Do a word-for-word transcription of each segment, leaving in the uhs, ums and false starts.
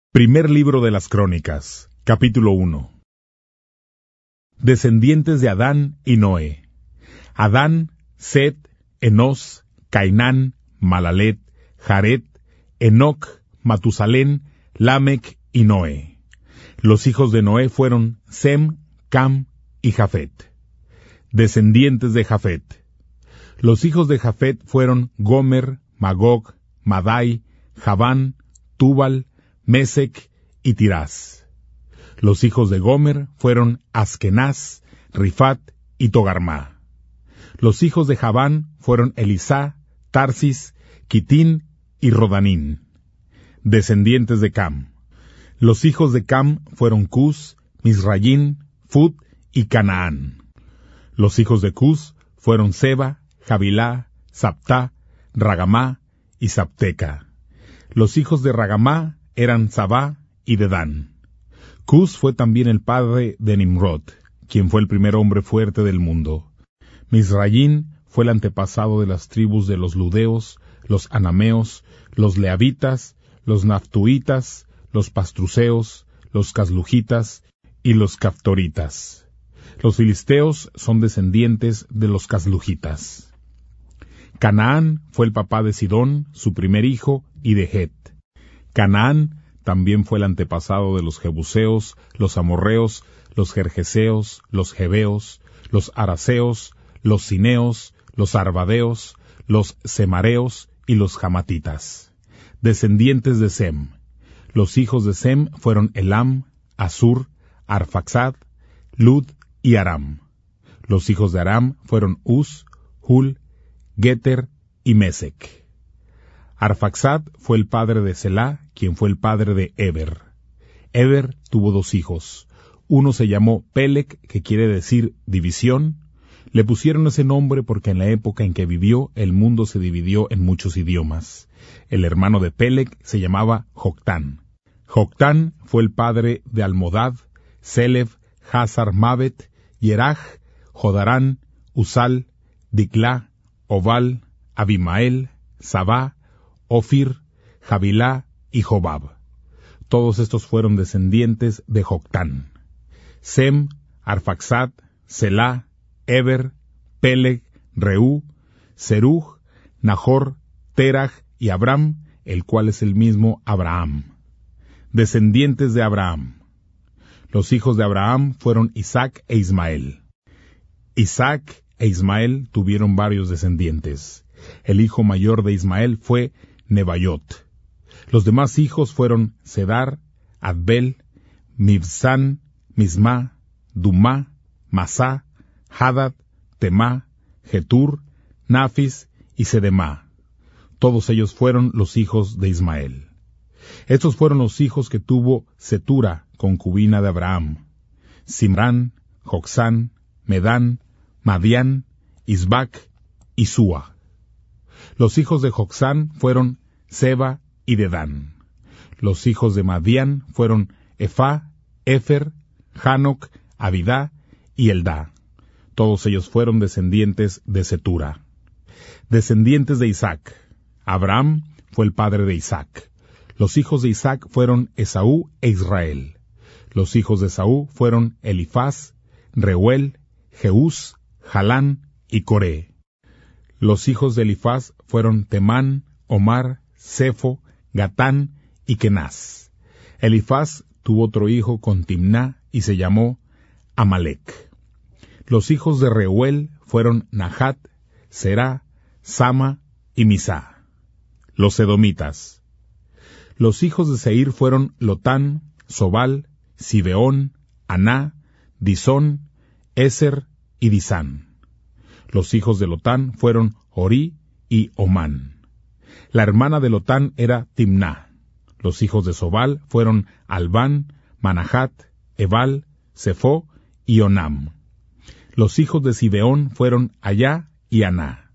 Primer libro de las Crónicas, capítulo uno. Descendientes de Adán y Noé. Adán, Set, Enos, Cainán, Malalet, Jared, Enoc, Matusalén, Lamec y Noé. Los hijos de Noé fueron Sem, Cam y Jafet. Descendientes de Jafet. Los hijos de Jafet fueron Gomer, Magog, Madai, Javán, Tubal, Mesec y Tirás. Los hijos de Gomer fueron Askenaz, Rifat y Togarmá. Los hijos de Javán fueron Elisá, Tarsis, Quitín y Rodanín. Descendientes de Cam. Los hijos de Cam fueron Cus, Misrayín, Fut y Canaán. Los hijos de Cus fueron Seba, Javilá, Saptá, Ragamá y Sapteca. Los hijos de Ragamá eran Sabá y Dedán. Cus fue también el padre de Nimrod, quien fue el primer hombre fuerte del mundo. Misrayín fue el antepasado de las tribus de los ludeos, los anameos, los leavitas, los naftuitas, los pastruseos, los caslujitas y los caftoritas. Los filisteos son descendientes de los caslujitas. Canaán fue el papá de Sidón, su primer hijo, y de Het. Canaán también fue el antepasado de los jebuseos, los amorreos, los gergeseos, los jebeos, los araseos, los cineos, los arvadeos, los semareos y los jamatitas. Descendientes de Sem. Los hijos de Sem fueron Elam, Asur, Arfaxad, Lud y Aram. Los hijos de Aram fueron Uz, Hul, Geter y Mesec. Arfaxad fue el padre de Selá, quien fue el padre de Eber. Eber tuvo dos hijos. Uno se llamó Pelec, que quiere decir división. Le pusieron ese nombre porque en la época en que vivió el mundo se dividió en muchos idiomas. El hermano de Pelec se llamaba Joctán. Joctán fue el padre de Almodad, Selev, Hazar Mavet, Yeraj, Jodarán, Usal, Diclá, Obal, Abimael, Sabá, Ofir, Javilá y Jobab. Todos estos fueron descendientes de Joctán. Sem, Arfaxad, Selá, Eber, Peleg, Reú, Serug, Nahor, Teraj y Abram, el cual es el mismo Abraham. Descendientes de Abraham. Los hijos de Abraham fueron Isaac e Ismael. Isaac e Ismael tuvieron varios descendientes. El hijo mayor de Ismael fue Nebaiot. Los demás hijos fueron Sedar, Adbel, Mibsán, Misma, Dumá, Masá, Hadad, Temá, Getur, Nafis y Sedemá. Todos ellos fueron los hijos de Ismael. Estos fueron los hijos que tuvo Setura, concubina de Abraham: Simrán, Joxán, Medán, Madián, Isbac y Súa. Los hijos de Joxán fueron Seba y Dedán. Los hijos de Madián fueron Efá, Efer, Janoc, Abidá y Eldá. Todos ellos fueron descendientes de Setura. Descendientes de Isaac. Abraham fue el padre de Isaac. Los hijos de Isaac fueron Esaú e Israel. Los hijos de Esaú fueron Elifaz, Reuel, Jeús, Jalán y Coré. Los hijos de Elifaz fueron Temán, Omar, Sefo, Gatán y Kenaz. Elifaz tuvo otro hijo con Timná y se llamó Amalec. Los hijos de Reuel fueron Nahat, Será, Sama y Misá. Los edomitas. Los hijos de Seir fueron Lotán, Sobal, Sibeón, Aná, Disón, Eser y Disán. Los hijos de Lotán fueron Orí y Omán. La hermana de Lotán era Timná. Los hijos de Sobal fueron Albán, Manahat, Ebal, Sefó y Onam. Los hijos de Sibeón fueron Ayá y Aná.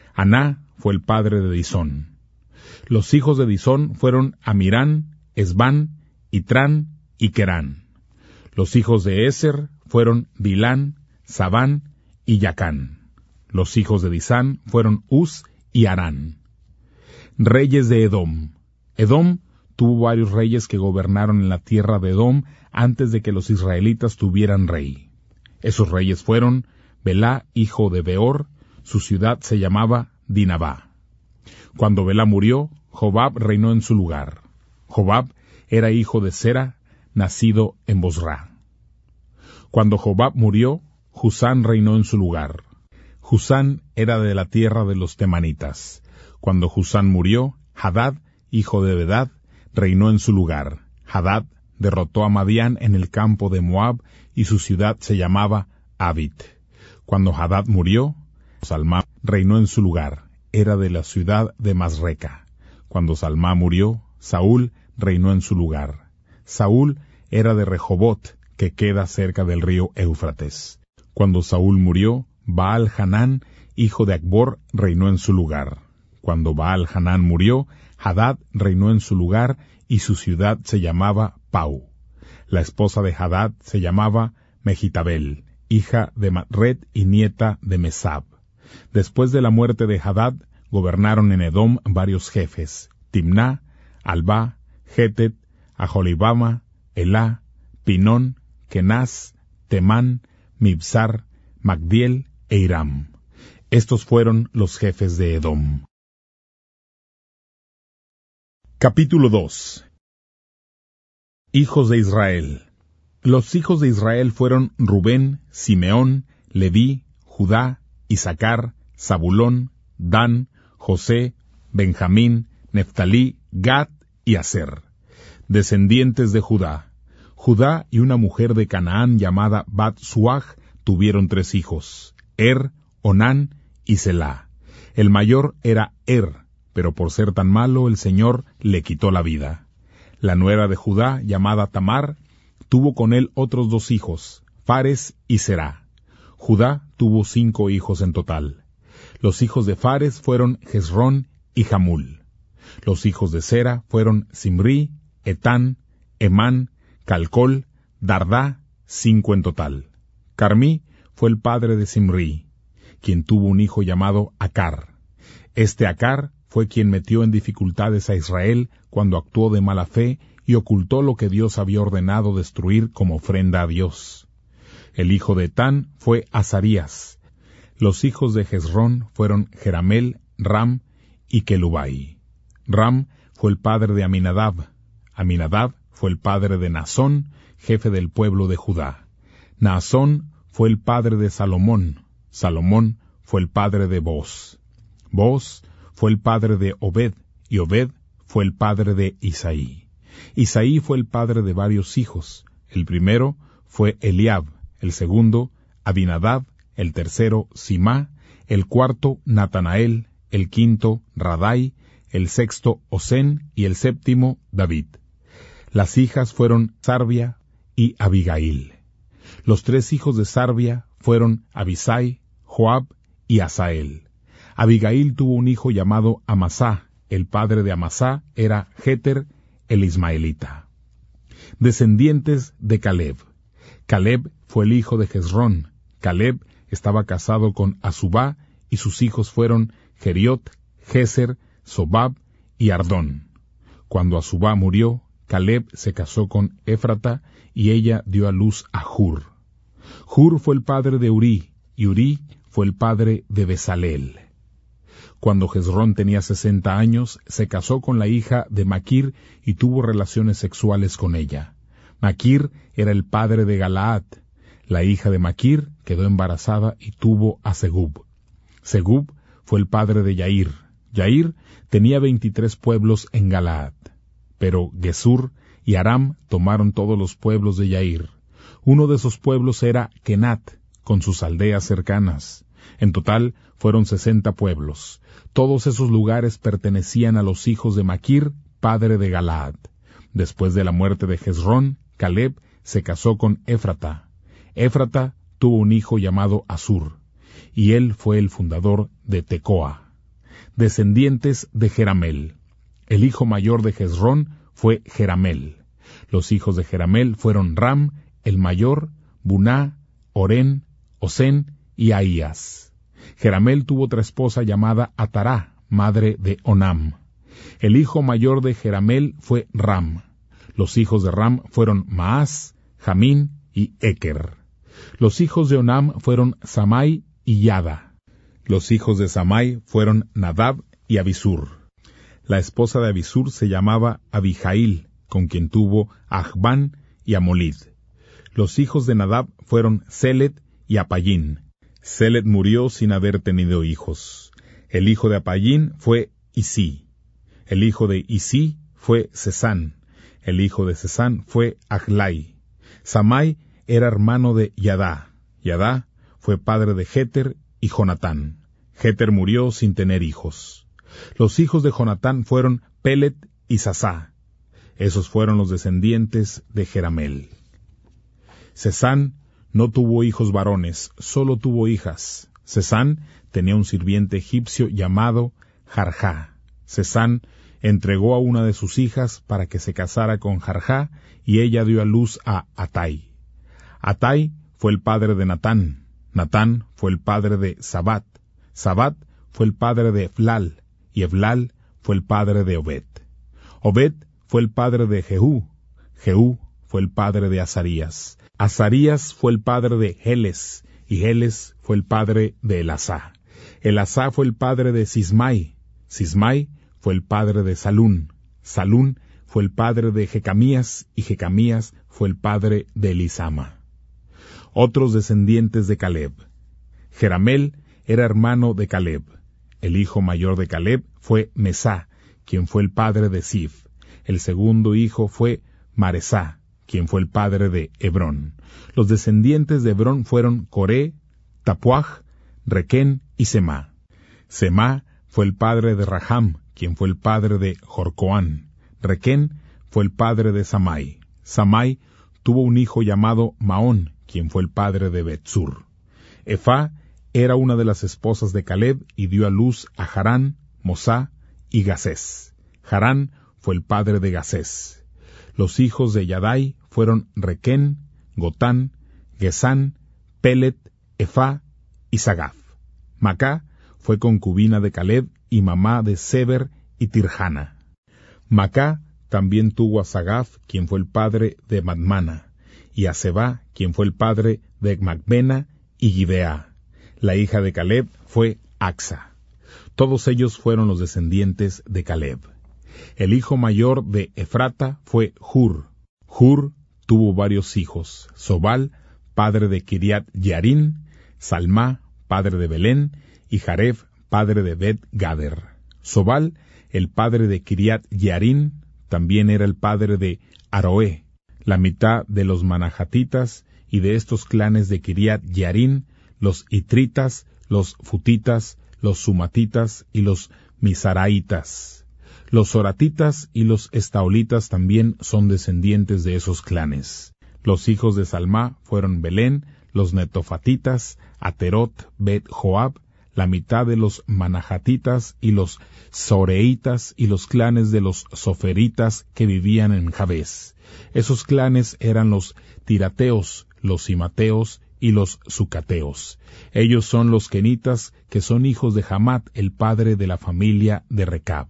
Aná fue el padre de Disón. Los hijos de Disón fueron Amirán, Esbán, Itrán y Querán. Los hijos de Eser fueron Bilán, Sabán y Yacán. Los hijos de Disán fueron Uz y Arán. Reyes de Edom. Edom tuvo varios reyes que gobernaron en la tierra de Edom antes de que los israelitas tuvieran rey. Esos reyes fueron Belá, hijo de Beor, su ciudad se llamaba Dinabá. Cuando Belá murió, Jobab reinó en su lugar. Jobab era hijo de Sera, nacido en Bosra. Cuando Jobab murió, Husán reinó en su lugar. Husán era de la tierra de los temanitas. Cuando Husán murió, Hadad, hijo de Bedad, reinó en su lugar. Hadad derrotó a Madián en el campo de Moab y su ciudad se llamaba Avit. Cuando Hadad murió, Salmá reinó en su lugar. Era de la ciudad de Masreca. Cuando Salmá murió, Saúl reinó en su lugar. Saúl era de Rehobot, que queda cerca del río Éufrates. Cuando Saúl murió, Baal-Hanán, hijo de Acbor, reinó en su lugar. Cuando Baal-Hanán murió, Hadad reinó en su lugar y su ciudad se llamaba Pau. La esposa de Hadad se llamaba Megitabel, hija de Matred y nieta de Mesab. Después de la muerte de Hadad, gobernaron en Edom varios jefes: Timná, Alba, Jetet, Aholibama, Elá, Pinón, Kenaz, Temán, Mibsar, Magdiel e Hiram. Estos fueron los jefes de Edom. Capítulo dos. Hijos de Israel. Los hijos de Israel fueron Rubén, Simeón, Leví, Judá, Isaacar, Zabulón, Dan, José, Benjamín, Neftalí, Gad y Aser. Descendientes de Judá. Judá y una mujer de Canaán llamada Bat-Suaj tuvieron tres hijos: Er, Onán y Selá. El mayor era Er, pero por ser tan malo el Señor le quitó la vida. La nuera de Judá, llamada Tamar, tuvo con él otros dos hijos, Fares y Será. Judá tuvo cinco hijos en total. Los hijos de Fares fueron Hezrón y Jamul. Los hijos de Sera fueron Simri, Etán, Emán, Calcol, Dardá, cinco en total. Carmí fue el padre de Simri, quien tuvo un hijo llamado Acar. Este Acar fue quien metió en dificultades a Israel cuando actuó de mala fe y ocultó lo que Dios había ordenado destruir como ofrenda a Dios. El hijo de Etán fue Azarías. Los hijos de Hezrón fueron Jeramel, Ram y Kelubai. Ram fue el padre de Aminadab. Aminadab fue el padre de Naasón, jefe del pueblo de Judá. Naasón fue el padre de Salomón. Salomón fue el padre de Boz. Boz fue el padre de Obed, y Obed fue el padre de Isaí. Isaí fue el padre de varios hijos. El primero fue Eliab, el segundo Abinadab, el tercero Simá, el cuarto Natanael, el quinto Radai, el sexto Osén y el séptimo David. Las hijas fueron Sarbia y Abigail. Los tres hijos de Sarbia fueron Abisai, Joab y Asael. Abigail tuvo un hijo llamado Amasá. El padre de Amasá era Jeter, el ismaelita. Descendientes de Caleb. Caleb fue el hijo de Hezrón. Caleb estaba casado con Asubá y sus hijos fueron Geriot, Geser, Sobab y Ardón. Cuando Asubá murió, Caleb se casó con Éfrata y ella dio a luz a Hur. Hur fue el padre de Urí y Urí fue el padre de Besaleel. Cuando Hezrón tenía sesenta años, se casó con la hija de Maquir y tuvo relaciones sexuales con ella. Maquir era el padre de Galaad. La hija de Maquir quedó embarazada y tuvo a Segub. Segub fue el padre de Yair. Yair tenía veintitrés pueblos en Galaad. Pero Gesur y Aram tomaron todos los pueblos de Yair. Uno de esos pueblos era Kenat, con sus aldeas cercanas. En total fueron sesenta pueblos. Todos esos lugares pertenecían a los hijos de Maquir, padre de Galaad. Después de la muerte de Hezrón, Caleb se casó con Éfrata. Éfrata tuvo un hijo llamado Asur, y él fue el fundador de Tecoa. Descendientes de Jeramel. El hijo mayor de Hezrón fue Jeramel. Los hijos de Jeramel fueron Ram, el mayor, Buná, Orén, Osén y Ahías. Jeramel tuvo otra esposa llamada Atará, madre de Onam. El hijo mayor de Jeramel fue Ram. Los hijos de Ram fueron Maás, Jamín y Eker. Los hijos de Onam fueron Samai y Yada. Los hijos de Samai fueron Nadab y Abisur. La esposa de Abisur se llamaba Abijail, con quien tuvo Ahbán y Amolid. Los hijos de Nadab fueron Selet y Apayín. Selet murió sin haber tenido hijos. El hijo de Apayín fue Isí. El hijo de Isí fue Sesán. El hijo de Sesán fue Ahlai. Samai era hermano de Yadá. Yadá fue padre de Jeter y Jonatán. Jeter murió sin tener hijos. Los hijos de Jonatán fueron Pelet y Sasá. Esos fueron los descendientes de Jeramel. Sesán no tuvo hijos varones, solo tuvo hijas. Sesán tenía un sirviente egipcio llamado Jarjá. Sesán entregó a una de sus hijas para que se casara con Jarjá, y ella dio a luz a Atai. Atai fue el padre de Natán. Natán fue el padre de Sabat. Sabat fue el padre de Eflal, y Eflal fue el padre de Obed. Obed fue el padre de Jehú. Jehú fue el padre de Azarías. Azarías fue el padre de Heles, y Heles fue el padre de Elasá. Elasá fue el padre de Sismai. Sismai fue el padre de Salún. Salún fue el padre de Jecamías, y Jecamías fue el padre de Elisama. Otros descendientes de Caleb. Jeramel era hermano de Caleb. El hijo mayor de Caleb fue Mesá, quien fue el padre de Sif. El segundo hijo fue Maresá, quien fue el padre de Hebrón. Los descendientes de Hebrón fueron Coré, Tapuaj, Requén y Semá. Semá fue el padre de Raham, quien fue el padre de Jorcoán. Requén fue el padre de Samai. Samai tuvo un hijo llamado Maón, quien fue el padre de Betsur. Efá era una de las esposas de Caleb y dio a luz a Harán, Mosá y Gasés. Harán fue el padre de Gasés. Los hijos de Yadai fueron Requén, Gotán, Gesán, Pelet, Efá y Sagaf. Macá fue concubina de Caleb y mamá de Seber y Tirjana. Macá también tuvo a Sagaf, quien fue el padre de Madmana, y a Sebá, quien fue el padre de Macbena y Gibeá. La hija de Caleb fue Axa. Todos ellos fueron los descendientes de Caleb. El hijo mayor de Efrata fue Hur. Hur tuvo varios hijos: Sobal, padre de Kiriat Yarín, Salmá, padre de Belén, y Jareb, padre de Bet Gader. Sobal, el padre de Kiriat Yarín, también era el padre de Aroé, la mitad de los manahatitas, y de estos clanes de Kiriat Yarín, los itritas, los futitas, los sumatitas y los misaraitas. Los soratitas y los estaolitas también son descendientes de esos clanes. Los hijos de Salmá fueron Belén, los netofatitas, Aterot, Bet Joab, la mitad de los manahatitas y los soreitas y los clanes de los soferitas que vivían en Jabes. Esos clanes eran los tirateos, los simateos y los sucateos. Ellos son los kenitas, que son hijos de Hamat, el padre de la familia de Recab.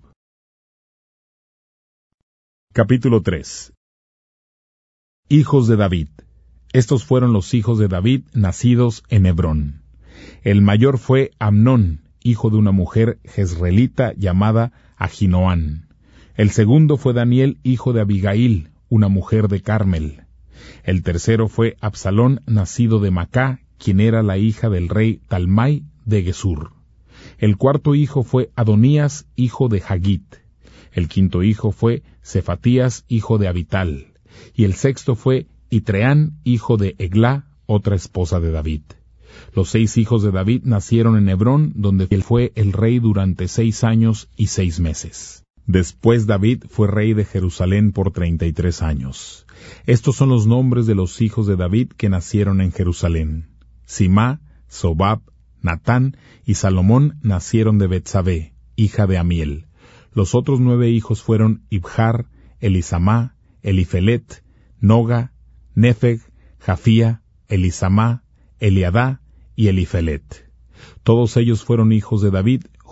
Capítulo tres. Hijos de David. Estos fueron los hijos de David nacidos en Hebrón. El mayor fue Amnón, hijo de una mujer jezreelita llamada Ahinoam. El segundo fue Daniel, hijo de Abigail, una mujer de Carmel. El tercero fue Absalón, nacido de Macá, quien era la hija del rey Talmai de Gesur. El cuarto hijo fue Adonías, hijo de Hagit. El quinto hijo fue Cefatías, hijo de Abital. Y el sexto fue Itreán, hijo de Eglá, otra esposa de David. Los seis hijos de David nacieron en Hebrón, donde él fue el rey durante seis años y seis meses. Después David fue rey de Jerusalén por treinta y tres años. Estos son los nombres de los hijos de David que nacieron en Jerusalén. Simá, Sobab, Natán y Salomón nacieron de Betsabé, hija de Amiel. Los otros nueve hijos fueron Ibjar, Elisamá, Elifelet, Noga, Nefeg, Jafía, Elisamá, Eliadá y Elifelet. Todos ellos fueron hijos de David,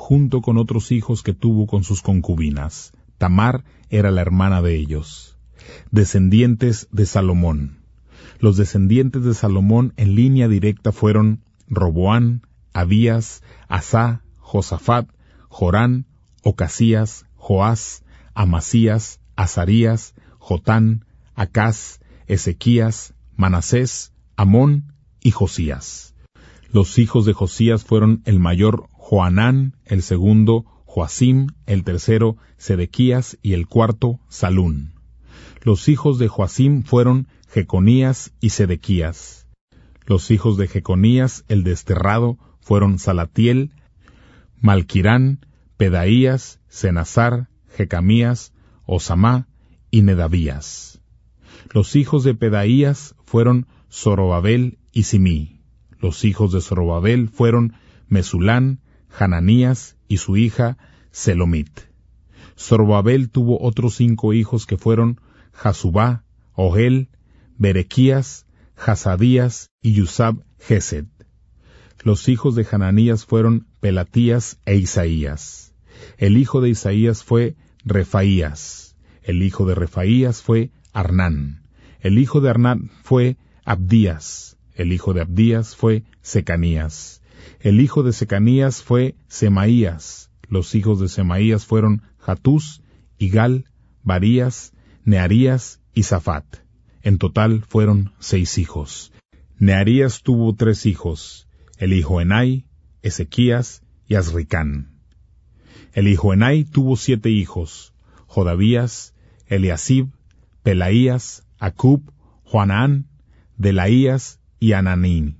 junto con otros hijos que tuvo con sus concubinas. Tamar era la hermana de ellos. Descendientes de Salomón. Los descendientes de Salomón en línea directa fueron Roboán, Abías, Asá, Josafat, Jorán, Ocasías, Joás, Amasías, Azarías, Jotán, Acaz, Ezequías, Manasés, Amón y Josías. Los hijos de Josías fueron el mayor Joanán, el segundo Joacim, el tercero Sedequías y el cuarto Salún. Los hijos de Joacim fueron Jeconías y Sedequías. Los hijos de Jeconías, el desterrado, fueron Salatiel, Malquirán, Pedaías, Senazar, Jecamías, Osamá y Nedavías. Los hijos de Pedaías fueron Zorobabel y Simí. Los hijos de Zorobabel fueron Mesulán, Hananías y su hija Selomit. Zorobabel tuvo otros cinco hijos que fueron Jasubá, Ohel, Berequías, Hasadías y Yusab Gesed. Los hijos de Hananías fueron Pelatías e Isaías. El hijo de Isaías fue Refaías. El hijo de Refaías fue Arnán. El hijo de Arnán fue Abdías. El hijo de Abdías fue Secanías. El hijo de Secanías fue Semaías. Los hijos de Semaías fueron Hatús, Igal, Barías, Nearías y Zafat. En total fueron seis hijos. Nearías tuvo tres hijos, Elijoenai, Ezequías y Azricán. Elijoenai tuvo siete hijos, Jodavías, Eliasib, Pelaías, Acub, Joanán, Delaías y Ananí.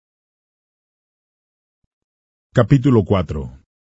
Capítulo cuatro.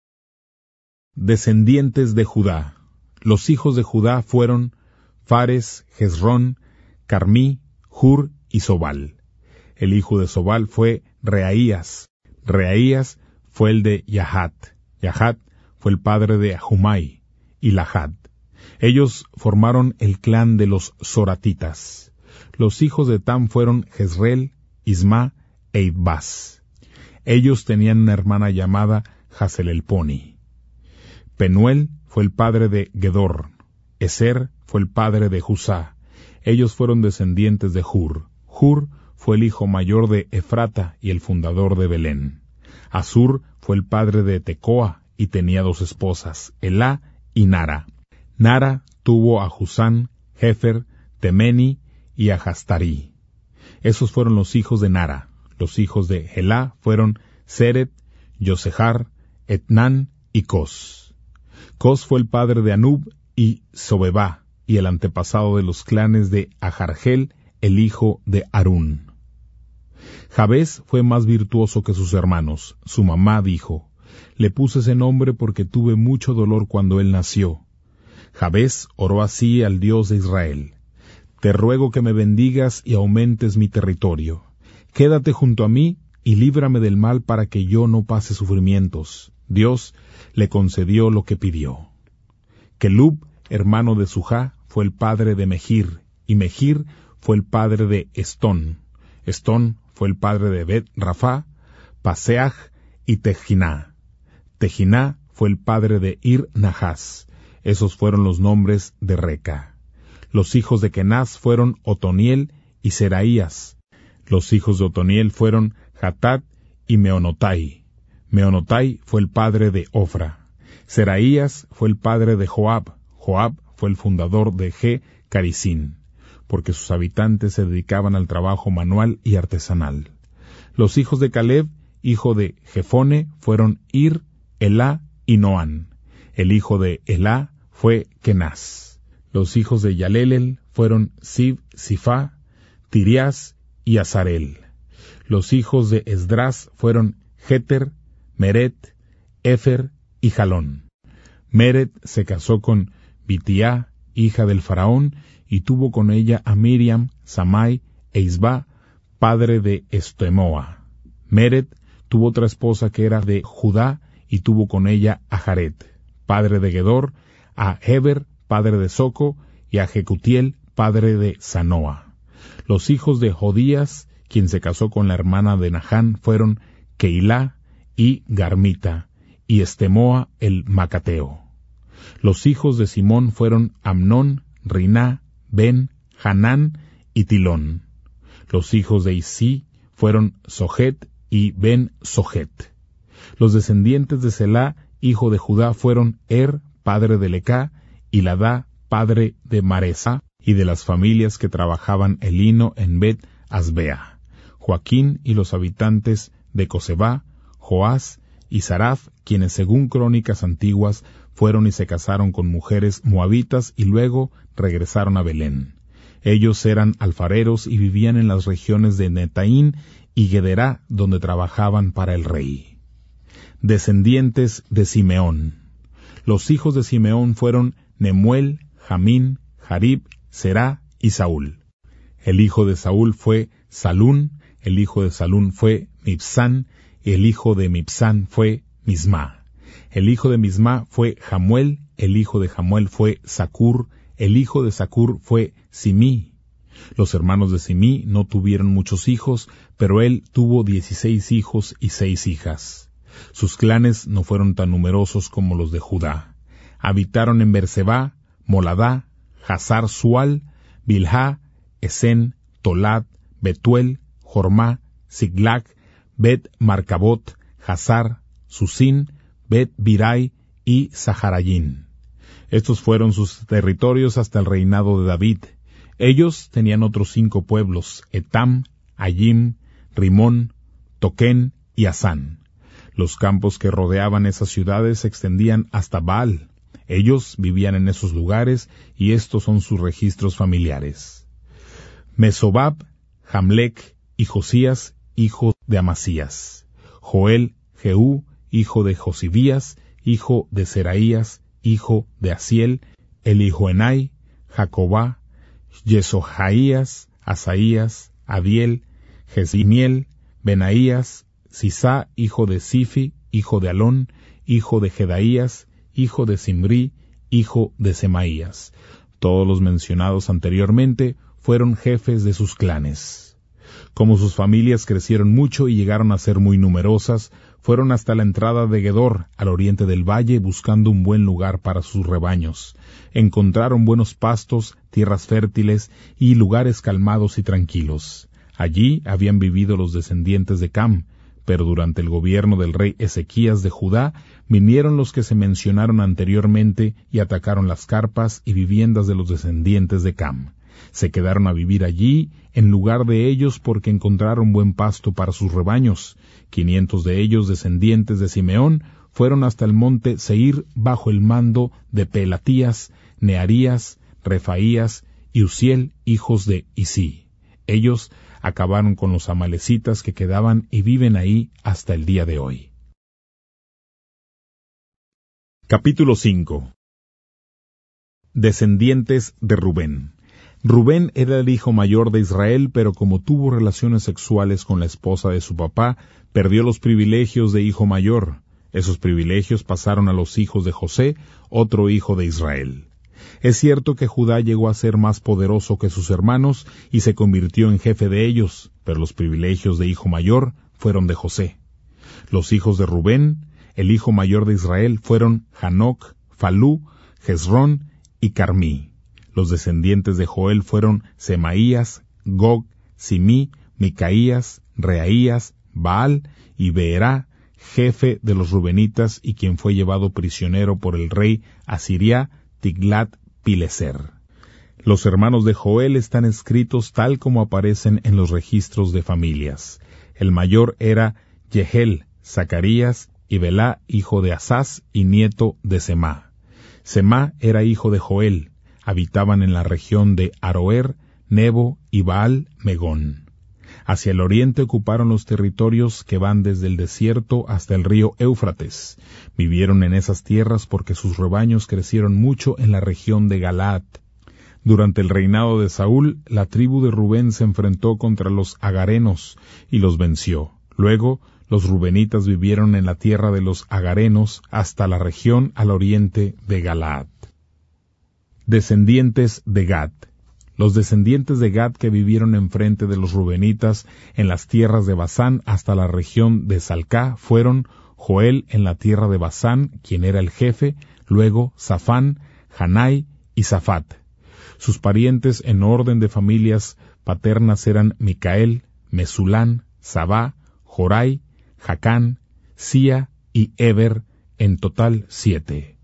Descendientes de Judá. Los hijos de Judá fueron Fares, Hezrón, Carmí, Hur y Sobal. El hijo de Sobal fue Reaías. Reaías fue el de Yahat. Yahat fue el padre de Ahumai y Lahad. Ellos formaron el clan de los Zoratitas. Los hijos de Tam fueron Jezreel, Isma e Idbas. Ellos tenían una hermana llamada Hazelelponi. Penuel fue el padre de Gedor. Eser fue el padre de Husá. Ellos fueron descendientes de Hur. Hur fue el hijo mayor de Efrata y el fundador de Belén. Asur fue el padre de Tecoa y tenía dos esposas, Elá y Nara. Nara tuvo a Husán, Jefer, Temeni y a Hastarí. Esos fueron los hijos de Nara. Los hijos de Elá fueron Seret, Yosehar, Etnán y Cos. Cos fue el padre de Anub y Sobebá, y el antepasado de los clanes de Ajargel, el hijo de Harún. Jabes fue más virtuoso que sus hermanos. Su mamá dijo, le puse ese nombre porque tuve mucho dolor cuando él nació. Jabes oró así al Dios de Israel, te ruego que me bendigas y aumentes mi territorio. Quédate junto a mí y líbrame del mal para que yo no pase sufrimientos. Dios le concedió lo que pidió. Kelub, hermano de Sujá, fue el padre de Mehir, y Mehir fue el padre de Estón. Estón fue el padre de Bet Rafá, Paseach y Tejiná. Tejiná fue el padre de Ir Nahas. Esos fueron los nombres de Reca. Los hijos de Kenaz fueron Otoniel y Seraías. Los hijos de Otoniel fueron Hatat y Meonotai. Meonotai fue el padre de Ofra. Seraías fue el padre de Joab. Joab fue el fundador de Ge Carisín, porque sus habitantes se dedicaban al trabajo manual y artesanal. Los hijos de Caleb, hijo de Jefone, fueron Ir, Elá y Noán. El hijo de Elá fue Kenaz. Los hijos de Yalelel fueron Sib, Sifá, Tirias y Azarel. Los hijos de Esdras fueron Jeter, Meret, Efer y Jalón. Meret se casó con Bitiá, hija del faraón, y tuvo con ella a Miriam, Samai e Isba, padre de Estemoa. Meret tuvo otra esposa que era de Judá, y tuvo con ella a Jared, padre de Gedor, a Heber, padre de Soco, y a Jecutiel, padre de Sanoa. Los hijos de Jodías, quien se casó con la hermana de Nahán, fueron Keilá y Garmita, y Estemoa el Macateo. Los hijos de Simón fueron Amnón, Riná, Ben, Hanán y Tilón. Los hijos de Isí fueron Sojet y Ben Sojet. Los descendientes de Selá, hijo de Judá, fueron Er, padre de Lecá, y Ladá, padre de Maresa, y de las familias que trabajaban el lino en Bet Asbea, Joaquín y los habitantes de Cosebá, Joás y Saraf, quienes según crónicas antiguas fueron y se casaron con mujeres moabitas y luego regresaron a Belén. Ellos eran alfareros y vivían en las regiones de Netaín y Gederá, donde trabajaban para el rey. Descendientes de Simeón. Los hijos de Simeón fueron Nemuel, Jamín, Jarib, Será y Saúl. El hijo de Saúl fue Salún, el hijo de Salún fue Mibsán, y el hijo de Mibsán fue Misma. El hijo de Misma fue Jamuel, el hijo de Jamuel fue Zacur, el hijo de Zacur fue Simí. Los hermanos de Simí no tuvieron muchos hijos, pero él tuvo dieciséis hijos y seis hijas. Sus clanes no fueron tan numerosos como los de Judá. Habitaron en Berseba, Moladá, Hazar Sual, Bilhá, Esen, Tolat, Betuel, Jormá, Siglag, Bet Marcabot, Hazar, Susín, Bet Birai y Saharayín. Estos fueron sus territorios hasta el reinado de David. Ellos tenían otros cinco pueblos: Etam, Ayim, Rimón, Toquén y Asán. Los campos que rodeaban esas ciudades se extendían hasta Baal. Ellos vivían en esos lugares y estos son sus registros familiares. Mesobab, Jamlec y Josías, hijo de Amasías. Joel, Jehú, hijo de Josibías, hijo de Seraías, hijo de Asiel, Elijoenai, Jacobá, Yesohaías, Asaías, Adiel, Jezimiel, Benaías, Sisá, hijo de Sifi, hijo de Alón, hijo de Jedaías, hijo de Simri, hijo de Semaías. Todos los mencionados anteriormente fueron jefes de sus clanes. Como sus familias crecieron mucho y llegaron a ser muy numerosas, fueron hasta la entrada de Gedor, al oriente del valle, buscando un buen lugar para sus rebaños. Encontraron buenos pastos, tierras fértiles y lugares calmados y tranquilos. Allí habían vivido los descendientes de Cam, pero durante el gobierno del rey Ezequías de Judá, vinieron los que se mencionaron anteriormente y atacaron las carpas y viviendas de los descendientes de Cam. Se quedaron a vivir allí en lugar de ellos porque encontraron buen pasto para sus rebaños. Quinientos de ellos, descendientes de Simeón, fueron hasta el monte Seir bajo el mando de Pelatías, Nearías, Refaías y Uziel, hijos de Isí. Ellos acabaron con los amalecitas que quedaban y viven ahí hasta el día de hoy. Capítulo cinco. Descendientes de Rubén. Rubén era el hijo mayor de Israel, pero como tuvo relaciones sexuales con la esposa de su papá, perdió los privilegios de hijo mayor. Esos privilegios pasaron a los hijos de José, otro hijo de Israel. Es cierto que Judá llegó a ser más poderoso que sus hermanos y se convirtió en jefe de ellos, pero los privilegios de hijo mayor fueron de José. Los hijos de Rubén, el hijo mayor de Israel, fueron Hanoc, Falú, Hezrón y Carmí. Los descendientes de Joel fueron Semaías, Gog, Simí, Micaías, Reaías, Baal y Beerá, jefe de los rubenitas y quien fue llevado prisionero por el rey Asiria, Tiglat-Pileser. Los hermanos de Joel están escritos tal como aparecen en los registros de familias. El mayor era Yehel, Zacarías y Belá, hijo de Asás y nieto de Semá. Semá era hijo de Joel. Habitaban en la región de Aroer, Nebo y Baal Megón. Hacia el oriente ocuparon los territorios que van desde el desierto hasta el río Éufrates. Vivieron en esas tierras porque sus rebaños crecieron mucho en la región de Galaad. Durante el reinado de Saúl, la tribu de Rubén se enfrentó contra los agarenos y los venció. Luego, los rubenitas vivieron en la tierra de los agarenos hasta la región al oriente de Galaad. Descendientes de Gad. Los descendientes de Gad que vivieron enfrente de los rubenitas en las tierras de Basán hasta la región de Salcá fueron Joel en la tierra de Basán, quien era el jefe, luego Safán, Hanai y Safat. Sus parientes en orden de familias paternas eran Micael, Mesulán, Sabá, Jorai, Jacán, Sia y Eber, en total siete.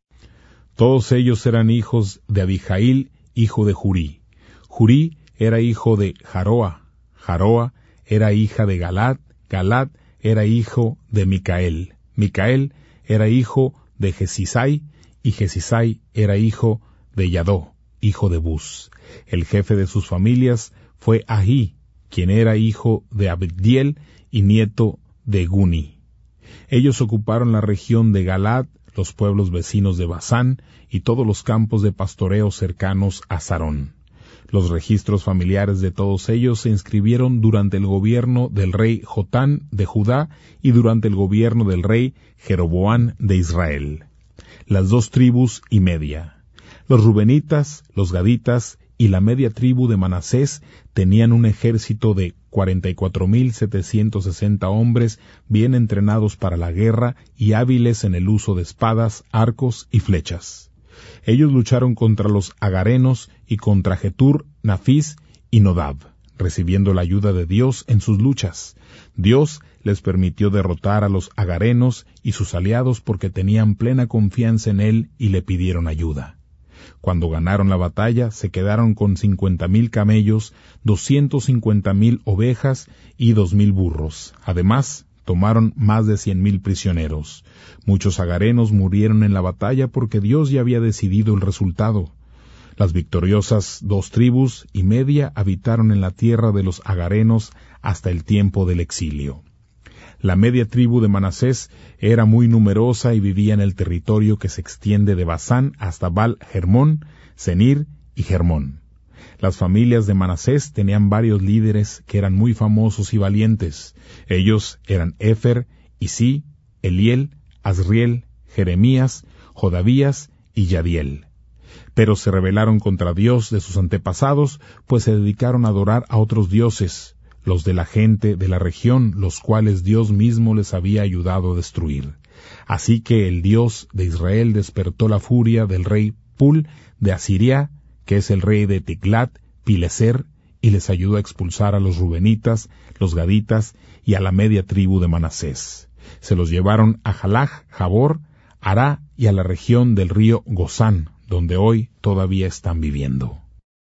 Todos ellos eran hijos de Abijail, hijo de Jurí. Jurí era hijo de Jaroa, Jaroa era hija de Galad, Galad era hijo de Micael, Micael era hijo de Jesisai, y Jesisai era hijo de Yadó, hijo de Bus. El jefe de sus familias fue Ahí, quien era hijo de Abdiel y nieto de Guni. Ellos ocuparon la región de Galad, los pueblos vecinos de Basán y todos los campos de pastoreo cercanos a Sarón. Los registros familiares de todos ellos se inscribieron durante el gobierno del rey Jotán de Judá y durante el gobierno del rey Jeroboán de Israel. Las dos tribus y media. Los rubenitas, los gaditas y la media tribu de Manasés tenían un ejército de cuarenta y cuatro mil setecientos sesenta hombres bien entrenados para la guerra y hábiles en el uso de espadas, arcos y flechas. Ellos lucharon contra los agarenos y contra Getur, Nafis y Nodab, recibiendo la ayuda de Dios en sus luchas. Dios les permitió derrotar a los agarenos y sus aliados porque tenían plena confianza en él y le pidieron ayuda. Cuando ganaron la batalla, se quedaron con cincuenta mil camellos, doscientos cincuenta mil ovejas y dos mil burros. Además, tomaron más de cien mil prisioneros. Muchos agarenos murieron en la batalla porque Dios ya había decidido el resultado. Las victoriosas dos tribus y media habitaron en la tierra de los agarenos hasta el tiempo del exilio. La media tribu de Manasés era muy numerosa y vivía en el territorio que se extiende de Basán hasta Baal Hermón, Senir y Hermón. Las familias de Manasés tenían varios líderes que eran muy famosos y valientes. Ellos eran Efer, Isí, Eliel, Azriel, Jeremías, Jodavías y Yadiel. Pero se rebelaron contra Dios de sus antepasados, pues se dedicaron a adorar a otros dioses, los de la gente de la región, los cuales Dios mismo les había ayudado a destruir. Así que el Dios de Israel despertó la furia del rey Pul de Asiria, que es el rey de Tiglat Pileser, y les ayudó a expulsar a los rubenitas, los gaditas y a la media tribu de Manasés. Se los llevaron a Jalaj, Jabor, Ará y a la región del río Gozán, donde hoy todavía están viviendo.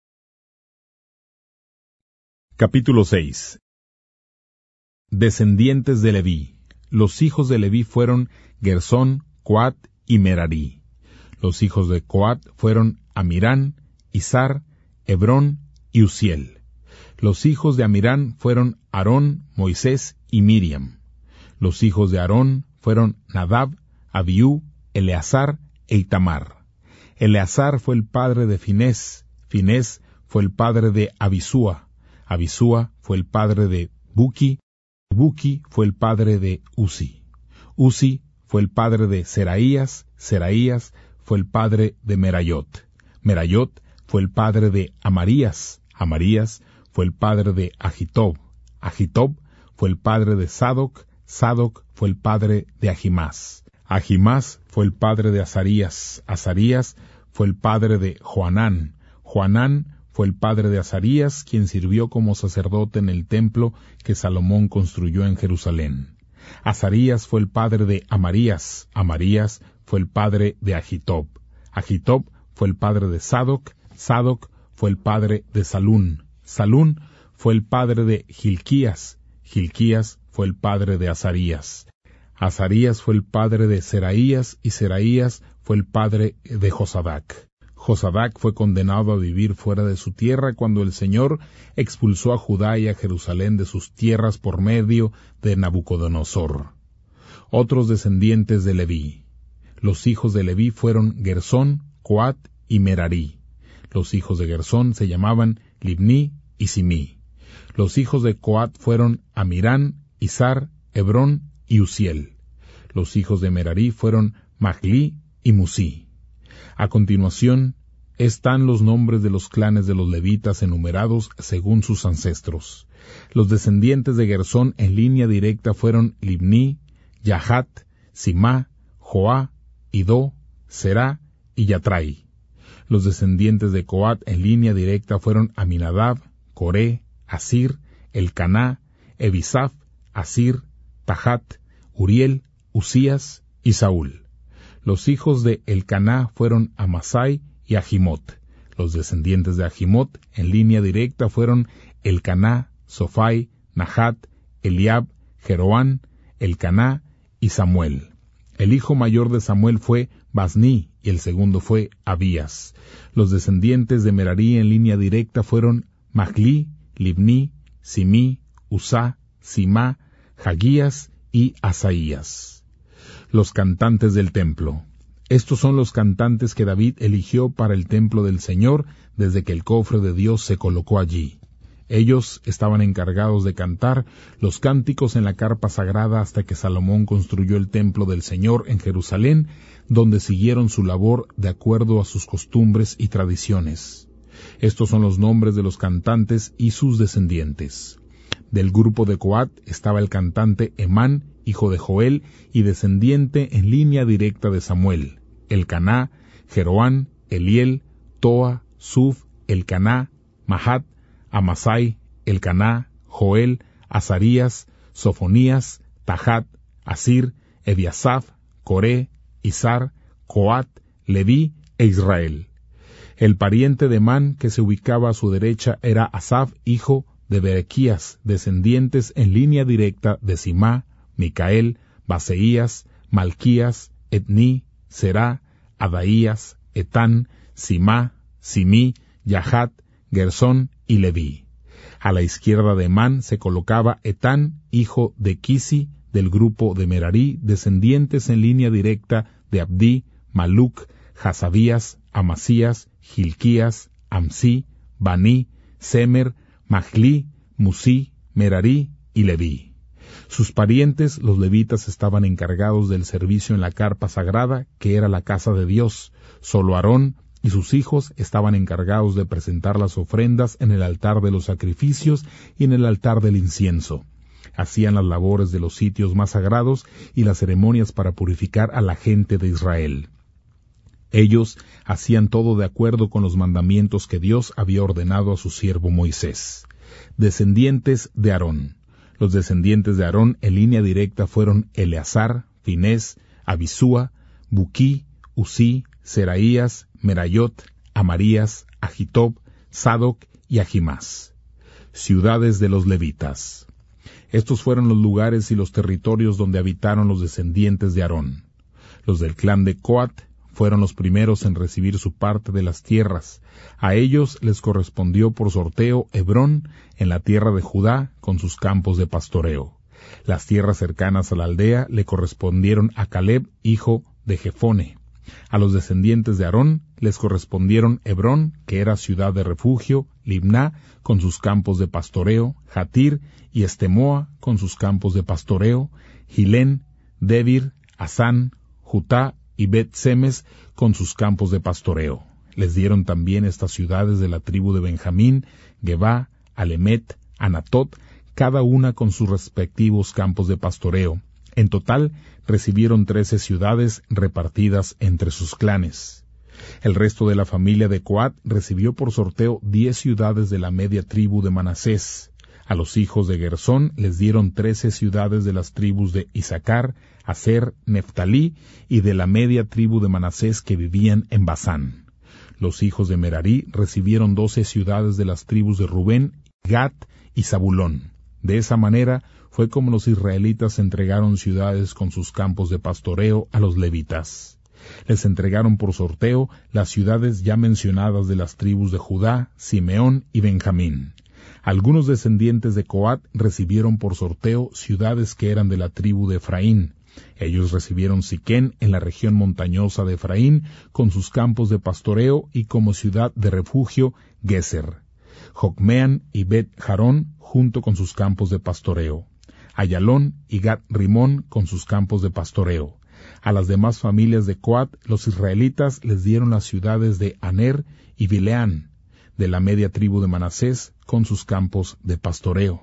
Capítulo seis. Descendientes de Leví. Los hijos de Leví fueron Gersón, Coat y Merarí. Los hijos de Coat fueron Amirán, Izar, Hebrón y Uziel. Los hijos de Amirán fueron Aarón, Moisés y Miriam. Los hijos de Aarón fueron Nadab, Abiú, Eleazar e Itamar. Eleazar fue el padre de Finés, Finés fue el padre de Abisúa, Abisúa fue el padre de Buki, Buki fue el padre de Uzi, Uzi fue el padre de Seraías, Seraías fue el padre de Merayot, Merayot fue el padre de Amarías, Amarías fue el padre de Agitob, Agitob fue el padre de Sadoc, Sadoc fue el padre de Ahimás, Ahimás fue el padre de Azarías, Azarías fue el padre de Joanán, Joanán fue el padre de Azarías, quien sirvió como sacerdote en el templo que Salomón construyó en Jerusalén. Azarías fue el padre de Amarías, Amarías fue el padre de Agitob, Agitob fue el padre de Sadoc, Sadoc fue el padre de Salún, Salún fue el padre de Gilquías, Gilquías fue el padre de Azarías, Azarías fue el padre de Seraías y Seraías fue el padre de Josadac. Josadac fue condenado a vivir fuera de su tierra cuando el Señor expulsó a Judá y a Jerusalén de sus tierras por medio de Nabucodonosor. Otros descendientes de Leví. Los hijos de Leví fueron Gersón, Coat y Merarí. Los hijos de Gersón se llamaban Libní y Simí. Los hijos de Coat fueron Amirán, Izar, Hebrón y Uziel. Los hijos de Merarí fueron Mahli y Musí. A continuación están los nombres de los clanes de los levitas enumerados según sus ancestros. Los descendientes de Gersón en línea directa fueron Libní, Yahat, Simá, Joá, Idó, Será y Yatrai. Los descendientes de Coat en línea directa fueron Aminadab, Coré, Asir, Elcaná, Ebisaf, Asir, Tahat, Uriel, Usías y Saúl. Los hijos de Elcaná fueron Amasai y Ahimot. Los descendientes de Ahimot en línea directa fueron Elcaná, Sofai, Nahat, Eliab, Jeroán, Elcaná y Samuel. El hijo mayor de Samuel fue Basní y el segundo fue Abías. Los descendientes de Merarí en línea directa fueron Mahli, Libní, Simí, Usá, Simá, Hagías y Asaías. Los cantantes del templo. Estos son los cantantes que David eligió para el templo del Señor desde que el cofre de Dios se colocó allí. Ellos estaban encargados de cantar los cánticos en la carpa sagrada hasta que Salomón construyó el templo del Señor en Jerusalén, donde siguieron su labor de acuerdo a sus costumbres y tradiciones. Estos son los nombres de los cantantes y sus descendientes. Del grupo de Coat estaba el cantante Emán, hijo de Joel y descendiente en línea directa de Samuel, Elcaná, Jeroán, Eliel, Toa, Suf, Elcaná, Mahat, Amasai, Elcaná, Joel, Azarías, Sofonías, Tahat, Asir, Ebiasaf, Coré, Izar, Coat, Leví e Israel. El pariente de Man que se ubicaba a su derecha era Asaf, hijo de Berequías, descendientes en línea directa de Simá, Micael, Baseías, Malquías, Etní, Será, Adaías, Etán, Simá, Simí, Yahat, Gersón y Leví. A la izquierda de Man se colocaba Etán, hijo de Quisi, del grupo de Merarí, descendientes en línea directa de Abdí, Maluc, Hasabías, Amasías, Gilquías, Amsí, Baní, Semer, Mahli, Musí, Merarí y Leví. Sus parientes, los levitas, estaban encargados del servicio en la carpa sagrada, que era la casa de Dios. Solo Aarón y sus hijos estaban encargados de presentar las ofrendas en el altar de los sacrificios y en el altar del incienso. Hacían las labores de los sitios más sagrados y las ceremonias para purificar a la gente de Israel. Ellos hacían todo de acuerdo con los mandamientos que Dios había ordenado a su siervo Moisés. Descendientes de Aarón. Los descendientes de Aarón en línea directa fueron Eleazar, Finés, Abisúa, Buquí, Usí, Seraías, Merayot, Amarías, Agitob, Sadoc y Ahimás. Ciudades de los levitas. Estos fueron los lugares y los territorios donde habitaron los descendientes de Aarón. Los del clan de Coat fueron los primeros en recibir su parte de las tierras. A ellos les correspondió por sorteo Hebrón en la tierra de Judá con sus campos de pastoreo. Las tierras cercanas a la aldea le correspondieron a Caleb, hijo de Jefone. A los descendientes de Aarón les correspondieron Hebrón, que era ciudad de refugio, Libná, con sus campos de pastoreo, Jatir y Estemoa, con sus campos de pastoreo, Gilén, Debir, Asán, Jutá y Bet-Semes, con sus campos de pastoreo. Les dieron también estas ciudades de la tribu de Benjamín, Gebá, Alemet, Anatot, cada una con sus respectivos campos de pastoreo. En total, recibieron trece ciudades repartidas entre sus clanes. El resto de la familia de Coat recibió por sorteo diez ciudades de la media tribu de Manasés. A los hijos de Gersón les dieron trece ciudades de las tribus de Isaacar, Aser, Neftalí y de la media tribu de Manasés que vivían en Basán. Los hijos de Merarí recibieron doce ciudades de las tribus de Rubén, Gad y Zabulón. De esa manera fue como los israelitas entregaron ciudades con sus campos de pastoreo a los levitas. Les entregaron por sorteo las ciudades ya mencionadas de las tribus de Judá, Simeón y Benjamín. Algunos descendientes de Coat recibieron por sorteo ciudades que eran de la tribu de Efraín. Ellos recibieron Siquén en la región montañosa de Efraín con sus campos de pastoreo y como ciudad de refugio Geser. Jocmeán y Bet-Jarón junto con sus campos de pastoreo. Ayalón y Gat-Rimón con sus campos de pastoreo. A las demás familias de Coat, los israelitas les dieron las ciudades de Aner y Bileán, de la media tribu de Manasés, con sus campos de pastoreo.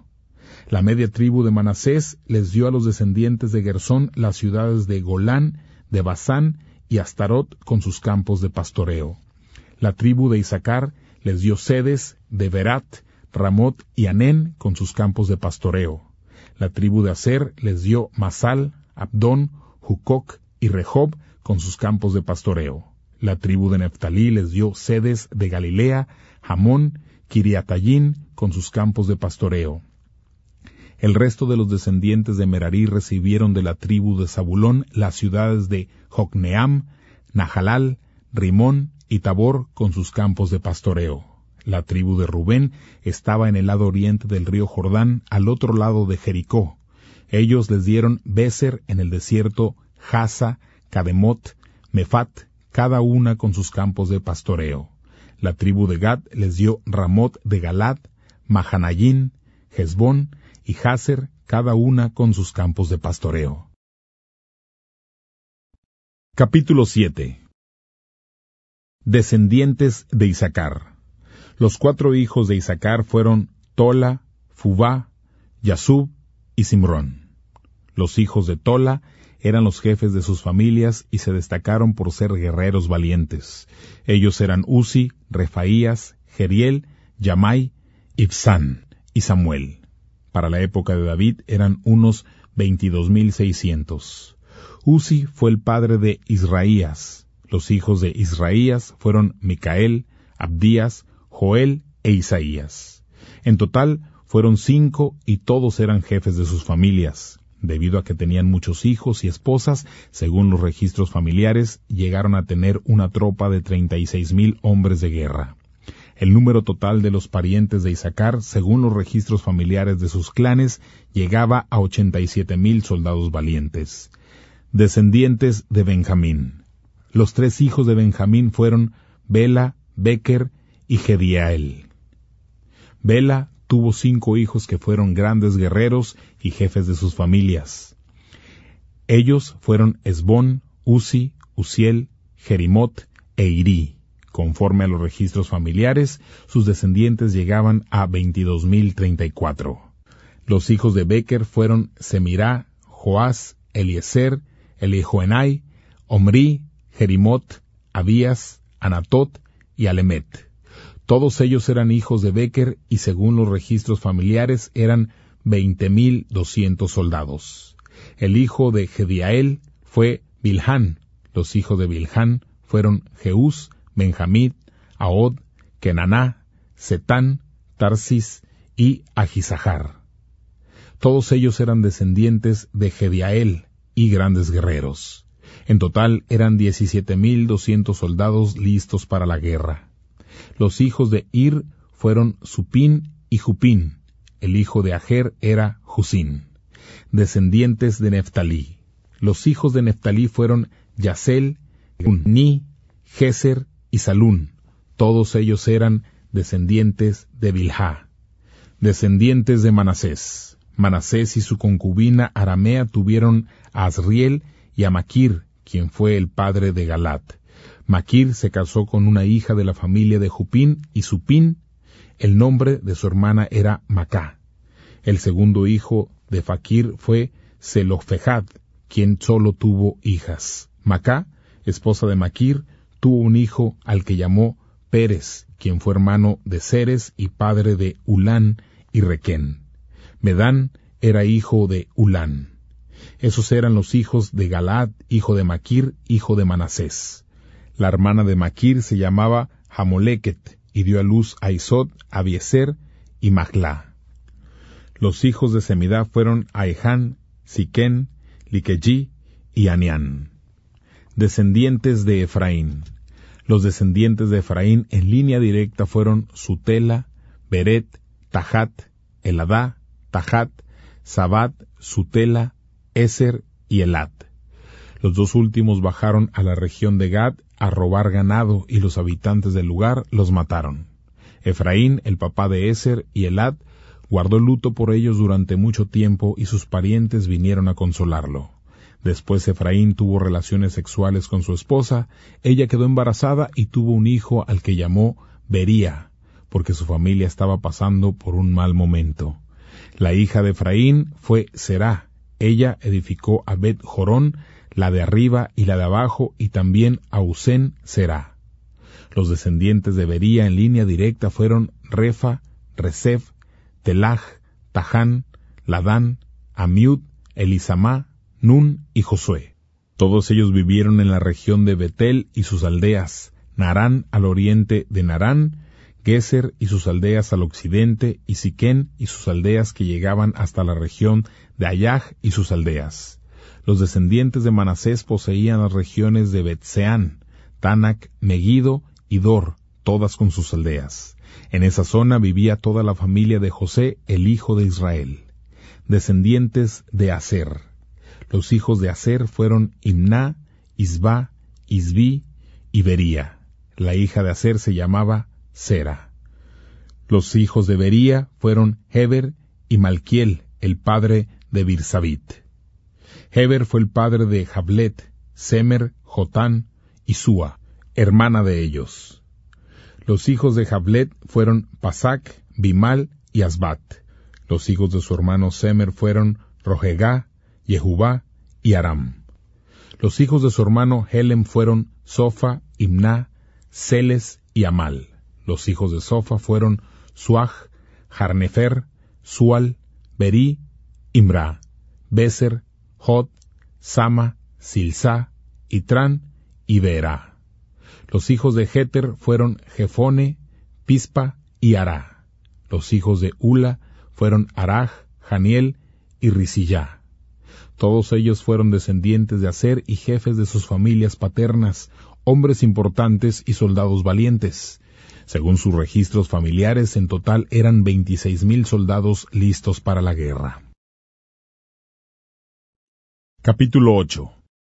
La media tribu de Manasés les dio a los descendientes de Gersón las ciudades de Golán, de Basán y Astarot con sus campos de pastoreo. La tribu de Isaacar les dio Sedes, de Berat, Ramot y Anén con sus campos de pastoreo. La tribu de Aser les dio Masal, Abdón, Jucoc y Rehob con sus campos de pastoreo. La tribu de Neftalí les dio Sedes de Galilea, Hamón, Kiriatayín con sus campos de pastoreo. El resto de los descendientes de Merarí recibieron de la tribu de Zabulón las ciudades de Jocneam, Nahalal, Rimón y Tabor con sus campos de pastoreo. La tribu de Rubén estaba en el lado oriente del río Jordán, al otro lado de Jericó. Ellos les dieron Beser en el desierto, Jasa, Cademot, Mefat, cada una con sus campos de pastoreo. La tribu de Gad les dio Ramot de Galad, Mahanayín, Hezbón y Jaser, cada una con sus campos de pastoreo. Capítulo siete. Descendientes de Isaacar. Los cuatro hijos de Isaacar fueron Tola, Fubá, Yasub y Simrón. Los hijos de Tola eran los jefes de sus familias y se destacaron por ser guerreros valientes. Ellos eran Uzi, Refaías, Jeriel, Yamai, Ibsán y Samuel. Para la época de David eran unos veintidós mil seiscientos. Uzi fue el padre de Israías. Los hijos de Israías fueron Micael, Abdías, Joel e Isaías. En total fueron cinco y todos eran jefes de sus familias. Debido a que tenían muchos hijos y esposas, según los registros familiares, llegaron a tener una tropa de treinta y seis mil hombres de guerra. El número total de los parientes de Isaacar, según los registros familiares de sus clanes, llegaba a ochenta y siete mil soldados valientes. Descendientes de Benjamín. Los tres hijos de Benjamín fueron Bela, Beker y Gediael. Bela tuvo cinco hijos que fueron grandes guerreros y jefes de sus familias. Ellos fueron Esbón, Uzi, Uziel, Jerimot e Irí. Conforme a los registros familiares, sus descendientes llegaban a veintidós mil treinta y cuatro. Los hijos de Beker fueron Semirá, Joás, Eliezer, Eliejoenai, Omri, Jerimot, Abías, Anatot y Alemet. Todos ellos eran hijos de Beker y según los registros familiares eran veinte mil doscientos soldados. El hijo de Gediael fue Bilhán. Los hijos de Bilhán fueron Jeús, Benjamín, Ahod, Kenaná, Setán, Tarsis y Ahisahar. Todos ellos eran descendientes de Gediael y grandes guerreros. En total eran diecisiete mil doscientos soldados listos para la guerra. Los hijos de Ir fueron Supín y Jupín. El hijo de Ajer era Jusín. Descendientes de Neftalí. Los hijos de Neftalí fueron Yasel, Ni, Geser y Salún. Todos ellos eran descendientes de Bilhá. Descendientes de Manasés. Manasés y su concubina Aramea tuvieron a Asriel y a Maquir, quien fue el padre de Galat. Maquir se casó con una hija de la familia de Jupín y Supín. El nombre de su hermana era Macá. El segundo hijo de Faquir fue Zelofejad, quien solo tuvo hijas. Macá, esposa de Maquir, tuvo un hijo al que llamó Pérez, quien fue hermano de Ceres y padre de Ulán y Requén. Medán era hijo de Ulán. Esos eran los hijos de Galaad, hijo de Maquir, hijo de Manasés. La hermana de Maquir se llamaba Jamoleket, y dio a luz a Isod, Abiezer y Mahlá. Los hijos de Semidá fueron Aheján, Siquén, Liquellí y Anián. Descendientes de Efraín. Los descendientes de Efraín en línea directa fueron Sutela, Beret, Tahat, Eladá, Tahat, Sabat, Sutela, Eser y Elat. Los dos últimos bajaron a la región de Gad a robar ganado y los habitantes del lugar los mataron. Efraín, el papá de Eser y Elat, guardó luto por ellos durante mucho tiempo y sus parientes vinieron a consolarlo. Después Efraín tuvo relaciones sexuales con su esposa, ella quedó embarazada y tuvo un hijo al que llamó Bería, porque su familia estaba pasando por un mal momento. La hija de Efraín fue Será. Ella edificó a Bet Jorón, la de arriba y la de abajo, y también a Usén Será. Los descendientes de Bería en línea directa fueron Refa, Resef, Telaj, Taján, Ladán, Amiud, Elisamá, Nun y Josué. Todos ellos vivieron en la región de Betel y sus aldeas, Narán al oriente de Narán, Geser y sus aldeas al occidente, y Siquén y sus aldeas que llegaban hasta la región de Ayaj y sus aldeas. Los descendientes de Manasés poseían las regiones de Betseán, Tánac, Megiddo y Dor, todas con sus aldeas. En esa zona vivía toda la familia de José, el hijo de Israel. Descendientes de Aser. Los hijos de Aser fueron Imná, Isba, Isbi y Bería. La hija de Aser se llamaba Sera. Los hijos de Bería fueron Heber y Malquiel, el padre de Birsabit. Heber fue el padre de Jablet, Semer, Jotán y Súa, hermana de ellos. Los hijos de Jablet fueron Pasac, Bimal y Asbat. Los hijos de su hermano Semer fueron Rogegá, Yehubá y Aram. Los hijos de su hermano Helem fueron Sofa, Imná, Celes y Amal. Los hijos de Sofa fueron Suaj, Jarnefer, Sual, Berí, Imra, Beser, Jod, Sama, Silsá, Itrán y Beerá. Los hijos de Jeter fueron Jefone, Pispa y Ará. Los hijos de Ula fueron Araj, Janiel y Risillá. Todos ellos fueron descendientes de Aser y jefes de sus familias paternas, hombres importantes y soldados valientes. Según sus registros familiares, en total eran veintiséis mil soldados listos para la guerra. Capítulo ocho.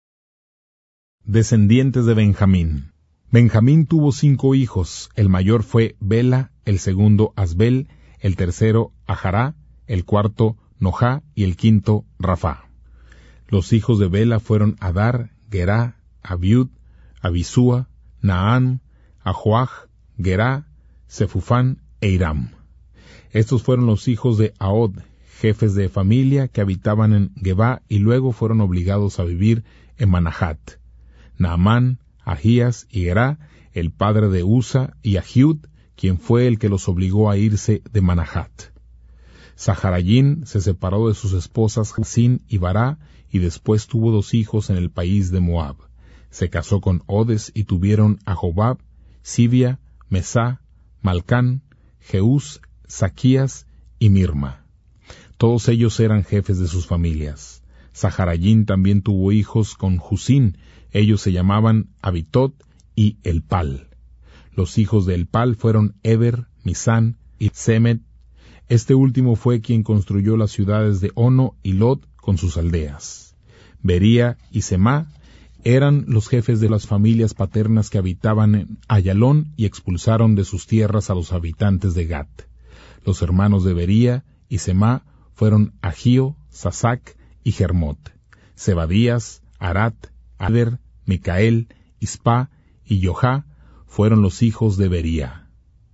Descendientes de Benjamín. Benjamín tuvo cinco hijos. El mayor fue Bela, el segundo Asbel, el tercero Ajará, el cuarto Nojá y el quinto Rafá. Los hijos de Bela fueron Adar, Gerá, Abiud, Abisúa, Naán, Ajoaj, Gerá, Sefufán e Iram. Estos fueron los hijos de Ahod, jefes de familia que habitaban en Gebá y luego fueron obligados a vivir en Manahat. Naamán, Ahías y Gerá, el padre de Usa, y Ahiud, quien fue el que los obligó a irse de Manahat. Saharayín se separó de sus esposas Jasín y Bará, y después tuvo dos hijos en el país de Moab. Se casó con Odes y tuvieron a Jobab, Sibia, Mesá, Malcán, Jeús, Saquías y Mirma. Todos ellos eran jefes de sus familias. Saharayín también tuvo hijos con Jusín. Ellos se llamaban Abitot y Elpal. Los hijos de Elpal fueron Eber, Misán y Semet. Este último fue quien construyó las ciudades de Ono y Lot con sus aldeas. Bería y Semá eran los jefes de las familias paternas que habitaban en Ayalón y expulsaron de sus tierras a los habitantes de Gat. Los hermanos de Bería y Semá fueron Agío, Sasac y Jermot. Zebadías, Arat, Ader, Micael, Ispa y Yohá fueron los hijos de Bería.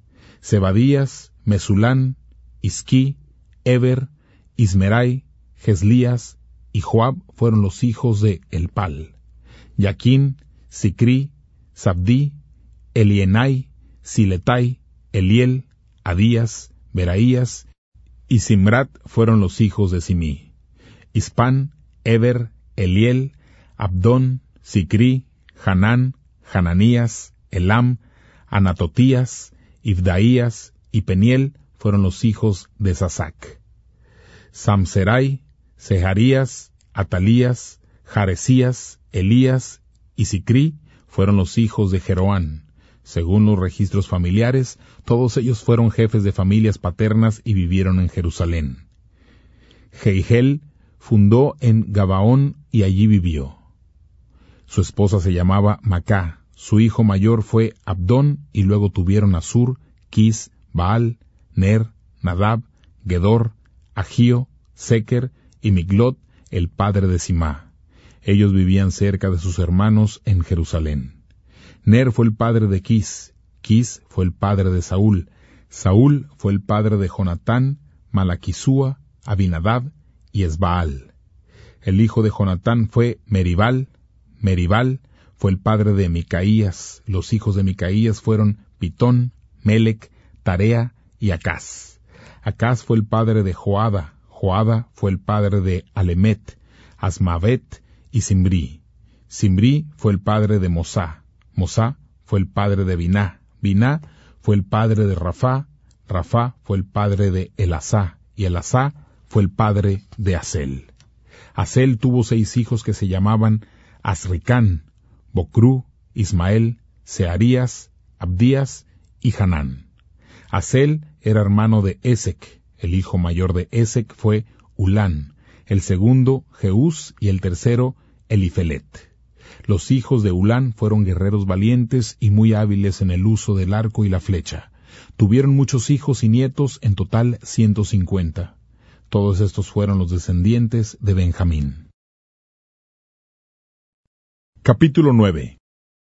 Zebadías, Mesulán, Isquí, Eber, Ismerai, Geslías y Joab fueron los hijos de Elpal. Yaquín, Sicrí, Sabdí, Elienai, Siletai, Eliel, Adías, Beraías y Simrat fueron los hijos de Simí. Ispán, Eber, Eliel, Abdón, Sicrí, Hanán, Hananías, Elam, Anatotías, Ibdaías y Peniel fueron los hijos de Sasac. Samserai, Seharías, Atalías, Jaresías, Elías y Sicrí fueron los hijos de Jeroán. Según los registros familiares, todos ellos fueron jefes de familias paternas y vivieron en Jerusalén. Jehiel fundó en Gabaón y allí vivió. Su esposa se llamaba Macá. Su hijo mayor fue Abdón y luego tuvieron a Sur, Quis, Baal, Ner, Nadab, Gedor, Agío, Seker y Miglot, el padre de Simá. Ellos vivían cerca de sus hermanos en Jerusalén. Ner fue el padre de Quis, Quis fue el padre de Saúl, Saúl fue el padre de Jonatán, Malaquisúa Abinadab y Esbaal. El hijo de Jonatán fue Meribal. Meribal fue el padre de Micaías. Los hijos de Micaías fueron Pitón, Melec, Tarea y Acaz. Acaz fue el padre de Joada. Joada fue el padre de Alemet, Asmavet y Simri. Simri fue el padre de Mosá. Mosá fue el padre de Biná. Biná fue el padre de Rafá. Rafá fue el padre de Elasá. Y Elasá fue el padre de Asel. Asel tuvo seis hijos que se llamaban Asricán, Bocrú, Ismael, Searías, Abdías y Hanán. Asel era hermano de Esec. El hijo mayor de Esec fue Ulán, el segundo Jeús y el tercero Elifelet. Los hijos de Ulán fueron guerreros valientes y muy hábiles en el uso del arco y la flecha. Tuvieron muchos hijos y nietos, en total ciento cincuenta. Todos estos fueron los descendientes de Benjamín. Capítulo nueve.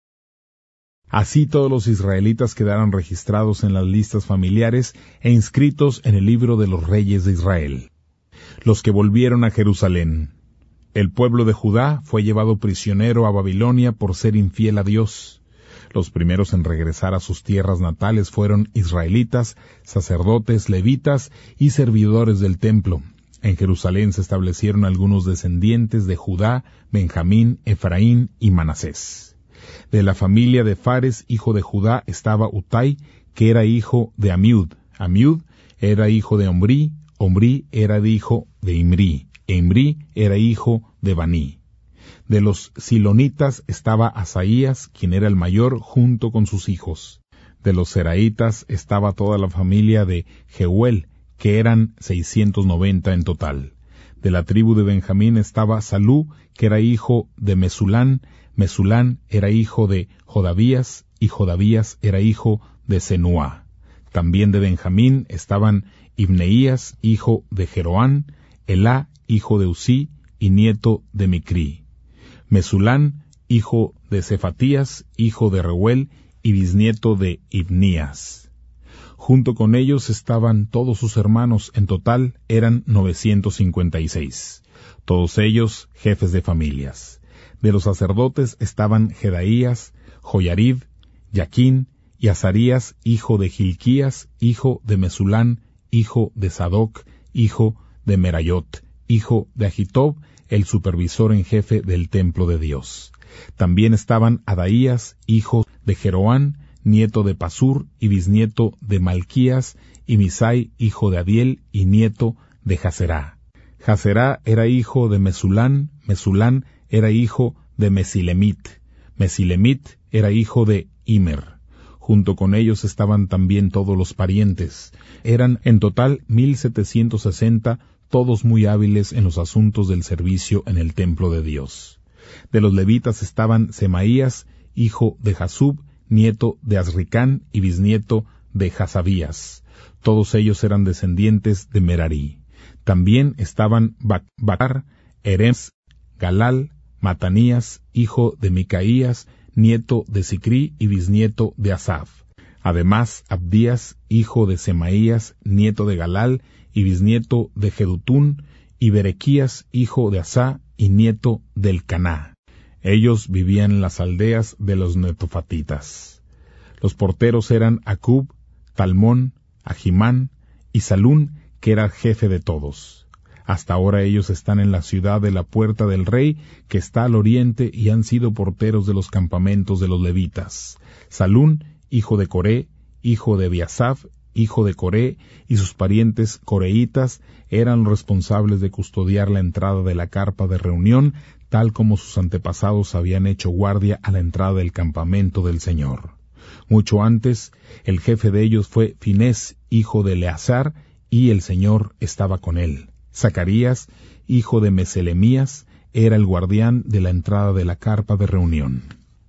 Así todos los israelitas quedaron registrados en las listas familiares e inscritos en el libro de los reyes de Israel. Los que volvieron a Jerusalén. El pueblo de Judá fue llevado prisionero a Babilonia por ser infiel a Dios. Los primeros en regresar a sus tierras natales fueron israelitas, sacerdotes, levitas y servidores del templo. En Jerusalén se establecieron algunos descendientes de Judá, Benjamín, Efraín y Manasés. De la familia de Fares, hijo de Judá, estaba Utai, que era hijo de Amiud. Amiud era hijo de Omri, Omri era hijo de Imri, e Imri era hijo de Baní. De los silonitas estaba Asaías, quien era el mayor, junto con sus hijos. De los seraitas estaba toda la familia de Jeuel, que eran seiscientos noventa en total. De la tribu de Benjamín estaba Salú, que era hijo de Mesulán, Mesulán era hijo de Jodavías, y Jodavías era hijo de Senuá. También de Benjamín estaban Ibneías, hijo de Jeroán, Elá, hijo de Usí, y nieto de Micrí. Mesulán, hijo de Cefatías, hijo de Reuel, y bisnieto de Ibnías. Junto con ellos estaban todos sus hermanos, en total eran novecientos cincuenta y seis, todos ellos jefes de familias. De los sacerdotes estaban Jedaías, Joyarib, Yaquín y Azarías, hijo de Gilquías, hijo de Mesulán, hijo de Sadoc, hijo de Merayot, hijo de Agitob, el supervisor en jefe del templo de Dios. También estaban Adaías, hijo de Jeroán, nieto de Pasur y bisnieto de Malquías, y Misai, hijo de Adiel y nieto de Jaserá. Jaserá era hijo de Mesulán, Mesulán era hijo de Mesilemit, Mesilemit era hijo de Imer. Junto con ellos estaban también todos los parientes. Eran en total mil setecientos sesenta, todos muy hábiles en los asuntos del servicio en el templo de Dios. De los levitas estaban Semaías, hijo de Jasub, nieto de Azricán y bisnieto de Jasabías. Todos ellos eran descendientes de Merari. También estaban Bacar, Erems, Galal, Matanías, hijo de Micaías, nieto de Sicrí y bisnieto de Asaf. Además, Abdías, hijo de Semaías, nieto de Galal y bisnieto de Jedutún, y Berequías, hijo de Asá y nieto del Caná. Ellos vivían en las aldeas de los netofatitas. Los porteros eran Acub, Talmón, Ahimán y Salún, que era jefe de todos. Hasta ahora ellos están en la ciudad de la puerta del rey, que está al oriente, y han sido porteros de los campamentos de los levitas. Salún, hijo de Coré, hijo de Biasaf, hijo de Coré, y sus parientes coreitas eran los responsables de custodiar la entrada de la carpa de reunión, tal como sus antepasados habían hecho guardia a la entrada del campamento del Señor. Mucho antes, el jefe de ellos fue Finés, hijo de Eleazar, y el Señor estaba con él. Zacarías, hijo de Meselemías, era el guardián de la entrada de la carpa de reunión.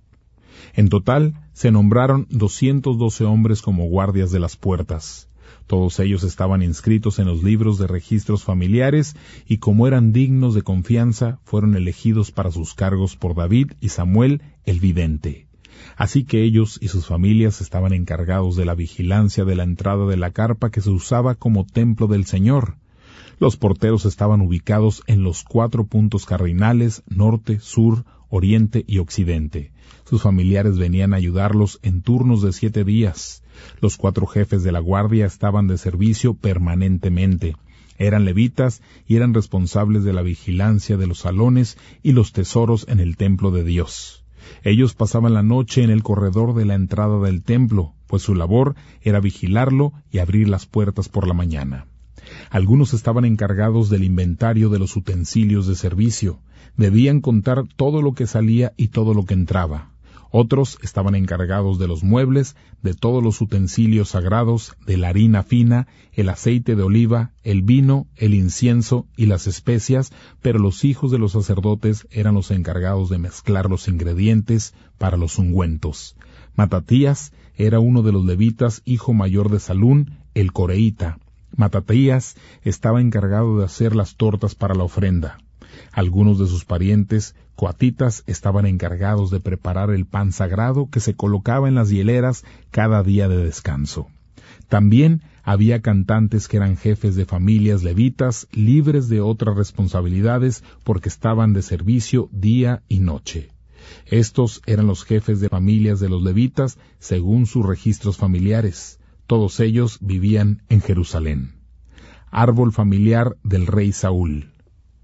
En total, se nombraron doscientos doce hombres como guardias de las puertas. Todos ellos estaban inscritos en los libros de registros familiares, y como eran dignos de confianza, fueron elegidos para sus cargos por David y Samuel el vidente. Así que ellos y sus familias estaban encargados de la vigilancia de la entrada de la carpa que se usaba como templo del Señor. Los porteros estaban ubicados en los cuatro puntos cardinales, norte, sur, oriente y occidente. Sus familiares venían a ayudarlos en turnos de siete días. Los cuatro jefes de la guardia estaban de servicio permanentemente. Eran levitas y eran responsables de la vigilancia de los salones y los tesoros en el templo de Dios. Ellos pasaban la noche en el corredor de la entrada del templo, pues su labor era vigilarlo y abrir las puertas por la mañana. Algunos estaban encargados del inventario de los utensilios de servicio. Debían contar todo lo que salía y todo lo que entraba. Otros estaban encargados de los muebles, de todos los utensilios sagrados, de la harina fina, el aceite de oliva, el vino, el incienso y las especias, pero los hijos de los sacerdotes eran los encargados de mezclar los ingredientes para los ungüentos. Matatías era uno de los levitas, hijo mayor de Salún, el coreíta. Matatías estaba encargado de hacer las tortas para la ofrenda. Algunos de sus parientes coatitas estaban encargados de preparar el pan sagrado que se colocaba en las hieleras cada día de descanso. También había cantantes que eran jefes de familias levitas, libres de otras responsabilidades porque estaban de servicio día y noche. Estos eran los jefes de familias de los levitas según sus registros familiares. Todos ellos vivían en Jerusalén. Árbol familiar del rey Saúl.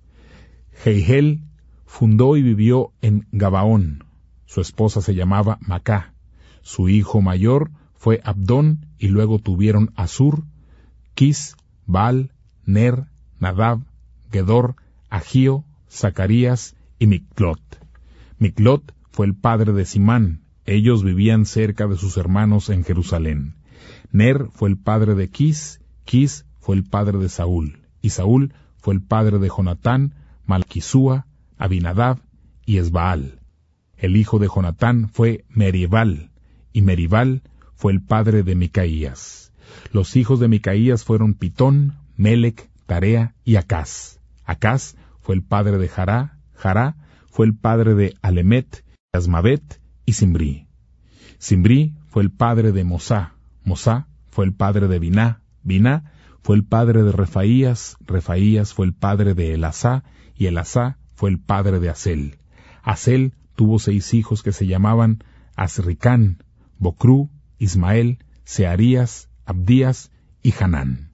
Jehiel fundó y vivió en Gabaón. Su esposa se llamaba Macá. Su hijo mayor fue Abdón, y luego tuvieron Asur, Quis, Baal, Ner, Nadab, Gedor, Agío, Zacarías y Miclot. Miclot fue el padre de Simán. Ellos vivían cerca de sus hermanos en Jerusalén. Ner fue el padre de Quis, Quis fue el padre de Saúl, y Saúl fue el padre de Jonatán, Malquisúa, Abinadab y Esbaal. El hijo de Jonatán fue Meribal, y Meribal fue el padre de Micaías. Los hijos de Micaías fueron Pitón, Melec, Tarea y Acaz. Acaz fue el padre de Jará, Jará fue el padre de Alemet, Asmavet y Simbrí. Simbrí fue el padre de Mosá, Mosá fue el padre de Biná, Biná fue el padre de Refaías, Refaías fue el padre de Elasá, y Elasá fue el padre de Asel. Asel tuvo seis hijos que se llamaban Asricán, Bocrú, Ismael, Searías, Abdías y Hanán.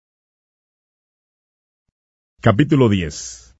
Capítulo diez.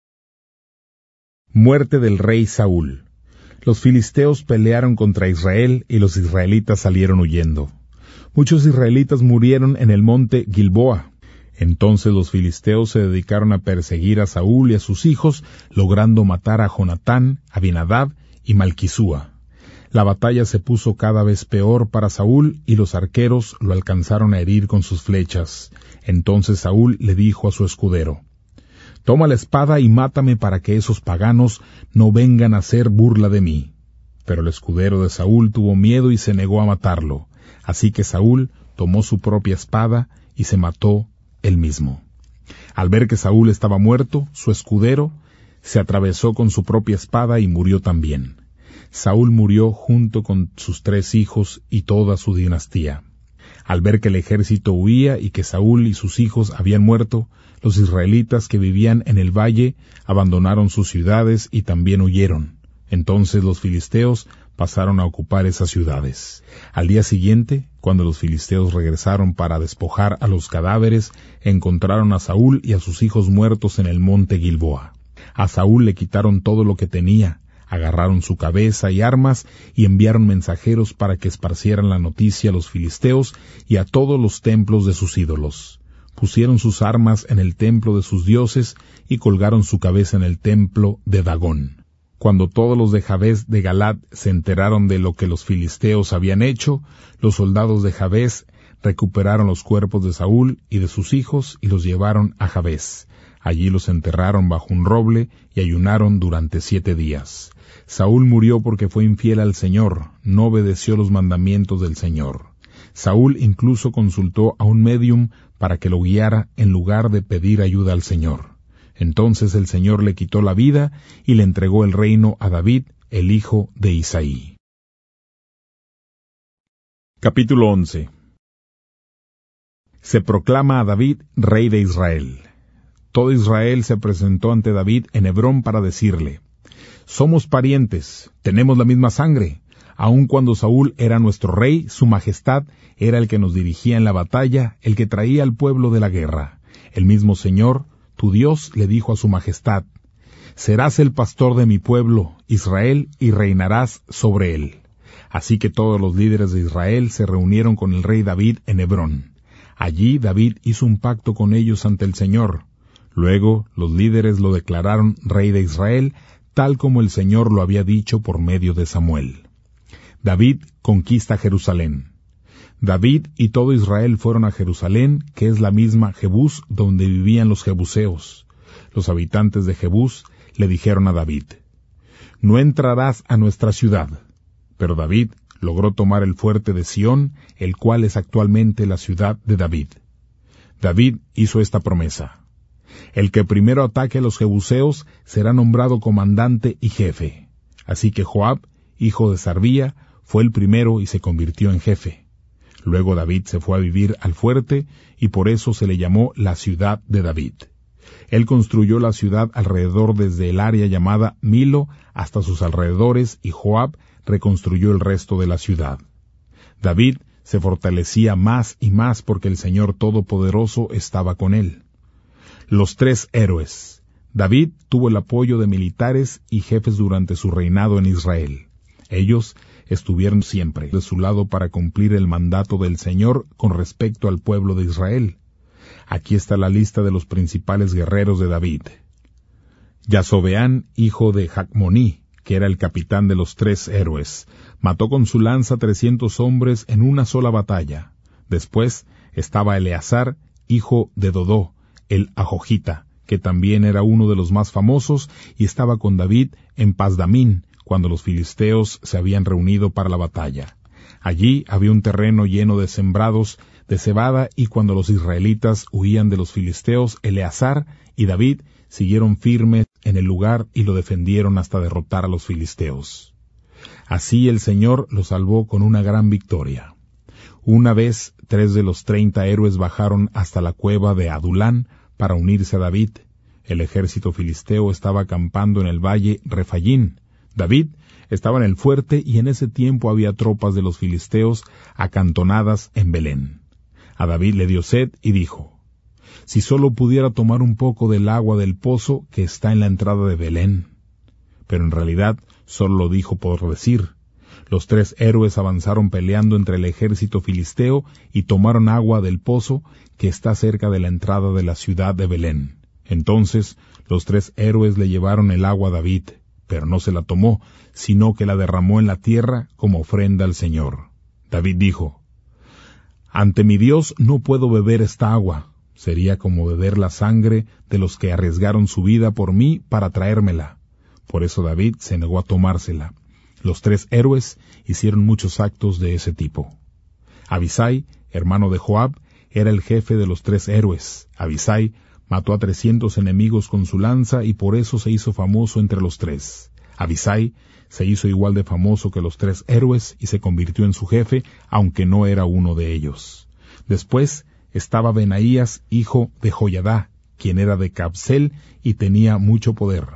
Muerte del rey Saúl. Los filisteos pelearon contra Israel y los israelitas salieron huyendo. Muchos israelitas murieron en el monte Gilboa. Entonces los filisteos se dedicaron a perseguir a Saúl y a sus hijos, logrando matar a Jonatán, Abinadab y Malquisúa. La batalla se puso cada vez peor para Saúl, y los arqueros lo alcanzaron a herir con sus flechas. Entonces Saúl le dijo a su escudero: «Toma la espada y mátame para que esos paganos no vengan a hacer burla de mí». Pero el escudero de Saúl tuvo miedo y se negó a matarlo. Así que Saúl tomó su propia espada y se mató él mismo. Al ver que Saúl estaba muerto, su escudero se atravesó con su propia espada y murió también. Saúl murió junto con sus tres hijos y toda su dinastía. Al ver que el ejército huía y que Saúl y sus hijos habían muerto, los israelitas que vivían en el valle abandonaron sus ciudades y también huyeron. Entonces los filisteos pasaron a ocupar esas ciudades. Al día siguiente, cuando los filisteos regresaron para despojar a los cadáveres, encontraron a Saúl y a sus hijos muertos en el monte Gilboa. A Saúl le quitaron todo lo que tenía, agarraron su cabeza y armas y enviaron mensajeros para que esparcieran la noticia a los filisteos y a todos los templos de sus ídolos. Pusieron sus armas en el templo de sus dioses y colgaron su cabeza en el templo de Dagón. Cuando todos los de Jabes de Galad se enteraron de lo que los filisteos habían hecho, los soldados de Jabes recuperaron los cuerpos de Saúl y de sus hijos y los llevaron a Jabes. Allí los enterraron bajo un roble y ayunaron durante siete días. Saúl murió porque fue infiel al Señor, no obedeció los mandamientos del Señor. Saúl incluso consultó a un médium para que lo guiara en lugar de pedir ayuda al Señor. Entonces el Señor le quitó la vida y le entregó el reino a David, el hijo de Isaí. Capítulo once. Se proclama a David rey de Israel. todo Israel se presentó ante David en Hebrón para decirle: «Somos parientes, tenemos la misma sangre. Aun cuando Saúl era nuestro rey, su majestad era el que nos dirigía en la batalla, el que traía al pueblo de la guerra. El mismo Señor, tu Dios, le dijo a su majestad: serás el pastor de mi pueblo, Israel, y reinarás sobre él». Así que todos los líderes de Israel se reunieron con el rey David en Hebrón. Allí David hizo un pacto con ellos ante el Señor. Luego los líderes lo declararon rey de Israel, tal como el Señor lo había dicho por medio de Samuel. David conquista Jerusalén. David y todo Israel fueron a Jerusalén, que es la misma Jebús donde vivían los jebuseos. Los habitantes de Jebús le dijeron a David: «No entrarás a nuestra ciudad». Pero David logró tomar el fuerte de Sión, el cual es actualmente la ciudad de David. David hizo esta promesa: «El que primero ataque a los jebuseos será nombrado comandante y jefe». Así que Joab, hijo de Sarvía, fue el primero y se convirtió en jefe. Luego David se fue a vivir al fuerte, y por eso se le llamó la ciudad de David. Él construyó la ciudad alrededor desde el área llamada Milo hasta sus alrededores, y Joab reconstruyó el resto de la ciudad. David se fortalecía más y más porque el Señor Todopoderoso estaba con él. Los tres héroes. David tuvo el apoyo de militares y jefes durante su reinado en Israel. Ellos estuvieron siempre de su lado para cumplir el mandato del Señor con respecto al pueblo de Israel. Aquí está la lista de los principales guerreros de David. Yasobeán, hijo de Jacmoní, que era el capitán de los tres héroes, mató con su lanza trescientos hombres en una sola batalla. Después estaba Eleazar, hijo de Dodó, el Ajojita, que también era uno de los más famosos, y estaba con David en Pasdamín, cuando los filisteos se habían reunido para la batalla. Allí había un terreno lleno de sembrados de cebada, y cuando los israelitas huían de los filisteos, Eleazar y David siguieron firmes en el lugar y lo defendieron hasta derrotar a los filisteos. Así el Señor los salvó con una gran victoria. Una vez, tres de los treinta héroes bajaron hasta la cueva de Adulán para unirse a David. El ejército filisteo estaba acampando en el valle Refayín. David estaba en el fuerte, y en ese tiempo había tropas de los filisteos acantonadas en Belén. A David le dio sed y dijo: «Si solo pudiera tomar un poco del agua del pozo que está en la entrada de Belén». Pero en realidad solo lo dijo por decir. Los tres héroes avanzaron peleando entre el ejército filisteo y tomaron agua del pozo que está cerca de la entrada de la ciudad de Belén. Entonces los tres héroes le llevaron el agua a David, pero no se la tomó, sino que la derramó en la tierra como ofrenda al Señor. David dijo: «Ante mi Dios no puedo beber esta agua. Sería como beber la sangre de los que arriesgaron su vida por mí para traérmela». Por eso David se negó a tomársela. Los tres héroes hicieron muchos actos de ese tipo. Abisai, hermano de Joab, era el jefe de los tres héroes. Abisai mató a trescientos enemigos con su lanza, y por eso se hizo famoso entre los tres. Abisai se hizo igual de famoso que los tres héroes y se convirtió en su jefe, aunque no era uno de ellos. Después estaba Benaías, hijo de Joiadá, quien era de Cabsel y tenía mucho poder.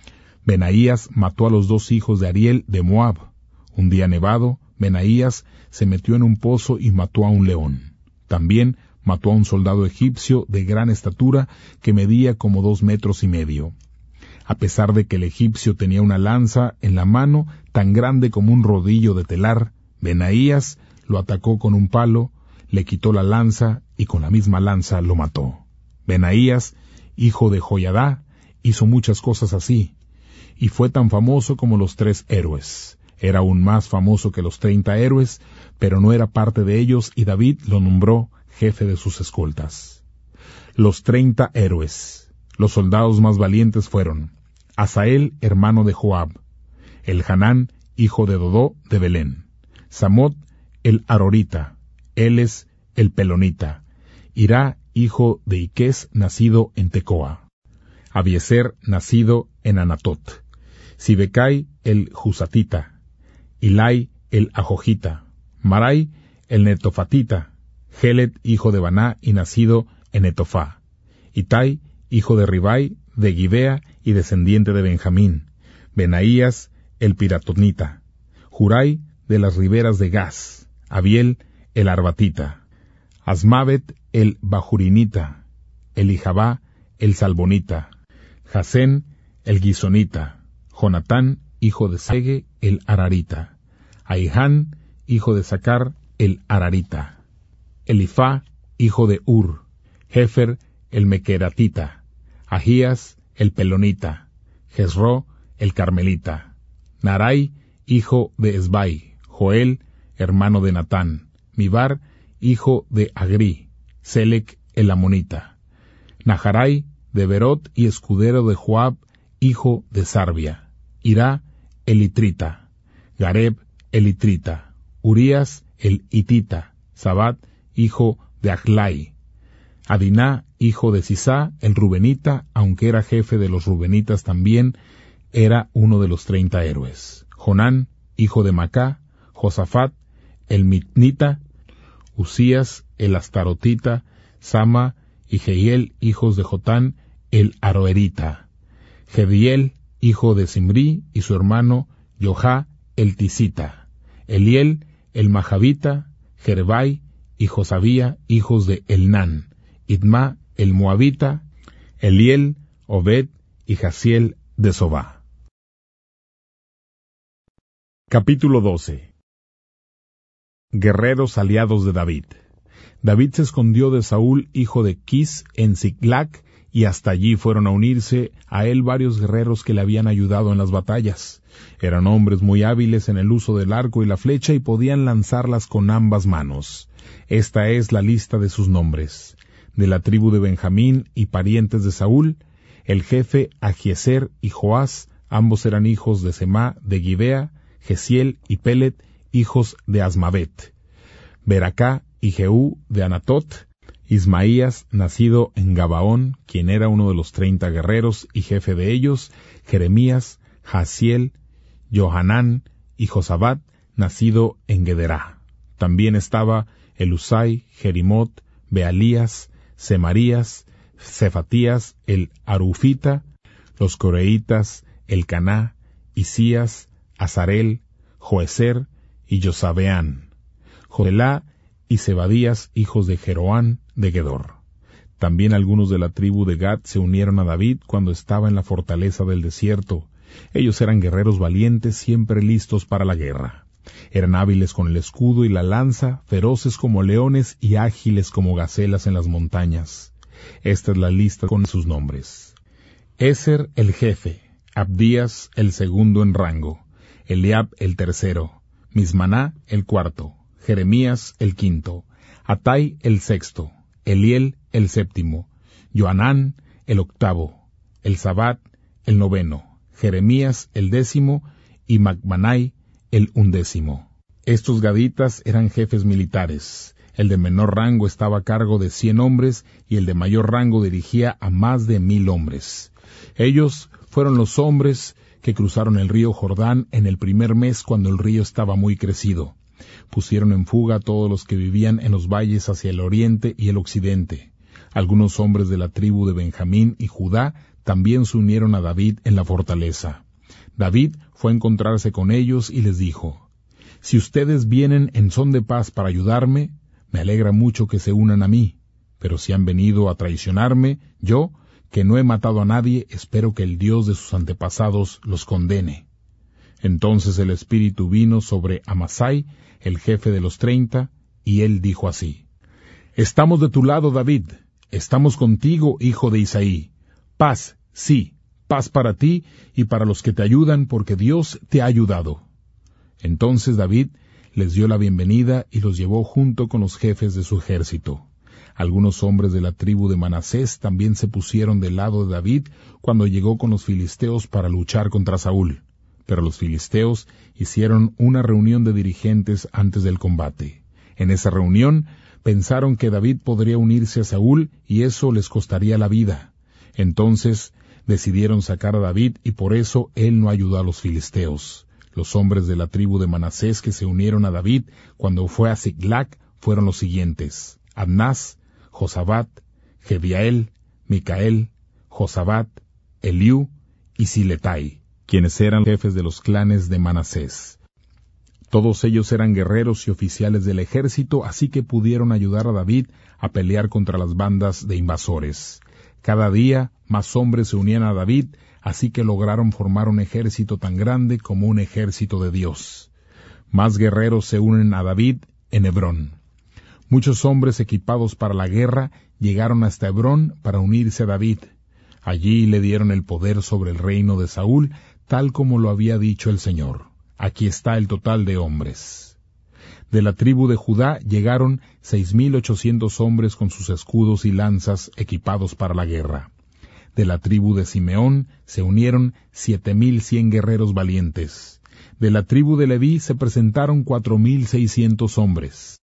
Benaías mató a los dos hijos de Ariel de Moab. Un día nevado, Benaías se metió en un pozo y mató a un león. También mató a un soldado egipcio de gran estatura que medía como dos metros y medio. A pesar de que el egipcio tenía una lanza en la mano tan grande como un rodillo de telar, Benaías lo atacó con un palo, le quitó la lanza y con la misma lanza lo mató. Benaías, hijo de Joiadá, hizo muchas cosas así, y fue tan famoso como los tres héroes. Era aún más famoso que los treinta héroes, pero no era parte de ellos, y David lo nombró jefe de sus escoltas. Los treinta héroes. Los soldados más valientes fueron Asael, hermano de Joab; Elhanán, hijo de Dodó de Belén; Samot, el Arorita; Eles, el Pelonita; Hirá, hijo de Iqués, nacido en Tecoa; Abiezer, nacido en Anatot; Sibecai, el Jusatita; Ilai, el Ajojita; Marai, el Netofatita; Gelet, hijo de Baná y nacido en Netofá; Itai, hijo de Ribai, de Gibea y descendiente de Benjamín, Benaías, el piratonita, Jurai, de las riberas de Gaz, Abiel, el arbatita, Asmavet, el bajurinita, Elijabá, el salbonita, Jasén, el guisonita, Jonatán, hijo de Sege, el ararita, Ahiján, hijo de Sacar, el ararita, Elifá, hijo de Ur, Jefer, el mequeratita, Ahías, el pelonita, Jezro, el carmelita, Narai, hijo de Esbai, Joel, hermano de Natán, Mibar, hijo de Agri, Selec, el amonita, Naharai, de Berot y escudero de Joab, hijo de Sarbia, Irá, el itrita, Gareb, el itrita, Urías, el hitita, Sabat, hijo de Aglai, Adiná, hijo de Sisá, el rubenita, aunque era jefe de los rubenitas también, era uno de los treinta héroes, Jonán, hijo de Macá, Josafat, el mitnita, Usías, el astarotita, Sama y Jehiel, hijos de Jotán, el aroerita, Jediel, hijo de Simri, y su hermano Johá, el tisita, Eliel, el majabita, Jerbai y Josabía, hijos de Elnán, Idma, el moabita, Eliel, Obed y Jasiel de Sobá. Capítulo doce. Guerreros aliados de David. David se escondió de Saúl, hijo de Quis, en Ziclac, y hasta allí fueron a unirse a él varios guerreros que le habían ayudado en las batallas. Eran hombres muy hábiles en el uso del arco y la flecha y podían lanzarlas con ambas manos. Esta es la lista de sus nombres. De la tribu de Benjamín y parientes de Saúl, el jefe Ahiezer y Joás, ambos eran hijos de Semá de Gibea, Gesiel y Pelet, hijos de Asmavet, Beracá y Jehú de Anatot, Ismaías, nacido en Gabaón, quien era uno de los treinta guerreros y jefe de ellos, Jeremías, Jasiel, Johanán y Josabat, nacido en Gederá. También estaba Elusai, Jerimot, Bealías, Semarías, Cefatías, el Arufita, los Coreitas, el Caná, Isías, Azarel, Joeser y Josabeán, Jodelá y Zebadías, hijos de Jeroán de Gedor. También algunos de la tribu de Gad se unieron a David cuando estaba en la fortaleza del desierto. Ellos eran guerreros valientes, siempre listos para la guerra. Eran hábiles con el escudo y la lanza, feroces como leones y ágiles como gacelas en las montañas. Esta es la lista con sus nombres. Eser el jefe, Abdías el segundo en rango, Eliab el tercero, Mismaná el cuarto, Jeremías el quinto, Atai el sexto, Eliel el séptimo, Joanán el octavo, Elzabat el noveno, Jeremías el décimo y Macbanai el undécimo. Estos gaditas eran jefes militares. El de menor rango estaba a cargo de cien hombres y el de mayor rango dirigía a más de mil hombres. Ellos fueron los hombres que cruzaron el río Jordán en el primer mes cuando el río estaba muy crecido. Pusieron en fuga a todos los que vivían en los valles hacia el oriente y el occidente. Algunos hombres de la tribu de Benjamín y Judá también se unieron a David en la fortaleza. David fue a encontrarse con ellos y les dijo: «Si ustedes vienen en son de paz para ayudarme, me alegra mucho que se unan a mí, pero si han venido a traicionarme, yo, que no he matado a nadie, espero que el Dios de sus antepasados los condene». Entonces el Espíritu vino sobre Amasai, el jefe de los treinta, y él dijo así: «Estamos de tu lado, David, estamos contigo, hijo de Isaí. Paz, sí, paz para ti y para los que te ayudan, porque Dios te ha ayudado». Entonces David les dio la bienvenida y los llevó junto con los jefes de su ejército. Algunos hombres de la tribu de Manasés también se pusieron del lado de David cuando llegó con los filisteos para luchar contra Saúl. Pero los filisteos hicieron una reunión de dirigentes antes del combate. En esa reunión pensaron que David podría unirse a Saúl y eso les costaría la vida. Entonces decidieron sacar a David y por eso él no ayudó a los filisteos. Los hombres de la tribu de Manasés que se unieron a David cuando fue a Ziclac fueron los siguientes: Adnás, Josabat, Jebiael, Micael, Josabat, Eliú y Siletai, quienes eran jefes de los clanes de Manasés. Todos ellos eran guerreros y oficiales del ejército, así que pudieron ayudar a David a pelear contra las bandas de invasores. Cada día más hombres se unían a David, así que lograron formar un ejército tan grande como un ejército de Dios. Más guerreros se unen a David en Hebrón. Muchos hombres equipados para la guerra llegaron hasta Hebrón para unirse a David. Allí le dieron el poder sobre el reino de Saúl, tal como lo había dicho el Señor. Aquí está el total de hombres. De la tribu de Judá llegaron seis mil ochocientos hombres con sus escudos y lanzas equipados para la guerra. De la tribu de Simeón se unieron siete mil cien guerreros valientes. De la tribu de Leví se presentaron cuatro mil seiscientos hombres.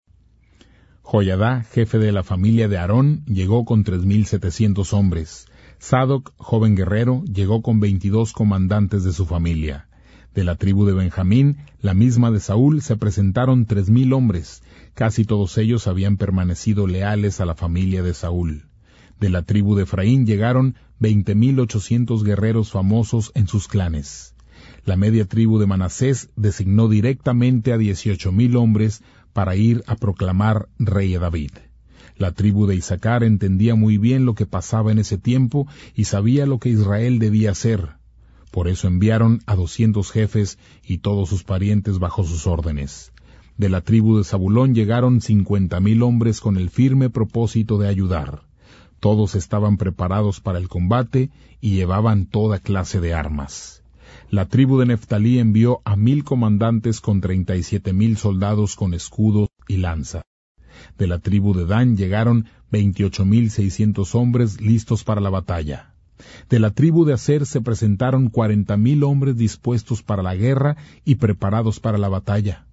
Joiadá, jefe de la familia de Aarón, llegó con tres mil setecientos hombres. Sadoc, joven guerrero, llegó con veintidós comandantes de su familia. De la tribu de Benjamín, la misma de Saúl, se presentaron tres mil hombres. Casi todos ellos habían permanecido leales a la familia de Saúl. De la tribu de Efraín llegaron veinte mil ochocientos guerreros famosos en sus clanes. La media tribu de Manasés designó directamente a dieciocho mil hombres para ir a proclamar rey a David. La tribu de Isaacar entendía muy bien lo que pasaba en ese tiempo y sabía lo que Israel debía hacer. Por eso enviaron a doscientos jefes y todos sus parientes bajo sus órdenes. De la tribu de Zabulón llegaron cincuenta mil hombres con el firme propósito de ayudar. Todos estaban preparados para el combate y llevaban toda clase de armas. La tribu de Neftalí envió a mil comandantes con treinta y siete mil soldados con escudos y lanza. De la tribu de Dan llegaron veintiocho mil seiscientos hombres listos para la batalla. De la tribu de Aser se presentaron cuarenta mil hombres dispuestos para la guerra y preparados para la batalla.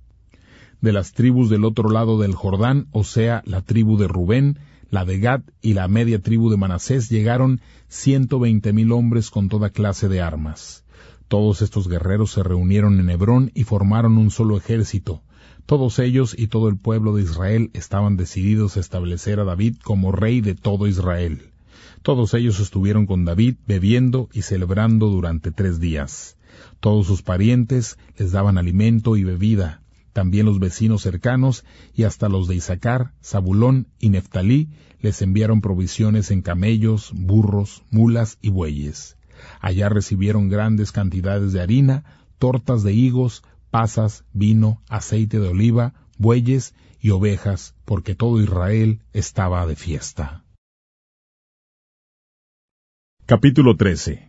De las tribus del otro lado del Jordán, o sea, la tribu de Rubén, la de Gad y la media tribu de Manasés, llegaron ciento veinte mil hombres con toda clase de armas. Todos estos guerreros se reunieron en Hebrón y formaron un solo ejército. Todos ellos y todo el pueblo de Israel estaban decididos a establecer a David como rey de todo Israel. Todos ellos estuvieron con David bebiendo y celebrando durante tres días. Todos sus parientes les daban alimento y bebida, también los vecinos cercanos y hasta los de Isaacar, Zabulón y Neftalí les enviaron provisiones en camellos, burros, mulas y bueyes. Allá recibieron grandes cantidades de harina, tortas de higos, pasas, vino, aceite de oliva, bueyes y ovejas, porque todo Israel estaba de fiesta. Capítulo trece.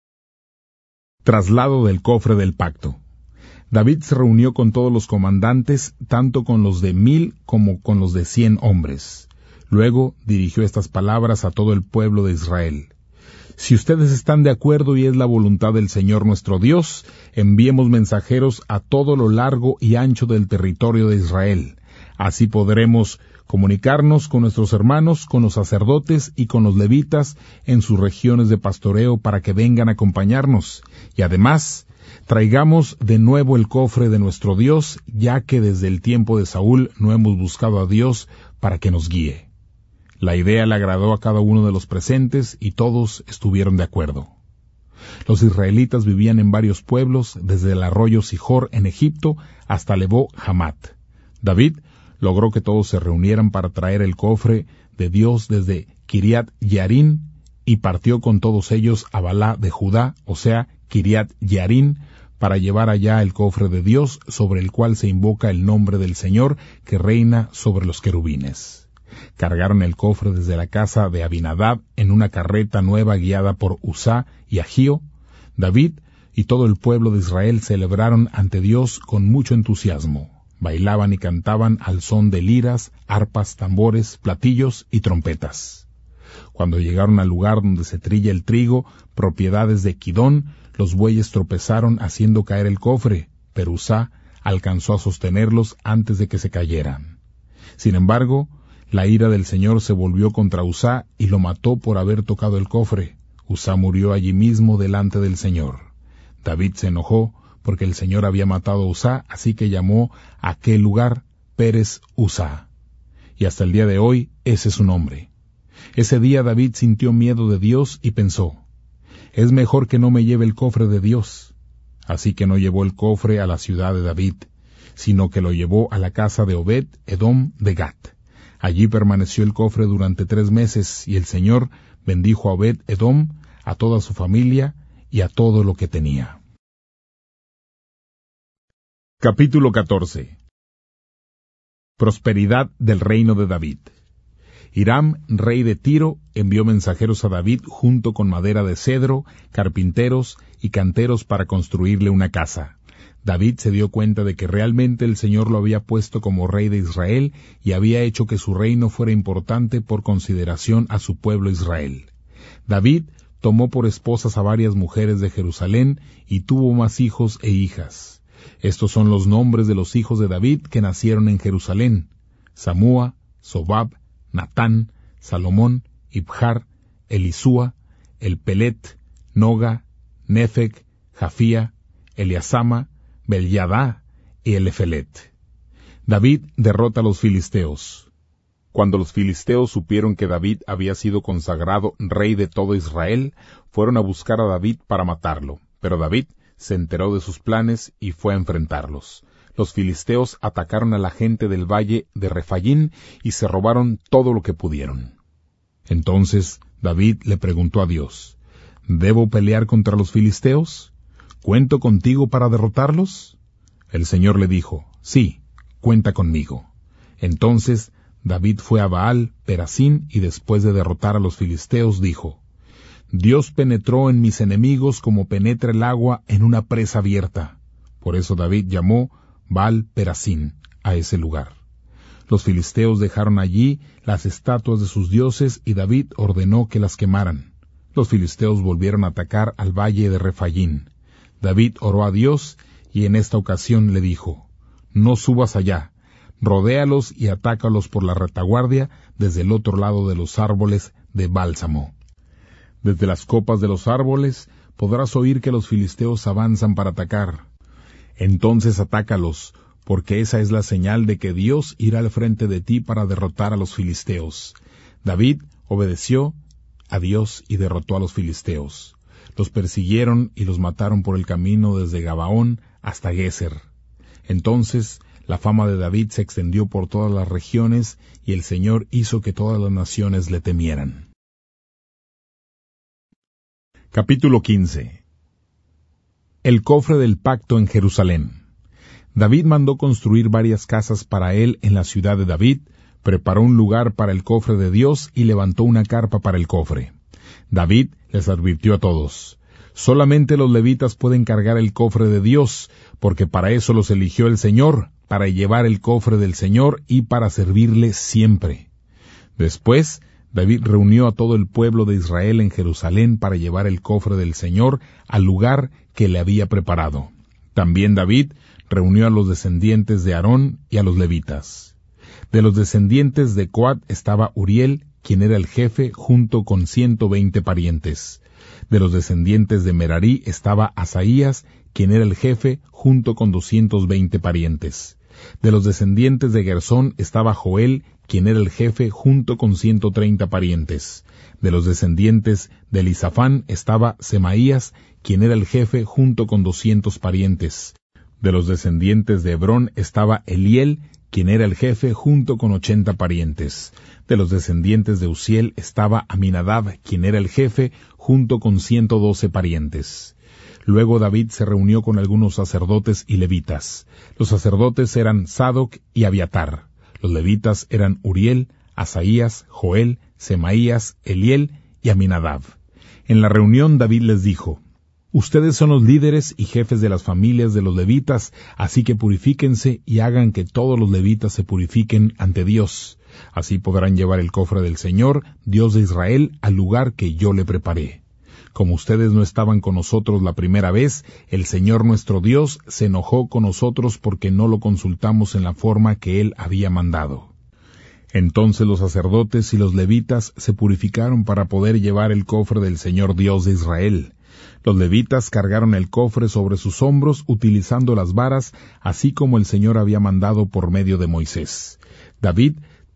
Traslado del cofre del pacto. David se reunió con todos los comandantes, tanto con los de mil como con los de cien hombres. Luego dirigió estas palabras a todo el pueblo de Israel. Si ustedes están de acuerdo y es la voluntad del Señor nuestro Dios, enviemos mensajeros a todo lo largo y ancho del territorio de Israel. Así podremos comunicarnos con nuestros hermanos, con los sacerdotes y con los levitas en sus regiones de pastoreo para que vengan a acompañarnos. Y además, traigamos de nuevo el cofre de nuestro Dios, ya que desde el tiempo de Saúl no hemos buscado a Dios para que nos guíe. La idea le agradó a cada uno de los presentes y todos estuvieron de acuerdo. Los israelitas vivían en varios pueblos, desde el arroyo Sijor en Egipto hasta Lebo Hamat. David logró que todos se reunieran para traer el cofre de Dios desde Kiriat Yearim y partió con todos ellos a Balá de Judá, o sea, Kiriat Yearim, para llevar allá el cofre de Dios sobre el cual se invoca el nombre del Señor que reina sobre los querubines. Cargaron el cofre desde la casa de Abinadab en una carreta nueva guiada por Uzá y Ahío. David y todo el pueblo de Israel celebraron ante Dios con mucho entusiasmo. Bailaban y cantaban al son de liras, arpas, tambores, platillos y trompetas. Cuando llegaron al lugar donde se trilla el trigo, propiedades de Kidón, los bueyes tropezaron haciendo caer el cofre, pero Uzá alcanzó a sostenerlos antes de que se cayeran. Sin embargo, la ira del Señor se volvió contra Uzá y lo mató por haber tocado el cofre. Uzá murió allí mismo delante del Señor. David se enojó porque el Señor había matado a Uzá, así que llamó a aquel lugar Pérez Uzá. Y hasta el día de hoy ese es su nombre. Ese día David sintió miedo de Dios y pensó, es mejor que no me lleve el cofre de Dios. Así que no llevó el cofre a la ciudad de David, sino que lo llevó a la casa de Obed Edom de Gat. Allí permaneció el cofre durante tres meses, y el Señor bendijo a Obed Edom, a toda su familia y a todo lo que tenía. Capítulo catorce. Prosperidad del reino de David. Hiram, rey de Tiro, envió mensajeros a David junto con madera de cedro, carpinteros y canteros para construirle una casa. David se dio cuenta de que realmente el Señor lo había puesto como rey de Israel y había hecho que su reino fuera importante por consideración a su pueblo Israel. David tomó por esposas a varias mujeres de Jerusalén y tuvo más hijos e hijas. Estos son los nombres de los hijos de David que nacieron en Jerusalén: Samúa, Sobab, Natán, Salomón, Ibjar, Elisúa, Elpelet, Noga, Nefeg, Jafía, Eliasama, Belyadá y Elefelet. David derrota a los filisteos. Cuando los filisteos supieron que David había sido consagrado rey de todo Israel, fueron a buscar a David para matarlo, pero David se enteró de sus planes y fue a enfrentarlos. Los filisteos atacaron a la gente del valle de Refayín y se robaron todo lo que pudieron. Entonces David le preguntó a Dios: ¿Debo pelear contra los filisteos? ¿Cuento contigo para derrotarlos? El Señor le dijo: Sí, cuenta conmigo. Entonces David fue a Baal Perasín y después de derrotar a los filisteos dijo: Dios penetró en mis enemigos como penetra el agua en una presa abierta. Por eso David llamó Baal Perasín a ese lugar. Los filisteos dejaron allí las estatuas de sus dioses y David ordenó que las quemaran. Los filisteos volvieron a atacar al valle de Refayín. David oró a Dios y en esta ocasión le dijo: No subas allá, rodéalos y atácalos por la retaguardia desde el otro lado de los árboles de bálsamo. Desde las copas de los árboles podrás oír que los filisteos avanzan para atacar. Entonces atácalos, porque esa es la señal de que Dios irá al frente de ti para derrotar a los filisteos. David obedeció a Dios y derrotó a los filisteos. Los persiguieron y los mataron por el camino desde Gabaón hasta Geser. Entonces la fama de David se extendió por todas las regiones y el Señor hizo que todas las naciones le temieran. Capítulo quince. El cofre del pacto en Jerusalén. David mandó construir varias casas para él en la ciudad de David, preparó un lugar para el cofre de Dios y levantó una carpa para el cofre. David les advirtió a todos: solamente los levitas pueden cargar el cofre de Dios, porque para eso los eligió el Señor, para llevar el cofre del Señor y para servirle siempre. Después, David reunió a todo el pueblo de Israel en Jerusalén para llevar el cofre del Señor al lugar que le había preparado. También David reunió a los descendientes de Aarón y a los levitas. De los descendientes de Coat estaba Uriel, quien era el jefe, junto con ciento veinte parientes. De los descendientes de Merarí estaba Asaías, quien era el jefe, junto con doscientos veinte parientes. De los descendientes de Gersón estaba Joel, quien era el jefe, junto con ciento treinta parientes. De los descendientes de Elisafán estaba Semaías, quien era el jefe, junto con doscientos parientes. De los descendientes de Hebrón estaba Eliel, quien era el jefe, junto con ochenta parientes. De los descendientes de Uziel estaba Aminadab, quien era el jefe, junto con ciento doce parientes. Luego David se reunió con algunos sacerdotes y levitas. Los sacerdotes eran Sadoc y Abiatar. Los levitas eran Uriel, Asaías, Joel, Semaías, Eliel y Aminadab. En la reunión David les dijo: Ustedes son los líderes y jefes de las familias de los levitas, así que purifíquense y hagan que todos los levitas se purifiquen ante Dios. Así podrán llevar el cofre del Señor, Dios de Israel, al lugar que yo le preparé. Como ustedes no estaban con nosotros la primera vez, el Señor nuestro Dios se enojó con nosotros porque no lo consultamos en la forma que Él había mandado. Entonces los sacerdotes y los levitas se purificaron para poder llevar el cofre del Señor Dios de Israel. Los levitas cargaron el cofre sobre sus hombros utilizando las varas, así como el Señor había mandado por medio de Moisés. David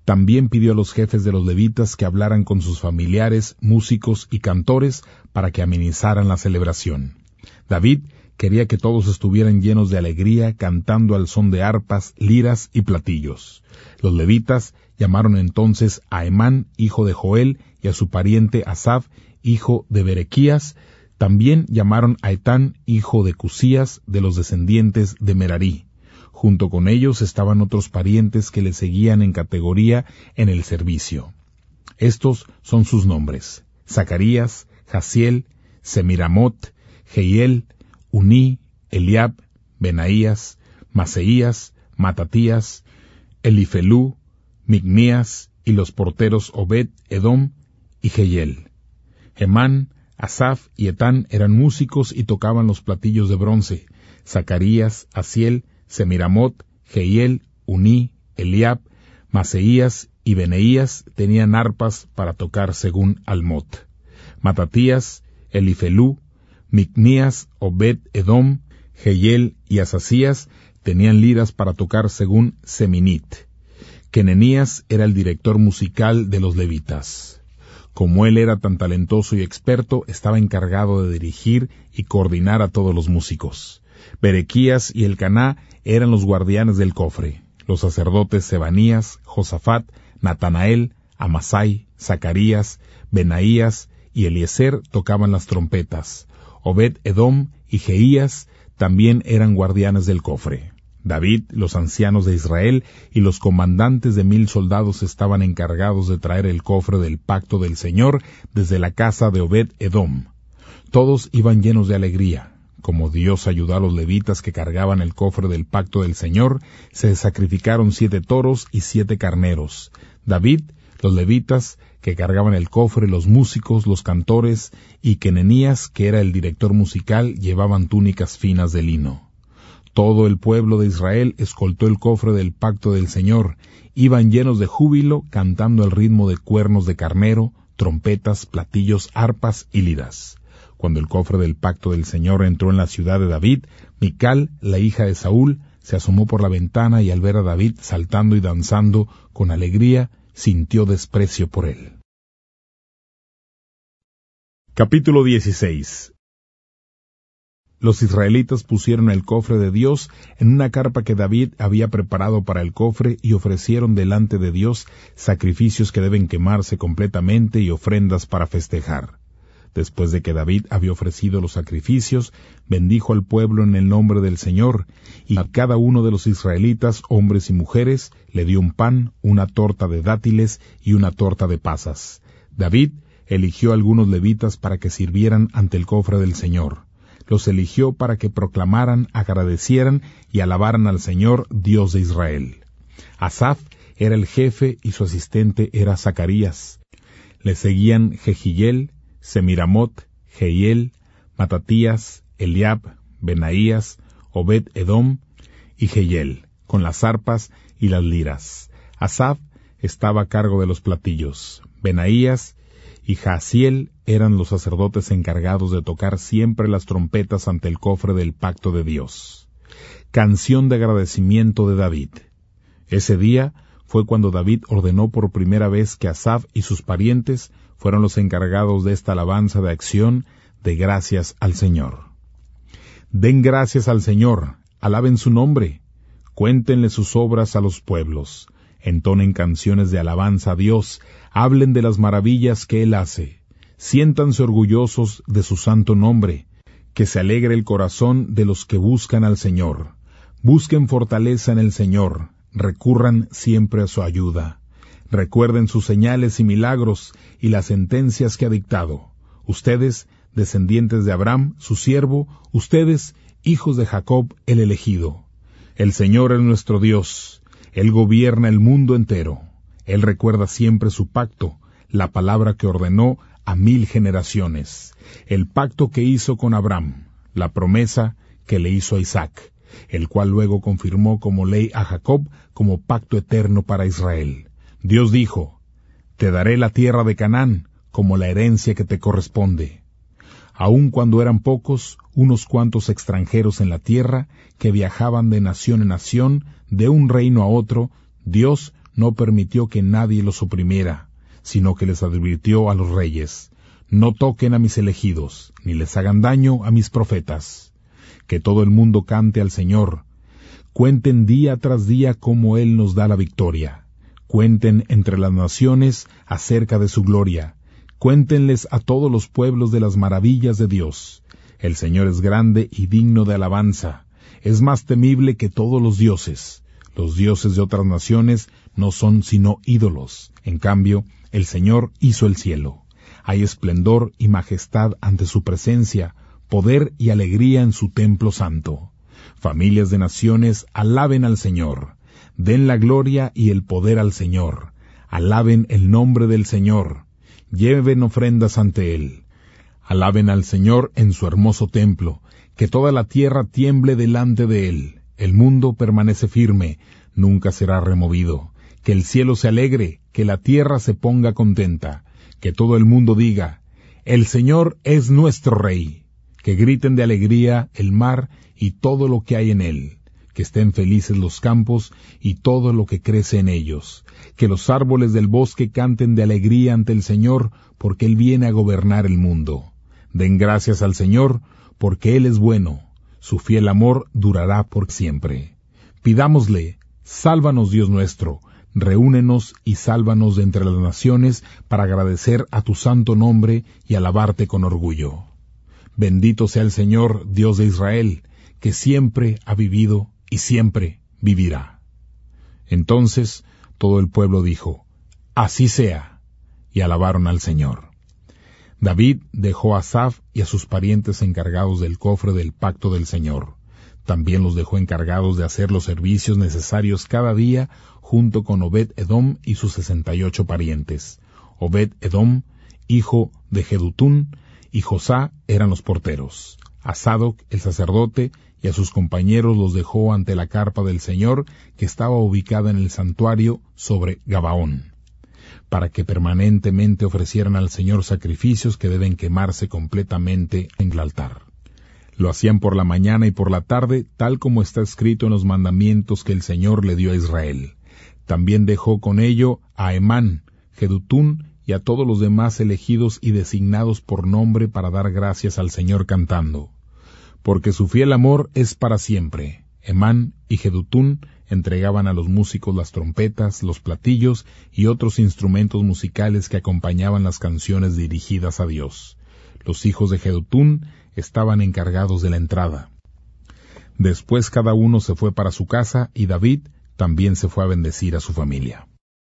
También pidió a los jefes de los levitas que hablaran con sus familiares, músicos y cantores para que amenizaran la celebración. David quería que todos estuvieran llenos de alegría, cantando al son de arpas, liras y platillos. Los levitas llamaron entonces a Hemán, hijo de Joel, y a su pariente Asaf, hijo de Berequías. También llamaron a Etán, hijo de Cusías, de los descendientes de Merarí. Junto con ellos estaban otros parientes que le seguían en categoría en el servicio. Estos son sus nombres: Zacarías, Jaziel, Semiramot, Jehiel, Uní, Eliab, Benaías, Maseías, Matatías, Elifelú, Mignías, y los porteros Obed, Edom y Jehiel. Hemán, Asaf y Etán eran músicos y tocaban los platillos de bronce. Zacarías, Asiel, Semiramot, Jehiel, Uní, Eliab, Maseías y Benaías tenían arpas para tocar según Almot. Matatías, Elifelú, Mignías, Obed, Edom, Jehiel y Asasías tenían liras para tocar según Seminit. Kenenías era el director musical de los levitas. Como él era tan talentoso y experto, estaba encargado de dirigir y coordinar a todos los músicos. Berequías y Elcaná eran los guardianes del cofre. Los sacerdotes Sebanías, Josafat, Natanael, Amasai, Zacarías, Benaías y Eliezer tocaban las trompetas. Obed Edom y Jeías también eran guardianes del cofre. David, los ancianos de Israel y los comandantes de mil soldados estaban encargados de traer el cofre del pacto del Señor desde la casa de Obed Edom. Todos iban llenos de alegría. Como Dios ayudó a los levitas que cargaban el cofre del pacto del Señor, se sacrificaron siete toros y siete carneros. David, los levitas que cargaban el cofre, los músicos, los cantores, y Kenenías, que era el director musical, llevaban túnicas finas de lino. Todo el pueblo de Israel escoltó el cofre del pacto del Señor. Iban llenos de júbilo, cantando al ritmo de cuernos de carnero, trompetas, platillos, arpas y liras. Cuando el cofre del pacto del Señor entró en la ciudad de David, Mical, la hija de Saúl, se asomó por la ventana y al ver a David saltando y danzando con alegría, sintió desprecio por él. Capítulo dieciséis. Los israelitas pusieron el cofre de Dios en una carpa que David había preparado para el cofre y ofrecieron delante de Dios sacrificios que deben quemarse completamente y ofrendas para festejar. Después de que David había ofrecido los sacrificios, bendijo al pueblo en el nombre del Señor, y a cada uno de los israelitas, hombres y mujeres, le dio un pan, una torta de dátiles y una torta de pasas. David eligió a algunos levitas para que sirvieran ante el cofre del Señor. Los eligió para que proclamaran, agradecieran y alabaran al Señor, Dios de Israel. Asaf era el jefe y su asistente era Zacarías. Le seguían Jehiel, Semiramot, Jehiel, Matatías, Eliab, Benaías, Obed Edom y Jehiel, con las arpas y las liras. Asaf estaba a cargo de los platillos. Benaías y Jaziel eran los sacerdotes encargados de tocar siempre las trompetas ante el cofre del pacto de Dios. Canción de agradecimiento de David. Ese día fue cuando David ordenó por primera vez que Asaf y sus parientes fueron los encargados de esta alabanza de acción de gracias al Señor. Den gracias al Señor, alaben su nombre, cuéntenle sus obras a los pueblos, entonen canciones de alabanza a Dios, hablen de las maravillas que Él hace, siéntanse orgullosos de su santo nombre, que se alegre el corazón de los que buscan al Señor. Busquen fortaleza en el Señor, recurran siempre a su ayuda. Recuerden sus señales y milagros y las sentencias que ha dictado. Ustedes, descendientes de Abraham, su siervo, ustedes, hijos de Jacob, el elegido. El Señor es nuestro Dios. Él gobierna el mundo entero. Él recuerda siempre su pacto, la palabra que ordenó a mil generaciones, el pacto que hizo con Abraham, la promesa que le hizo a Isaac, el cual luego confirmó como ley a Jacob como pacto eterno para Israel. Dios dijo, te daré la tierra de Canaán como la herencia que te corresponde. Aun cuando eran pocos, unos cuantos extranjeros en la tierra, que viajaban de nación en nación, de un reino a otro, Dios no permitió que nadie los oprimiera, sino que les advirtió a los reyes: no toquen a mis elegidos, ni les hagan daño a mis profetas. Que todo el mundo cante al Señor. Cuenten día tras día cómo Él nos da la victoria. Cuenten entre las naciones acerca de su gloria. Cuéntenles a todos los pueblos de las maravillas de Dios. El Señor es grande y digno de alabanza. Es más temible que todos los dioses. Los dioses de otras naciones no son sino ídolos. En cambio, el Señor hizo el cielo. Hay esplendor y majestad ante su presencia, poder y alegría en su templo santo. Familias de naciones, alaben al Señor. Den la gloria y el poder al Señor. Alaben el nombre del Señor. Lleven ofrendas ante Él. Alaben al Señor en su hermoso templo. Que toda la tierra tiemble delante de Él. El mundo permanece firme, nunca será removido. Que el cielo se alegre, que la tierra se ponga contenta. Que todo el mundo diga: el Señor es nuestro Rey. Que griten de alegría el mar y todo lo que hay en él. Que estén felices los campos y todo lo que crece en ellos. Que los árboles del bosque canten de alegría ante el Señor, porque Él viene a gobernar el mundo. Den gracias al Señor, porque Él es bueno. Su fiel amor durará por siempre. Pidámosle: sálvanos, Dios nuestro. Reúnenos y sálvanos de entre las naciones para agradecer a tu santo nombre y alabarte con orgullo. Bendito sea el Señor, Dios de Israel, que siempre ha vivido y siempre vivirá. Entonces todo el pueblo dijo: así sea, y alabaron al Señor. David dejó a Asaf y a sus parientes encargados del cofre del pacto del Señor. También los dejó encargados de hacer los servicios necesarios cada día, junto con Obed-Edom y sus sesenta y ocho parientes. Obed-Edom, hijo de Jedutún, y Josá eran los porteros. A Sadoc, el sacerdote, y a sus compañeros los dejó ante la carpa del Señor, que estaba ubicada en el santuario sobre Gabaón, para que permanentemente ofrecieran al Señor sacrificios que deben quemarse completamente en el altar. Lo hacían por la mañana y por la tarde, tal como está escrito en los mandamientos que el Señor le dio a Israel. También dejó con ello a Emán, Jedutún, y a todos los demás elegidos y designados por nombre para dar gracias al Señor cantando. Porque su fiel amor es para siempre. Emán y Jedutún entregaban a los músicos las trompetas, los platillos y otros instrumentos musicales que acompañaban las canciones dirigidas a Dios. Los hijos de Jedutún estaban encargados de la entrada. Después cada uno se fue para su casa y David también se fue a bendecir a su familia.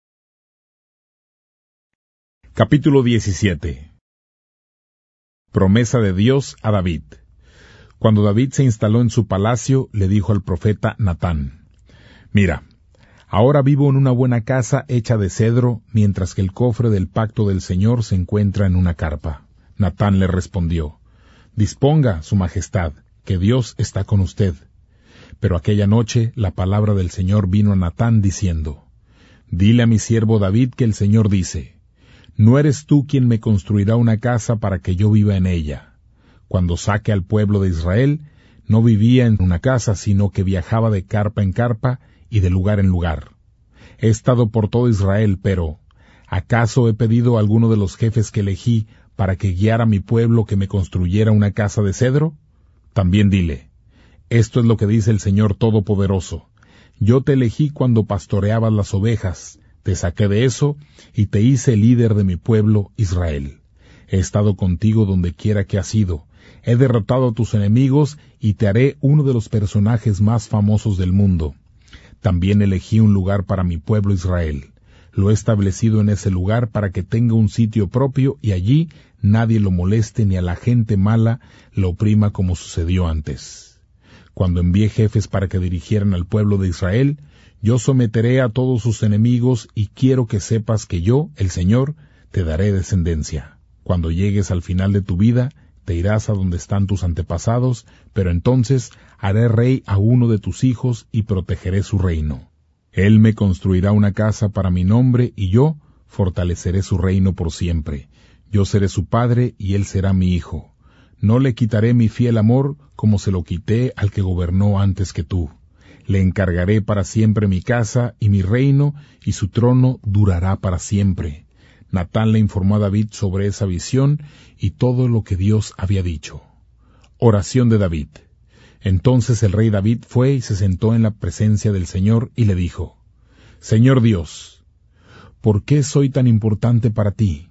Capítulo diecisiete. Promesa de Dios a David. Cuando David se instaló en su palacio, le dijo al profeta Natán: Mira, ahora vivo en una buena casa hecha de cedro, mientras que el cofre del pacto del Señor se encuentra en una carpa. Natán le respondió: Disponga, su majestad, que Dios está con usted. Pero aquella noche la palabra del Señor vino a Natán diciendo: Dile a mi siervo David que el Señor dice: No eres tú quien me construirá una casa para que yo viva en ella. Cuando saque al pueblo de Israel, no vivía en una casa, sino que viajaba de carpa en carpa y de lugar en lugar. He estado por todo Israel, pero ¿acaso he pedido a alguno de los jefes que elegí para que guiara a mi pueblo que me construyera una casa de cedro? También dile: Esto es lo que dice el Señor Todopoderoso: Yo te elegí cuando pastoreabas las ovejas, te saqué de eso y te hice líder de mi pueblo Israel. He estado contigo donde quiera que has ido. He derrotado a tus enemigos y te haré uno de los personajes más famosos del mundo. También elegí un lugar para mi pueblo Israel. Lo he establecido en ese lugar para que tenga un sitio propio y allí nadie lo moleste ni a la gente mala lo oprima como sucedió antes. Cuando envié jefes para que dirigieran al pueblo de Israel, yo someteré a todos sus enemigos y quiero que sepas que yo, el Señor, te daré descendencia. Cuando llegues al final de tu vida, te irás a donde están tus antepasados, pero entonces haré rey a uno de tus hijos y protegeré su reino. Él me construirá una casa para mi nombre y yo fortaleceré su reino por siempre. Yo seré su padre y él será mi hijo. No le quitaré mi fiel amor como se lo quité al que gobernó antes que tú. Le encargaré para siempre mi casa y mi reino, y su trono durará para siempre. Natán le informó a David sobre esa visión y todo lo que Dios había dicho. Oración de David. Entonces el rey David fue y se sentó en la presencia del Señor y le dijo: Señor Dios, ¿por qué soy tan importante para ti?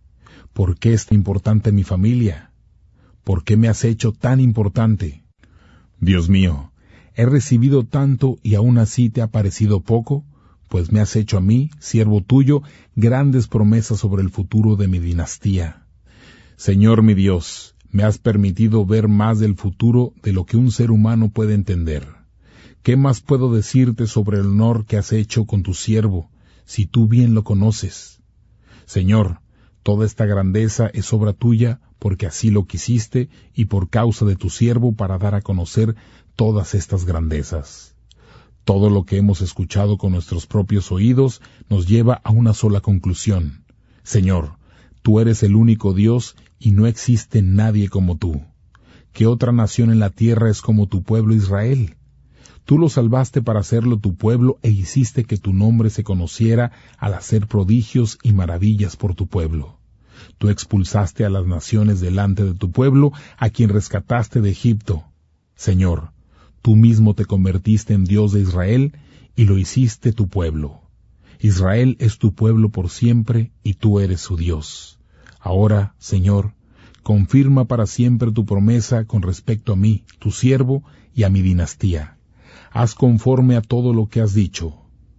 ¿Por qué es tan importante mi familia? ¿Por qué me has hecho tan importante? Dios mío, he recibido tanto y aún así te ha parecido poco, pues me has hecho a mí, siervo tuyo, grandes promesas sobre el futuro de mi dinastía. Señor mi Dios, me has permitido ver más del futuro de lo que un ser humano puede entender. ¿Qué más puedo decirte sobre el honor que has hecho con tu siervo, si tú bien lo conoces? Señor, toda esta grandeza es obra tuya, porque así lo quisiste, y por causa de tu siervo para dar a conocer todas estas grandezas. Todo lo que hemos escuchado con nuestros propios oídos nos lleva a una sola conclusión. Señor, tú eres el único Dios y no existe nadie como tú. ¿Qué otra nación en la tierra es como tu pueblo Israel? Tú lo salvaste para hacerlo tu pueblo e hiciste que tu nombre se conociera al hacer prodigios y maravillas por tu pueblo. Tú expulsaste a las naciones delante de tu pueblo, a quien rescataste de Egipto. Señor, tú mismo te convertiste en Dios de Israel y lo hiciste tu pueblo. Israel es tu pueblo por siempre y tú eres su Dios. Ahora, Señor, confirma para siempre tu promesa con respecto a mí, tu siervo, y a mi dinastía. Haz conforme a todo lo que has dicho.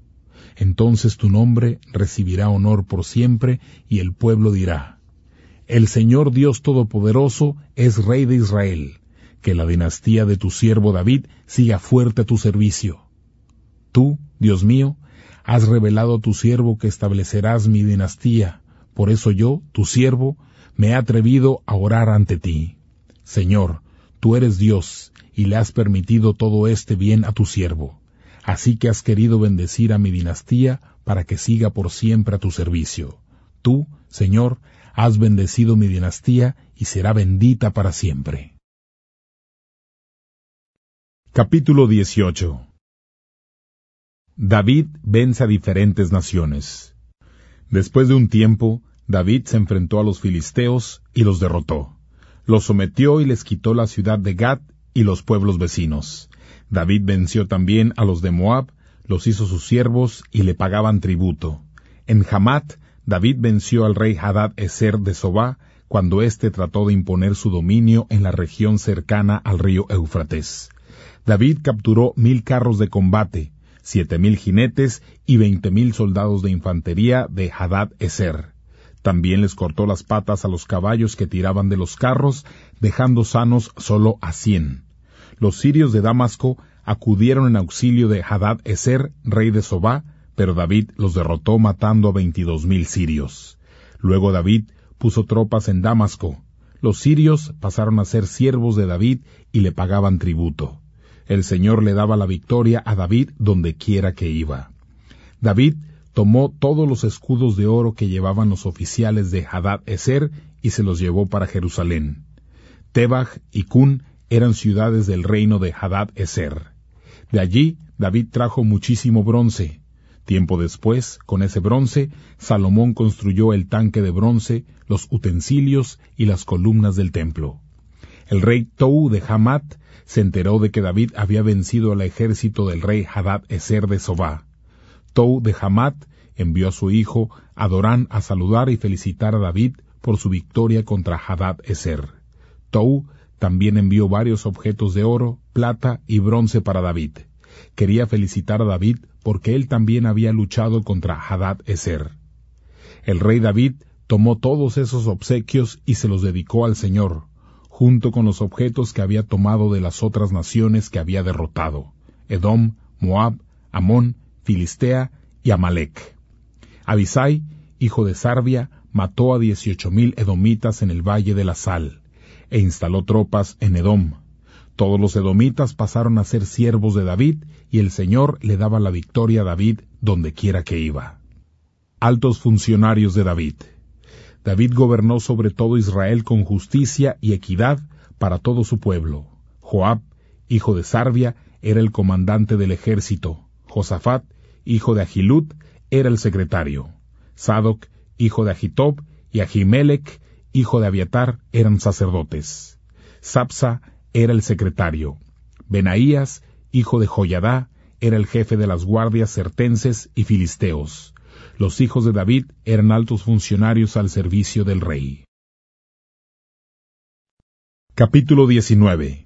Entonces tu nombre recibirá honor por siempre y el pueblo dirá: El Señor Dios Todopoderoso es Rey de Israel. Que la dinastía de tu siervo David siga fuerte a tu servicio. Tú, Dios mío, has revelado a tu siervo que establecerás mi dinastía. Por eso yo, tu siervo, me he atrevido a orar ante ti. Señor, tú eres Dios, y le has permitido todo este bien a tu siervo. Así que has querido bendecir a mi dinastía para que siga por siempre a tu servicio. Tú, Señor, has bendecido mi dinastía y será bendita para siempre. Capítulo dieciocho. David vence a diferentes naciones. Después de un tiempo, David se enfrentó a los filisteos y los derrotó. Los sometió y les quitó la ciudad de Gat y los pueblos vecinos. David venció también a los de Moab, los hizo sus siervos y le pagaban tributo. En Hamat, David venció al rey Hadad-Ezer de Sobá, cuando éste trató de imponer su dominio en la región cercana al río Éufrates. David capturó mil carros de combate, siete mil jinetes y veinte mil soldados de infantería de Hadad-Ezer. También les cortó las patas a los caballos que tiraban de los carros, dejando sanos solo a cien. Los sirios de Damasco acudieron en auxilio de Hadad-Ezer, rey de Sobá, pero David los derrotó matando a veintidós mil sirios. Luego David puso tropas en Damasco. Los sirios pasaron a ser siervos de David y le pagaban tributo. El Señor le daba la victoria a David donde quiera que iba. David tomó todos los escudos de oro que llevaban los oficiales de Hadad-Ezer y se los llevó para Jerusalén. Tebaj y Cun eran ciudades del reino de Hadad-Ezer. De allí David trajo muchísimo bronce. Tiempo después, con ese bronce, Salomón construyó el tanque de bronce, los utensilios y las columnas del templo. El rey Tou de Hamat se enteró de que David había vencido al ejército del rey Hadad-Ezer de Sobá. Tou de Hamat envió a su hijo Adorán a saludar y felicitar a David por su victoria contra Hadad-Ezer. Tou también envió varios objetos de oro, plata y bronce para David. Quería felicitar a David porque él también había luchado contra Hadad-Ezer. El rey David tomó todos esos obsequios y se los dedicó al Señor, junto con los objetos que había tomado de las otras naciones que había derrotado: Edom, Moab, Amón, Filistea y Amalec. Abisai, hijo de Sarbia, mató a dieciocho mil edomitas en el valle de la Sal, e instaló tropas en Edom. Todos los edomitas pasaron a ser siervos de David, y el Señor le daba la victoria a David donde quiera que iba. Altos funcionarios de David. David gobernó sobre todo Israel con justicia y equidad para todo su pueblo. Joab, hijo de Sarbia, era el comandante del ejército. Josafat, hijo de Ahilud, era el secretario. Sadoc, hijo de Ahitob, y Ahimelech, hijo de Abiatar, eran sacerdotes. Sapsa era el secretario. Benaías, hijo de Joiadá, era el jefe de las guardias certenses y filisteos. Los hijos de David eran altos funcionarios al servicio del rey. Capítulo diecinueve.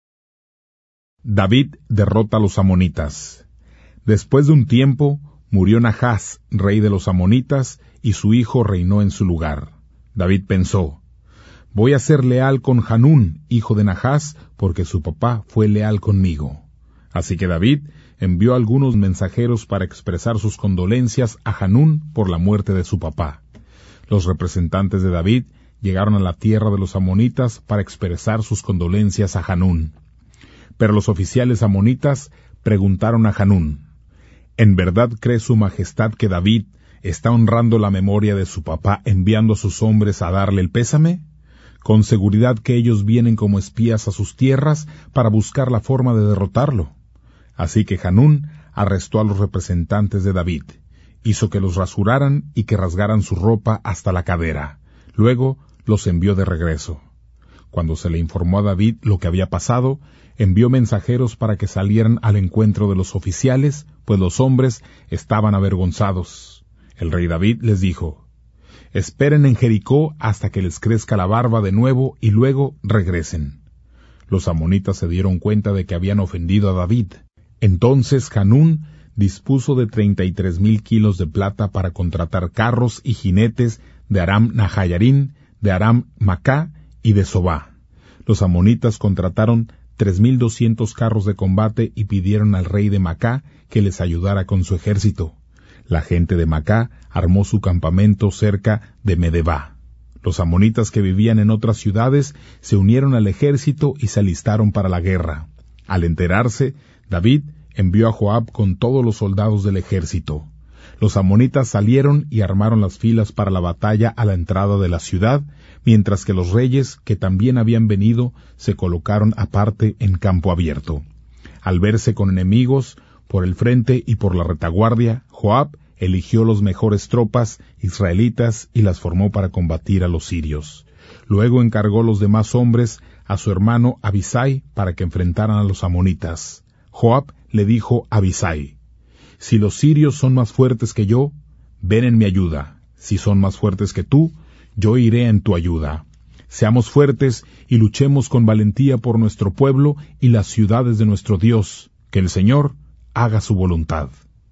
David derrota a los amonitas. Después de un tiempo, murió Nahás, rey de los amonitas, y su hijo reinó en su lugar. David pensó, voy a ser leal con Hanún, hijo de Nahás, porque su papá fue leal conmigo. Así que David envió algunos mensajeros para expresar sus condolencias a Hanún por la muerte de su papá. Los representantes de David llegaron a la tierra de los amonitas para expresar sus condolencias a Hanún. Pero los oficiales amonitas preguntaron a Hanún, ¿en verdad cree su majestad que David está honrando la memoria de su papá enviando a sus hombres a darle el pésame? Con seguridad que ellos vienen como espías a sus tierras para buscar la forma de derrotarlo. Así que Hanún arrestó a los representantes de David, hizo que los rasuraran y que rasgaran su ropa hasta la cadera. Luego los envió de regreso. Cuando se le informó a David lo que había pasado, envió mensajeros para que salieran al encuentro de los oficiales, pues los hombres estaban avergonzados. El rey David les dijo, esperen en Jericó hasta que les crezca la barba de nuevo y luego regresen. Los amonitas se dieron cuenta de que habían ofendido a David. Entonces Hanún dispuso de treinta y tres mil kilos de plata para contratar carros y jinetes de Aram Nahayarín, de Aram Macá y de Sobá. Los amonitas contrataron tres mil doscientos carros de combate y pidieron al rey de Macá que les ayudara con su ejército. La gente de Macá armó su campamento cerca de Medebá. Los amonitas que vivían en otras ciudades se unieron al ejército y se alistaron para la guerra. Al enterarse, David envió a Joab con todos los soldados del ejército. Los amonitas salieron y armaron las filas para la batalla a la entrada de la ciudad, mientras que los reyes, que también habían venido, se colocaron aparte en campo abierto. Al verse con enemigos, por el frente y por la retaguardia, Joab eligió los mejores tropas israelitas y las formó para combatir a los sirios. Luego encargó los demás hombres a su hermano Abisai para que enfrentaran a los amonitas. Joab le dijo a Abisai, si los sirios son más fuertes que yo, ven en mi ayuda. Si son más fuertes que tú, yo iré en tu ayuda. Seamos fuertes y luchemos con valentía por nuestro pueblo y las ciudades de nuestro Dios, que el Señor haga su voluntad.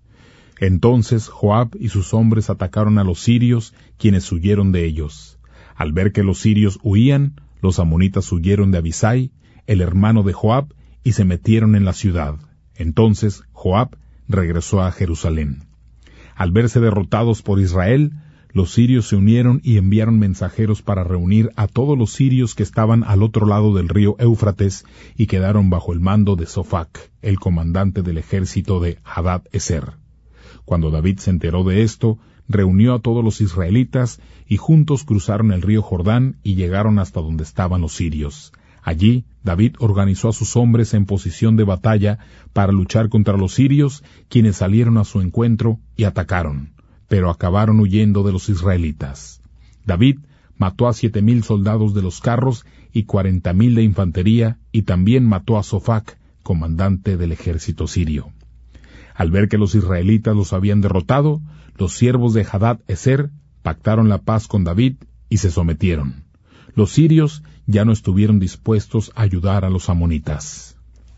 Entonces Joab y sus hombres atacaron a los sirios, quienes huyeron de ellos. Al ver que los sirios huían, los amonitas huyeron de Abisai, el hermano de Joab, y se metieron en la ciudad. Entonces Joab regresó a Jerusalén. Al verse derrotados por Israel, los sirios se unieron y enviaron mensajeros para reunir a todos los sirios que estaban al otro lado del río Éufrates y quedaron bajo el mando de Sofac, el comandante del ejército de Hadad-Ezer. Cuando David se enteró de esto, reunió a todos los israelitas y juntos cruzaron el río Jordán y llegaron hasta donde estaban los sirios. Allí, David organizó a sus hombres en posición de batalla para luchar contra los sirios, quienes salieron a su encuentro y atacaron, pero acabaron huyendo de los israelitas. David mató a siete mil soldados de los carros y cuarenta mil de infantería, y también mató a Sofac, comandante del ejército sirio. Al ver que los israelitas los habían derrotado, los siervos de Hadad-Ezer pactaron la paz con David y se sometieron. Los sirios ya no estuvieron dispuestos a ayudar a los amonitas.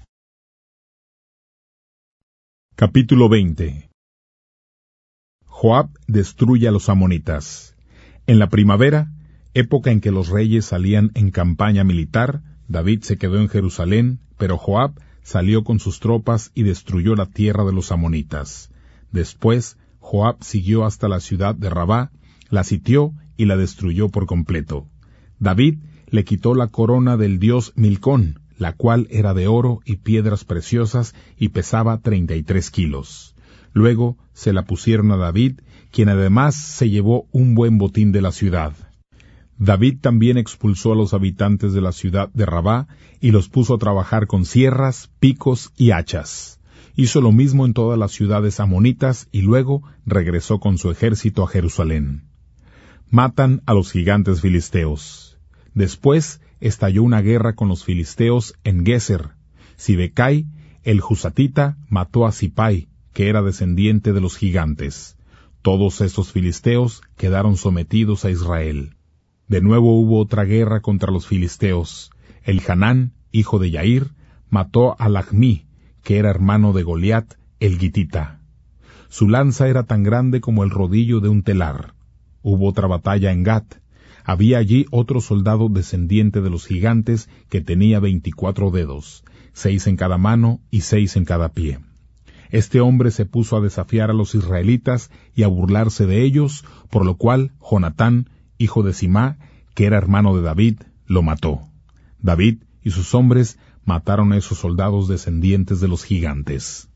Capítulo veinte. Joab destruye a los amonitas. En la primavera, época en que los reyes salían en campaña militar, David se quedó en Jerusalén, pero Joab salió con sus tropas y destruyó la tierra de los amonitas. Después, Joab siguió hasta la ciudad de Rabá, la sitió y la destruyó por completo. David le quitó la corona del dios Milcón, la cual era de oro y piedras preciosas y pesaba treinta y tres kilos. Luego se la pusieron a David, quien además se llevó un buen botín de la ciudad. David también expulsó a los habitantes de la ciudad de Rabá y los puso a trabajar con sierras, picos y hachas. Hizo lo mismo en todas las ciudades amonitas y luego regresó con su ejército a Jerusalén. Matan a los gigantes filisteos. Después estalló una guerra con los filisteos en Geser. Sibecai, el Husatita, mató a Sipai, que era descendiente de los gigantes. Todos estos filisteos quedaron sometidos a Israel. De nuevo hubo otra guerra contra los filisteos. El Hanán, hijo de Yair, mató a Lachmi, que era hermano de Goliat, el Gitita. Su lanza era tan grande como el rodillo de un telar. Hubo otra batalla en Gat. Había allí otro soldado descendiente de los gigantes que tenía veinticuatro dedos, seis en cada mano y seis en cada pie. Este hombre se puso a desafiar a los israelitas y a burlarse de ellos, por lo cual Jonatán, hijo de Simá, que era hermano de David, lo mató. David y sus hombres mataron a esos soldados descendientes de los gigantes.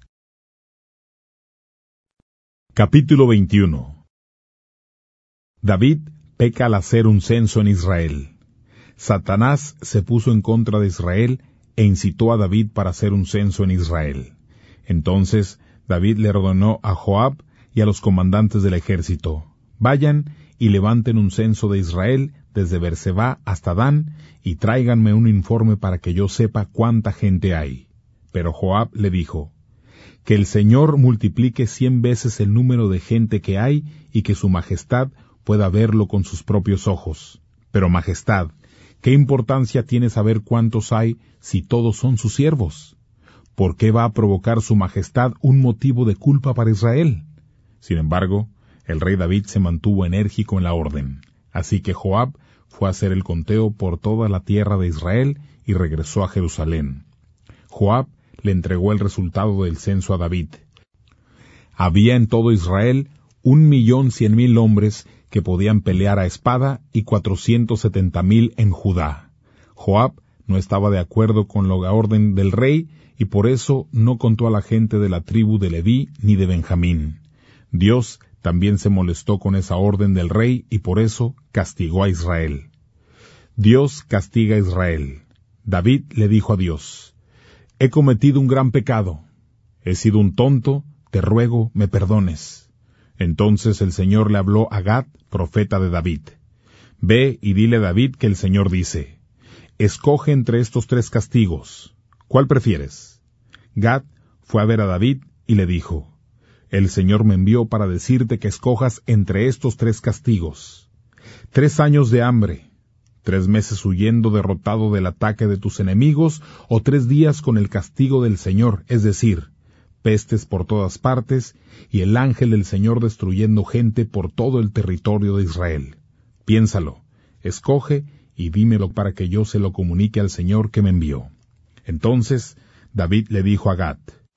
Capítulo veintiuno. David peca al hacer un censo en Israel. Satanás se puso en contra de Israel e incitó a David para hacer un censo en Israel. Entonces David le ordenó a Joab y a los comandantes del ejército: vayan y levanten un censo de Israel desde Berseba hasta Dan, y tráiganme un informe para que yo sepa cuánta gente hay. Pero Joab le dijo: que el Señor multiplique cien veces el número de gente que hay, y que su majestad pueda verlo con sus propios ojos. Pero majestad, ¿qué importancia tiene saber cuántos hay si todos son sus siervos? ¿Por qué va a provocar su majestad un motivo de culpa para Israel? Sin embargo, el rey David se mantuvo enérgico en la orden. Así que Joab fue a hacer el conteo por toda la tierra de Israel y regresó a Jerusalén. Joab le entregó el resultado del censo a David. Había en todo Israel un millón cien mil hombres que podían pelear a espada y cuatrocientos setenta mil en Judá. Joab no estaba de acuerdo con la orden del rey y por eso no contó a la gente de la tribu de Leví ni de Benjamín. Dios también se molestó con esa orden del rey y por eso castigó a Israel. Dios castiga a Israel. David le dijo a Dios: he cometido un gran pecado. He sido un tonto, te ruego me perdones. Entonces el Señor le habló a Gad, profeta de David: ve y dile a David que el Señor dice: escoge entre estos tres castigos. ¿Cuál prefieres? Gad fue a ver a David y le dijo: el Señor me envió para decirte que escojas entre estos tres castigos. Tres años de hambre, tres meses huyendo derrotado del ataque de tus enemigos, o tres días con el castigo del Señor, es decir, pestes por todas partes, y el ángel del Señor destruyendo gente por todo el territorio de Israel. Piénsalo, escoge y dímelo para que yo se lo comunique al Señor que me envió. Entonces David le dijo a Gad: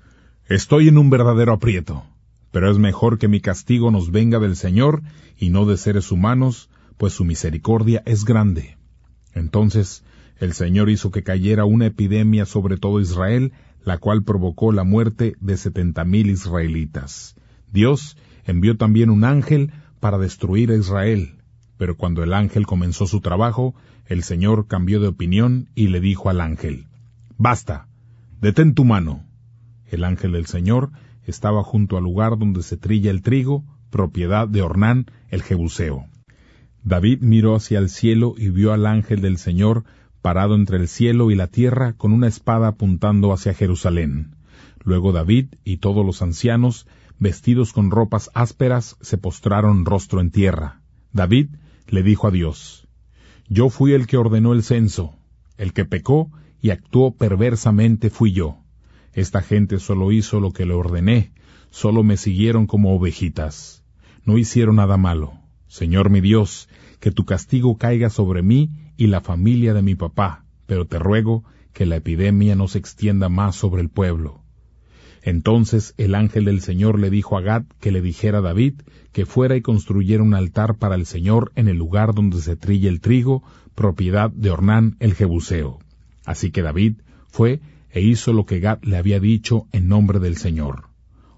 estoy en un verdadero aprieto, pero es mejor que mi castigo nos venga del Señor y no de seres humanos, pues su misericordia es grande. Entonces el Señor hizo que cayera una epidemia sobre todo Israel, la cual provocó la muerte de setenta mil israelitas. Dios envió también un ángel para destruir a Israel, pero cuando el ángel comenzó su trabajo, el Señor cambió de opinión y le dijo al ángel: basta, detén tu mano. El ángel del Señor estaba junto al lugar donde se trilla el trigo, propiedad de Ornán el Jebuseo. David miró hacia el cielo y vio al ángel del Señor parado entre el cielo y la tierra con una espada apuntando hacia Jerusalén. Luego David y todos los ancianos, vestidos con ropas ásperas, se postraron rostro en tierra. David le dijo a Dios: yo fui el que ordenó el censo, el que pecó y actuó perversamente fui yo. Esta gente solo hizo lo que le ordené, solo me siguieron como ovejitas. No hicieron nada malo. Señor mi Dios, que tu castigo caiga sobre mí y la familia de mi papá, pero te ruego que la epidemia no se extienda más sobre el pueblo. Entonces el ángel del Señor le dijo a Gad que le dijera a David que fuera y construyera un altar para el Señor en el lugar donde se trilla el trigo, propiedad de Ornán el Jebuseo. Así que David fue e hizo lo que Gad le había dicho en nombre del Señor.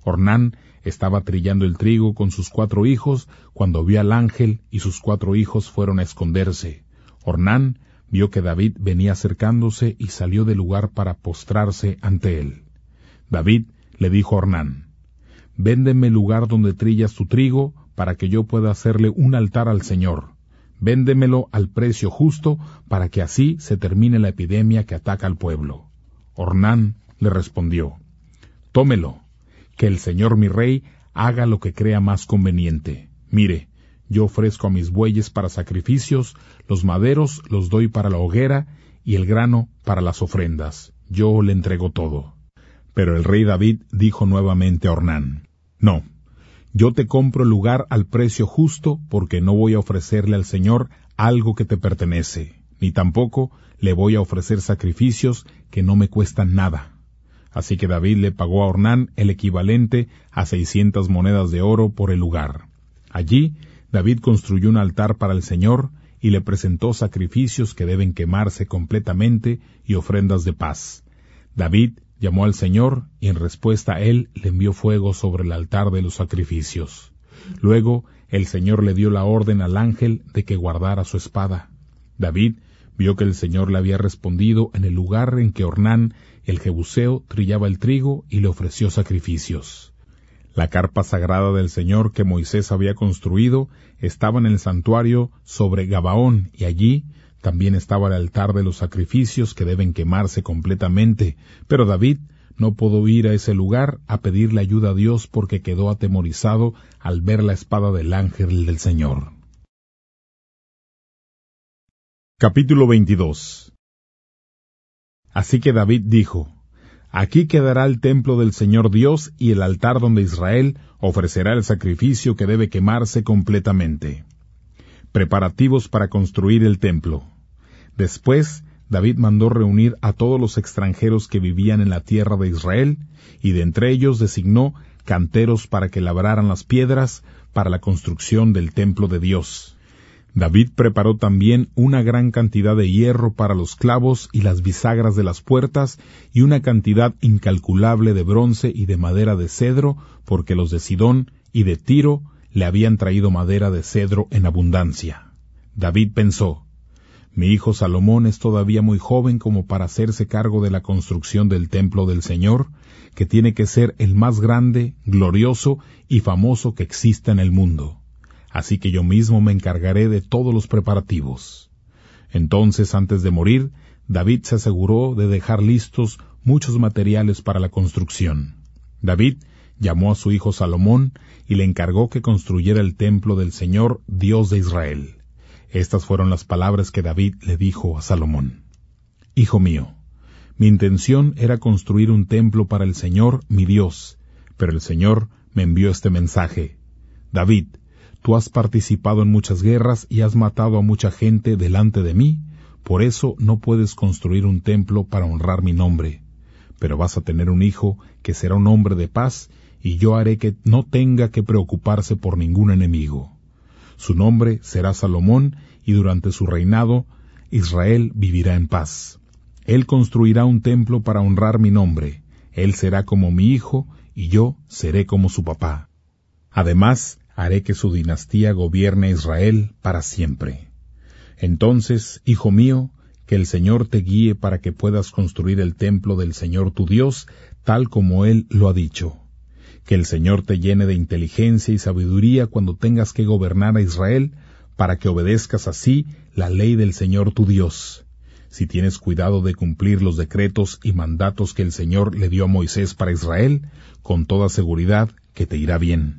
Ornán estaba trillando el trigo con sus cuatro hijos cuando vio al ángel y sus cuatro hijos fueron a esconderse. Ornán vio que David venía acercándose y salió del lugar para postrarse ante él. David le dijo a Ornán: «Véndeme el lugar donde trillas tu trigo para que yo pueda hacerle un altar al Señor. Véndemelo al precio justo para que así se termine la epidemia que ataca al pueblo». Ornán le respondió: «Tómelo, que el Señor mi rey haga lo que crea más conveniente. Mire, yo ofrezco a mis bueyes para sacrificios, los maderos los doy para la hoguera, y el grano para las ofrendas. Yo le entrego todo». Pero el rey David dijo nuevamente a Ornán: «No, yo te compro el lugar al precio justo, porque no voy a ofrecerle al Señor algo que te pertenece, ni tampoco le voy a ofrecer sacrificios que no me cuestan nada». Así que David le pagó a Ornán el equivalente a seiscientas monedas de oro por el lugar. Allí David construyó un altar para el Señor y le presentó sacrificios que deben quemarse completamente y ofrendas de paz. David llamó al Señor y en respuesta a él le envió fuego sobre el altar de los sacrificios. Luego el Señor le dio la orden al ángel de que guardara su espada. David vio que el Señor le había respondido en el lugar en que Ornán, el jebuseo, trillaba el trigo y le ofreció sacrificios. La carpa sagrada del Señor que Moisés había construido estaba en el santuario sobre Gabaón, y allí también estaba el altar de los sacrificios que deben quemarse completamente, pero David no pudo ir a ese lugar a pedirle ayuda a Dios porque quedó atemorizado al ver la espada del ángel del Señor. Capítulo veintidós. Así que David dijo: «Aquí quedará el templo del Señor Dios y el altar donde Israel ofrecerá el sacrificio que debe quemarse completamente». Preparativos para construir el templo. Después, David mandó reunir a todos los extranjeros que vivían en la tierra de Israel, y de entre ellos designó canteros para que labraran las piedras para la construcción del templo de Dios. David preparó también una gran cantidad de hierro para los clavos y las bisagras de las puertas, y una cantidad incalculable de bronce y de madera de cedro, porque los de Sidón y de Tiro le habían traído madera de cedro en abundancia. David pensó: «Mi hijo Salomón es todavía muy joven como para hacerse cargo de la construcción del templo del Señor, que tiene que ser el más grande, glorioso y famoso que exista en el mundo. Así que yo mismo me encargaré de todos los preparativos». Entonces, antes de morir, David se aseguró de dejar listos muchos materiales para la construcción. David llamó a su hijo Salomón y le encargó que construyera el templo del Señor, Dios de Israel. Estas fueron las palabras que David le dijo a Salomón: «Hijo mío, mi intención era construir un templo para el Señor, mi Dios, pero el Señor me envió este mensaje: David, tú has participado en muchas guerras y has matado a mucha gente delante de mí, por eso no puedes construir un templo para honrar mi nombre. Pero vas a tener un hijo que será un hombre de paz, y yo haré que no tenga que preocuparse por ningún enemigo. Su nombre será Salomón, y durante su reinado Israel vivirá en paz. Él construirá un templo para honrar mi nombre. Él será como mi hijo, y yo seré como su papá. Además, haré que su dinastía gobierne Israel para siempre. Entonces, hijo mío, que el Señor te guíe para que puedas construir el templo del Señor tu Dios, tal como Él lo ha dicho. Que el Señor te llene de inteligencia y sabiduría cuando tengas que gobernar a Israel, para que obedezcas así la ley del Señor tu Dios. Si tienes cuidado de cumplir los decretos y mandatos que el Señor le dio a Moisés para Israel, con toda seguridad que te irá bien.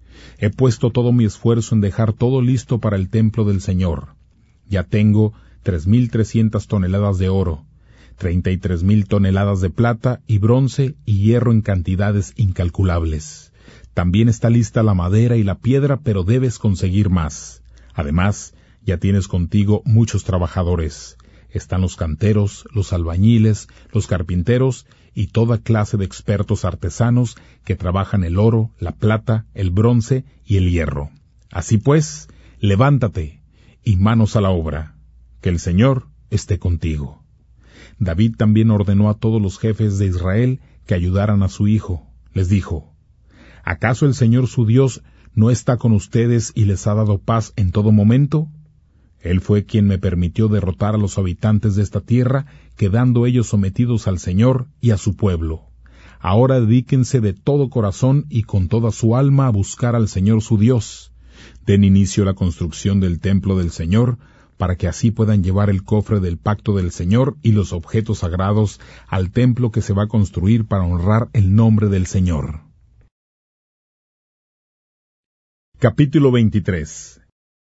He puesto todo mi esfuerzo en dejar todo listo para el templo del Señor. Ya tengo tres mil trescientas toneladas de oro, treinta y tres mil toneladas de plata y bronce y hierro en cantidades incalculables. También está lista la madera y la piedra, pero debes conseguir más. Además, ya tienes contigo muchos trabajadores. Están los canteros, los albañiles, los carpinteros y toda clase de expertos artesanos que trabajan el oro, la plata, el bronce y el hierro. Así pues, levántate y manos a la obra. Que el Señor esté contigo. David también ordenó a todos los jefes de Israel que ayudaran a su hijo. Les dijo: ¿Acaso el Señor su Dios no está con ustedes y les ha dado paz en todo momento? Él fue quien me permitió derrotar a los habitantes de esta tierra, quedando ellos sometidos al Señor y a su pueblo. Ahora dedíquense de todo corazón y con toda su alma a buscar al Señor su Dios. Den inicio a la construcción del templo del Señor, para que así puedan llevar el cofre del pacto del Señor y los objetos sagrados al templo que se va a construir para honrar el nombre del Señor. Capítulo veintitrés.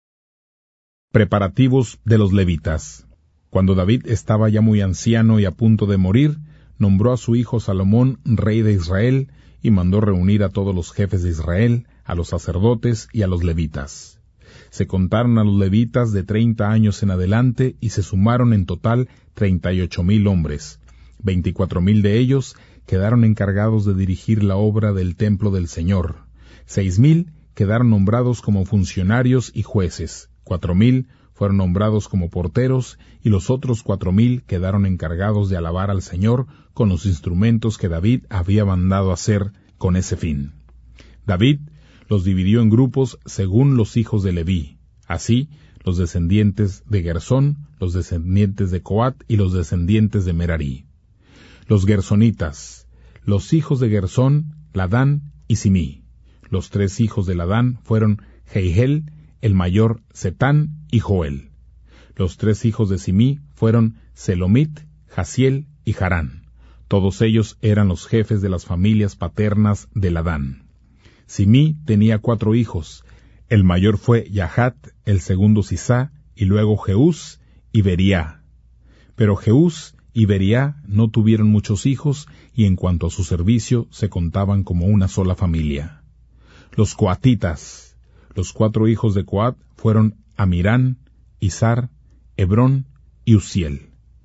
Preparativos de los levitas. Cuando David estaba ya muy anciano y a punto de morir, nombró a su hijo Salomón rey de Israel y mandó reunir a todos los jefes de Israel, a los sacerdotes y a los levitas. Se contaron a los levitas de treinta años en adelante y se sumaron en total treinta y ocho mil hombres. Veinticuatro mil de ellos quedaron encargados de dirigir la obra del templo del Señor. Seis mil quedaron nombrados como funcionarios y jueces. Cuatro mil fueron nombrados como porteros y los otros cuatro mil quedaron encargados de alabar al Señor con los instrumentos que David había mandado hacer con ese fin. David los dividió en grupos según los hijos de Leví, así los descendientes de Gersón, los descendientes de Coat y los descendientes de Merarí. Los gersonitas, los hijos de Gersón, Ladán y Simí. Los tres hijos de Ladán fueron Jehiel, el mayor Setán y Joel. Los tres hijos de Simí fueron Selomit, Jasiel y Harán. Todos ellos eran los jefes de las familias paternas de Ladán. Simí tenía cuatro hijos. El mayor fue Yahat, el segundo Sisá, y luego Jeús y Beriá. Pero Jeús y Beriá no tuvieron muchos hijos, y en cuanto a su servicio se contaban como una sola familia. Los coatitas. Los cuatro hijos de Coat fueron Amirán, Izar, Hebrón y Uziel.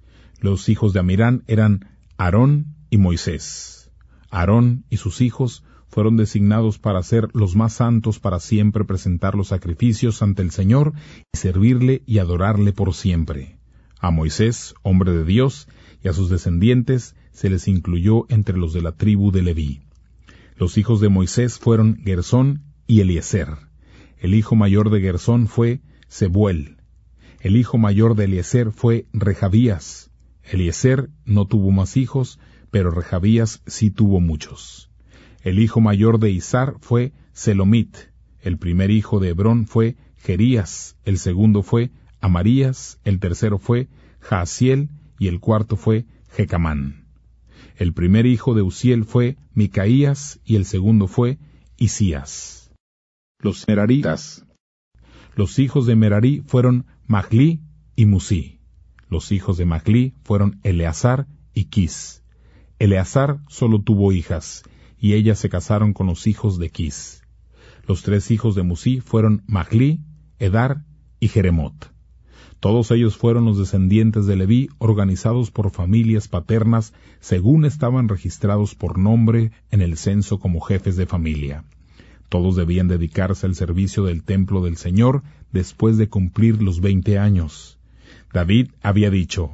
Los hijos de Amirán eran Aarón y Moisés. Aarón y sus hijos fueron designados para ser los más santos, para siempre presentar los sacrificios ante el Señor y servirle y adorarle por siempre. A Moisés, hombre de Dios, y a sus descendientes se les incluyó entre los de la tribu de Leví. Los hijos de Moisés fueron Gersón y Eliezer. El hijo mayor de Gersón fue Sebuel. El hijo mayor de Eliezer fue Rehabías. Eliezer no tuvo más hijos, pero Rehabías sí tuvo muchos. El hijo mayor de Izar fue Selomit. El primer hijo de Hebrón fue Jerías. El segundo fue Amarías. El tercero fue Jaasiel. Y el cuarto fue Jecamán. El primer hijo de Uziel fue Micaías. Y el segundo fue Isías. Los meraritas. Los hijos de Merarí fueron Mahlí y Musí. Los hijos de Mahlí fueron Eleazar y Quis. Eleazar solo tuvo hijas, y ellas se casaron con los hijos de Quis. Los tres hijos de Musí fueron Mahlí, Edar y Jeremot. Todos ellos fueron los descendientes de Leví, organizados por familias paternas, según estaban registrados por nombre en el censo como jefes de familia. Todos debían dedicarse al servicio del templo del Señor después de cumplir los veinte años. David había dicho: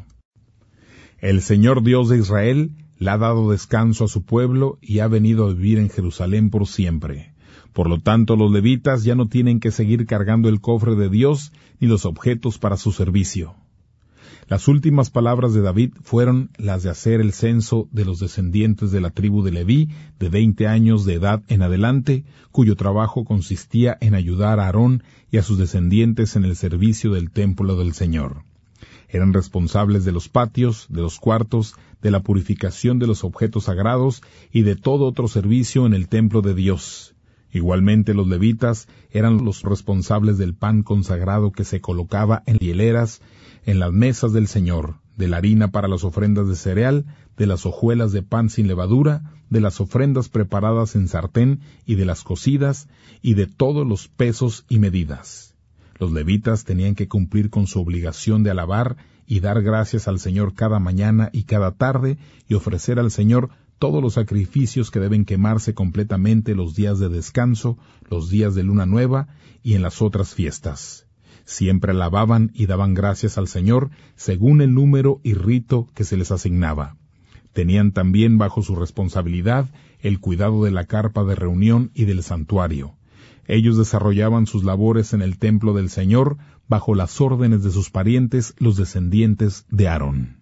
El Señor Dios de Israel le ha dado descanso a su pueblo y ha venido a vivir en Jerusalén por siempre. Por lo tanto, los levitas ya no tienen que seguir cargando el cofre de Dios ni los objetos para su servicio. Las últimas palabras de David fueron las de hacer el censo de los descendientes de la tribu de Leví de veinte años de edad en adelante, cuyo trabajo consistía en ayudar a Aarón y a sus descendientes en el servicio del templo del Señor. Eran responsables de los patios, de los cuartos, de la purificación de los objetos sagrados y de todo otro servicio en el templo de Dios. Igualmente los levitas eran los responsables del pan consagrado que se colocaba en hileras en las mesas del Señor, de la harina para las ofrendas de cereal, de las hojuelas de pan sin levadura, de las ofrendas preparadas en sartén y de las cocidas, y de todos los pesos y medidas. Los levitas tenían que cumplir con su obligación de alabar y dar gracias al Señor cada mañana y cada tarde, y ofrecer al Señor todos los sacrificios que deben quemarse completamente los días de descanso, los días de luna nueva y en las otras fiestas. Siempre alababan y daban gracias al Señor según el número y rito que se les asignaba. Tenían también bajo su responsabilidad el cuidado de la carpa de reunión y del santuario. Ellos desarrollaban sus labores en el templo del Señor bajo las órdenes de sus parientes, los descendientes de Aarón.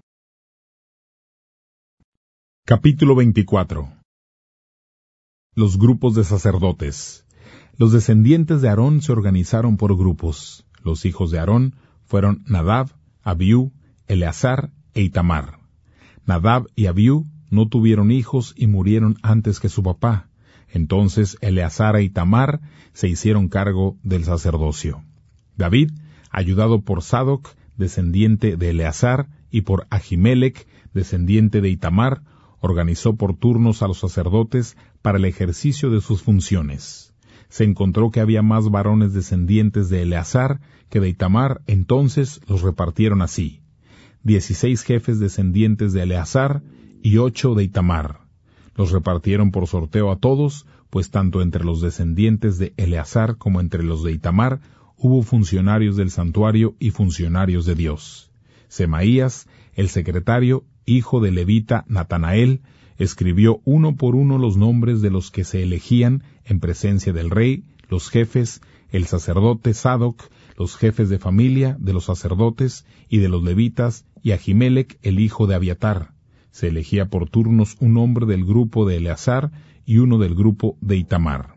Capítulo veinticuatro. Los grupos de sacerdotes. Los descendientes de Aarón se organizaron por grupos. Los hijos de Aarón fueron Nadab, Abiú, Eleazar e Itamar. Nadab y Abiú no tuvieron hijos y murieron antes que su papá. Entonces Eleazar e Itamar se hicieron cargo del sacerdocio. David, ayudado por Sadoc, descendiente de Eleazar, y por Ahimelech, descendiente de Itamar, organizó por turnos a los sacerdotes para el ejercicio de sus funciones. Se encontró que había más varones descendientes de Eleazar que de Itamar, entonces los repartieron así: dieciséis jefes descendientes de Eleazar y ocho de Itamar. Los repartieron por sorteo a todos, pues tanto entre los descendientes de Eleazar como entre los de Itamar hubo funcionarios del santuario y funcionarios de Dios. Semaías, el secretario, hijo de levita Natanael, escribió uno por uno los nombres de los que se elegían en presencia del rey, los jefes, el sacerdote Sadoc, los jefes de familia de los sacerdotes y de los levitas, y Ahimelech, el hijo de Abiatar. Se elegía por turnos un hombre del grupo de Eleazar y uno del grupo de Itamar.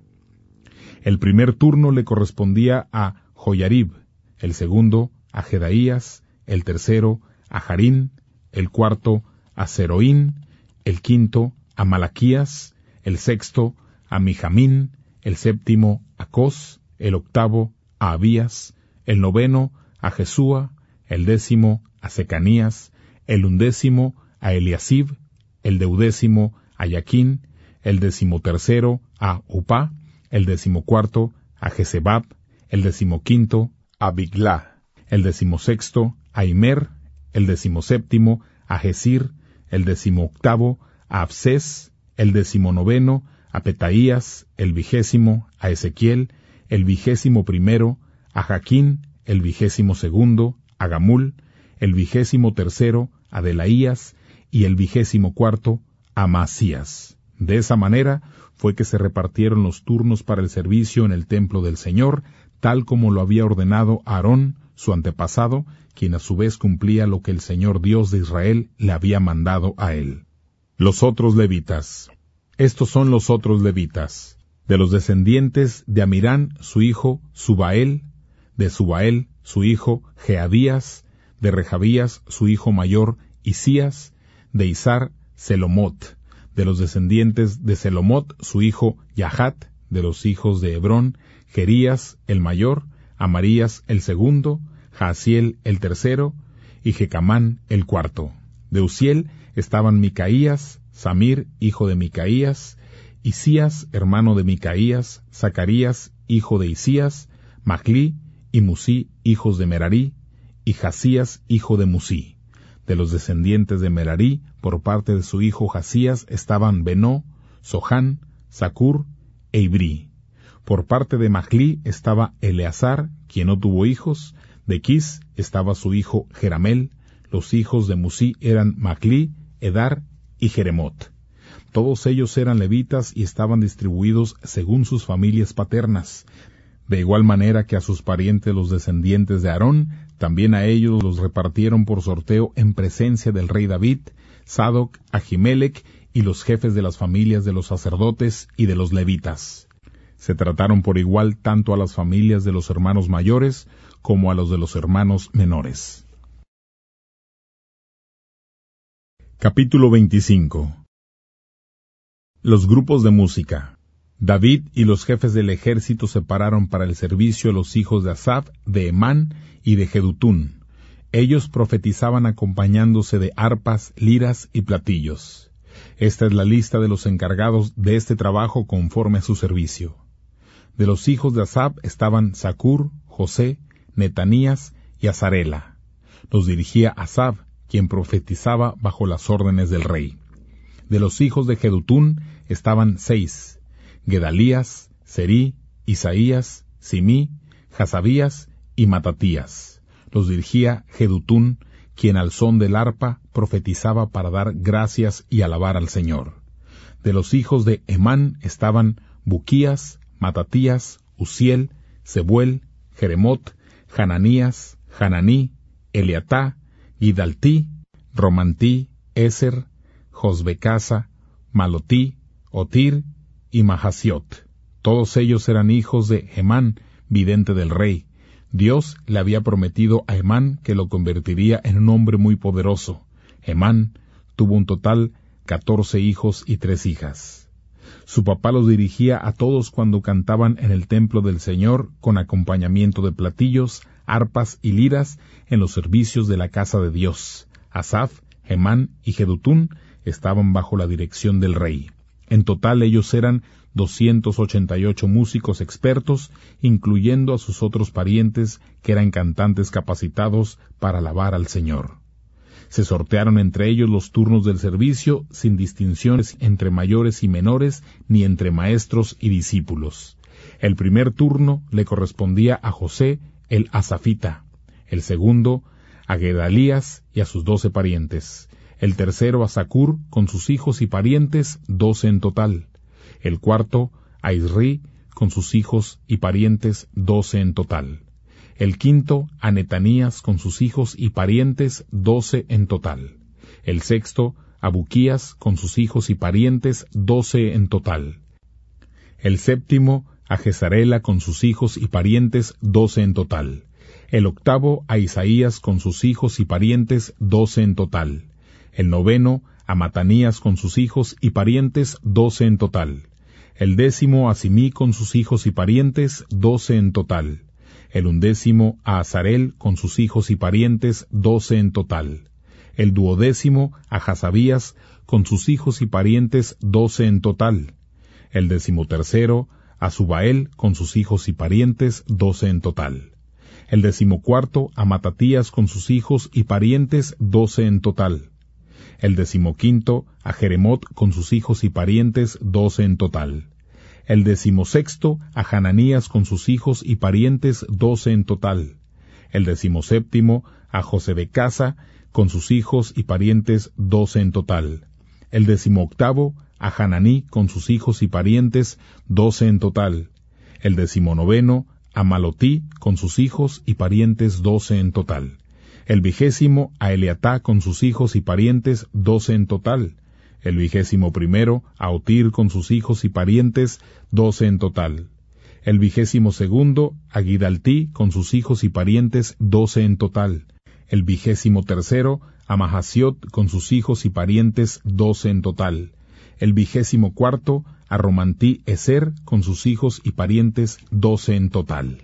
El primer turno le correspondía a Joyarib, el segundo a Jedaías, el tercero a Jarín, el cuarto a Seroín, el quinto a Malaquías, el sexto a Mijamín, el séptimo a Cos, el octavo a Abías, el noveno a Jesúa, el décimo a Secanías, el undécimo a Eliasib, el deudécimo a Yaquín, el decimotercero a Upá, el decimocuarto a Jezebab, el decimoquinto a Biglá, el decimosexto a Imer, el decimoséptimo a Jesir, el decimooctavo a Absés, el decimonoveno a Petaías, el vigésimo a Ezequiel, el vigésimo primero a Jaquín, el vigésimo segundo a Gamul, el vigésimo tercero a Delaías y el vigésimo cuarto a Masías. De esa manera fue que se repartieron los turnos para el servicio en el templo del Señor, tal como lo había ordenado Aarón, su antepasado, quien a su vez cumplía lo que el Señor Dios de Israel le había mandado a él. Los otros levitas. Estos son los otros levitas. De los descendientes de Amirán, su hijo Subael, de Subael, su hijo Jeadías, de Rehabías, su hijo mayor Isías, de Izar, Selomot, de los descendientes de Selomot, su hijo Yahat, de los hijos de Hebrón, Jerías el mayor, Amarías el segundo, Jaasiel el tercero, y Jecamán el cuarto. De Uziel estaban Micaías, Samir, hijo de Micaías, Isías, hermano de Micaías, Zacarías, hijo de Isías, Maclí y Musí, hijos de Merarí, y Jasías, hijo de Musí. De los descendientes de Merarí, por parte de su hijo Jasías, estaban Benó, Sohán, Zacur e Ibrí. Por parte de Maclí estaba Eleazar, quien no tuvo hijos. De Quis estaba su hijo Jeramel. Los hijos de Musí eran Maclí, Edar y Jeremot. Todos ellos eran levitas y estaban distribuidos según sus familias paternas. De igual manera que a sus parientes los descendientes de Aarón, también a ellos los repartieron por sorteo en presencia del rey David, Sadoc, Ahimelech y los jefes de las familias de los sacerdotes y de los levitas. Se trataron por igual tanto a las familias de los hermanos mayores como a los de los hermanos menores. Capítulo veinticinco. Los grupos de música. David y los jefes del ejército separaron para el servicio a los hijos de Asaf, de Emán y de Jedutún. Ellos profetizaban acompañándose de arpas, liras y platillos. Esta es la lista de los encargados de este trabajo conforme a su servicio. De los hijos de Asaf estaban Zacur, José, Netanías y Azarela. Los dirigía Asaf, quien profetizaba bajo las órdenes del rey. De los hijos de Jedutún estaban seis: Gedalías, Serí, Isaías, Simí, Jasabías y Matatías. Los dirigía Jedutún, quien al son del arpa profetizaba para dar gracias y alabar al Señor. De los hijos de Emán estaban Buquías, Matatías, Uziel, Sebuel, Jeremot, Hananías, Hananí, Eliatá, Gidaltí, Romantí, Eser, Josbecasa, Malotí, Otir y Mahasiot. Todos ellos eran hijos de Emán, vidente del rey. Dios le había prometido a Emán que lo convertiría en un hombre muy poderoso. Emán tuvo un total catorce hijos y tres hijas. Su papá los dirigía a todos cuando cantaban en el templo del Señor con acompañamiento de platillos, arpas y liras en los servicios de la casa de Dios. Asaf, Emán y Jedutún estaban bajo la dirección del rey. En total ellos eran doscientos ochenta y ocho músicos expertos, incluyendo a sus otros parientes que eran cantantes capacitados para alabar al Señor. Se sortearon entre ellos los turnos del servicio, sin distinciones entre mayores y menores, ni entre maestros y discípulos. El primer turno le correspondía a José, el asafita, el segundo a Gedalías y a sus doce parientes, el tercero a Zacur con sus hijos y parientes, doce en total, el cuarto a Isri con sus hijos y parientes, doce en total, el quinto a Netanías con sus hijos y parientes, doce en total, el sexto a Buquías con sus hijos y parientes, doce en total, el séptimo a Jezarela con sus hijos y parientes, doce en total, el octavo a Isaías con sus hijos y parientes, doce en total, el noveno a Matanías con sus hijos y parientes, doce en total, el décimo a Simí con sus hijos y parientes, doce en total, el undécimo a Azarel con sus hijos y parientes, doce en total, el duodécimo a Jasabías con sus hijos y parientes, doce en total, el decimotercero a Subael con sus hijos y parientes, doce en total, el decimocuarto a Matatías con sus hijos y parientes, doce en total, el decimoquinto a Jeremot con sus hijos y parientes, doce en total, el decimosexto a Hananías con sus hijos y parientes, doce en total, el decimoséptimo a Josebecasa con sus hijos y parientes, doce en total, el decimoctavo a Hananí con sus hijos y parientes, doce en total, el decimonoveno a Malotí con sus hijos y parientes, doce en total, el vigésimo a Eliatá con sus hijos y parientes, doce en total, el vigésimo primero a Otir con sus hijos y parientes, doce en total, el vigésimo segundo a Gidaltí con sus hijos y parientes, doce en total, el vigésimo tercero a Mahasiot con sus hijos y parientes, doce en total, el vigésimo cuarto a Romantí Eser con sus hijos y parientes, doce en total.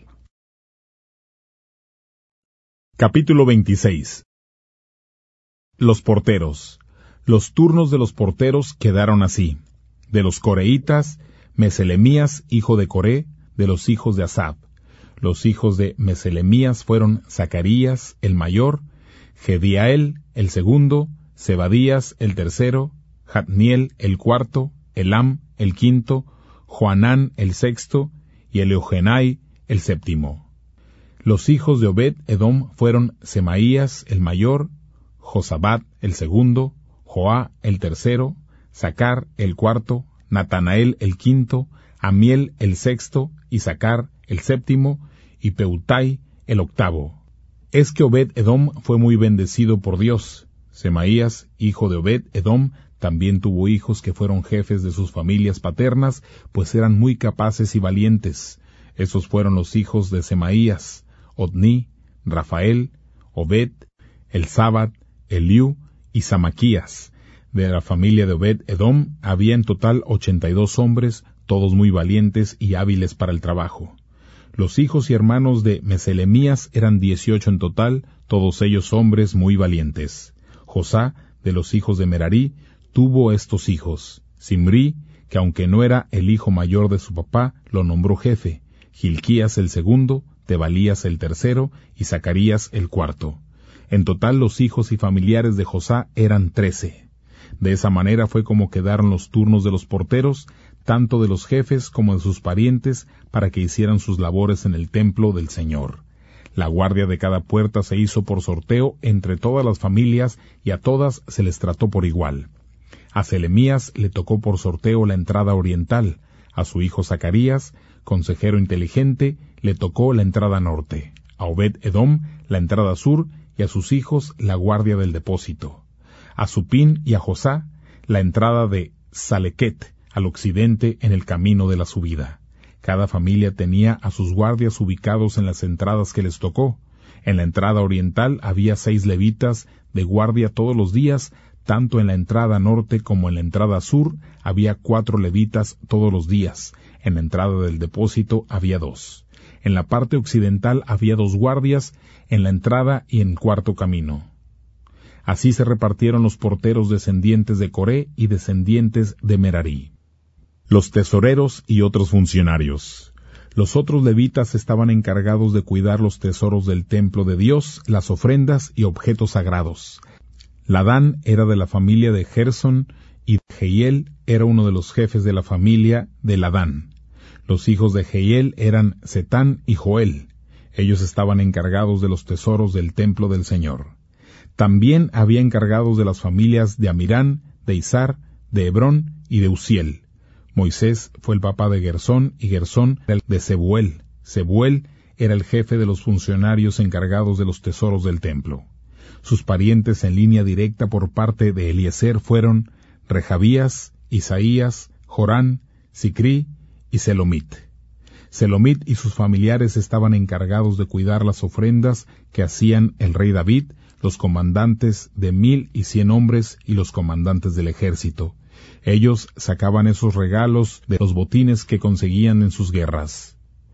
Capítulo veintiséis. Los porteros. Los turnos de los porteros quedaron así: de los coreitas, Meselemías, hijo de Coré, de los hijos de Asaf. Los hijos de Meselemías fueron Zacarías, el mayor, Gediael, el segundo, Zebadías, el tercero, Jatniel, el cuarto, Elam, el quinto, Joanán, el sexto, y Eliojenai, el séptimo. Los hijos de Obed-Edom fueron Semaías, el mayor, Josabat, el segundo, Joá, el tercero, Sacar, el cuarto, Natanael, el quinto, Amiel, el sexto, Isacar, el séptimo, y Peutai, el octavo. Es que Obed-Edom fue muy bendecido por Dios. Semaías, hijo de Obed-Edom, también tuvo hijos que fueron jefes de sus familias paternas, pues eran muy capaces y valientes. Esos fueron los hijos de Semaías: Otní, Rafael, Obed, Elzabad, Eliú y Samaquías. De la familia de Obed-Edom había en total ochenta y dos hombres, todos muy valientes y hábiles para el trabajo. Los hijos y hermanos de Meselemías eran dieciocho en total, todos ellos hombres muy valientes. Josá, de los hijos de Merarí, tuvo estos hijos: Simri, que aunque no era el hijo mayor de su papá, lo nombró jefe; Gilquías el segundo, Tebalías el tercero, y Zacarías el cuarto. En total los hijos y familiares de Josá eran trece. De esa manera fue como quedaron los turnos de los porteros, tanto de los jefes como de sus parientes, para que hicieran sus labores en el templo del Señor. La guardia de cada puerta se hizo por sorteo entre todas las familias y a todas se les trató por igual. A Selemías le tocó por sorteo la entrada oriental, a su hijo Zacarías, consejero inteligente, le tocó la entrada norte, a Obed-Edom la entrada sur y a sus hijos la guardia del depósito. A Supín y a Josá la entrada de Salequet al occidente en el camino de la subida. Cada familia tenía a sus guardias ubicados en las entradas que les tocó. En la entrada oriental había seis levitas de guardia todos los días, tanto en la entrada norte como en la entrada sur había cuatro levitas todos los días. En la entrada del depósito había dos. En la parte occidental había dos guardias, en la entrada y en cuarto camino. Así se repartieron los porteros descendientes de Coré y descendientes de Merarí. Los tesoreros y otros funcionarios. Los otros levitas estaban encargados de cuidar los tesoros del templo de Dios, las ofrendas y objetos sagrados. Ladán era de la familia de Gersón y Jehiel era uno de los jefes de la familia de Ladán. Los hijos de Jehiel eran Setán y Joel. Ellos estaban encargados de los tesoros del templo del Señor. También había encargados de las familias de Amirán, de Izar, de Hebrón y de Uziel. Moisés fue el papá de Gersón y Gersón era el de Sebuel. Sebuel era el jefe de los funcionarios encargados de los tesoros del templo. Sus parientes en línea directa por parte de Eliezer fueron Rehabías, Isaías, Jorán, Sicrí y Selomit. Selomit y sus familiares estaban encargados de cuidar las ofrendas que hacían el rey David, los comandantes de mil y cien hombres y los comandantes del ejército. Ellos sacaban esos regalos de los botines que conseguían en sus guerras.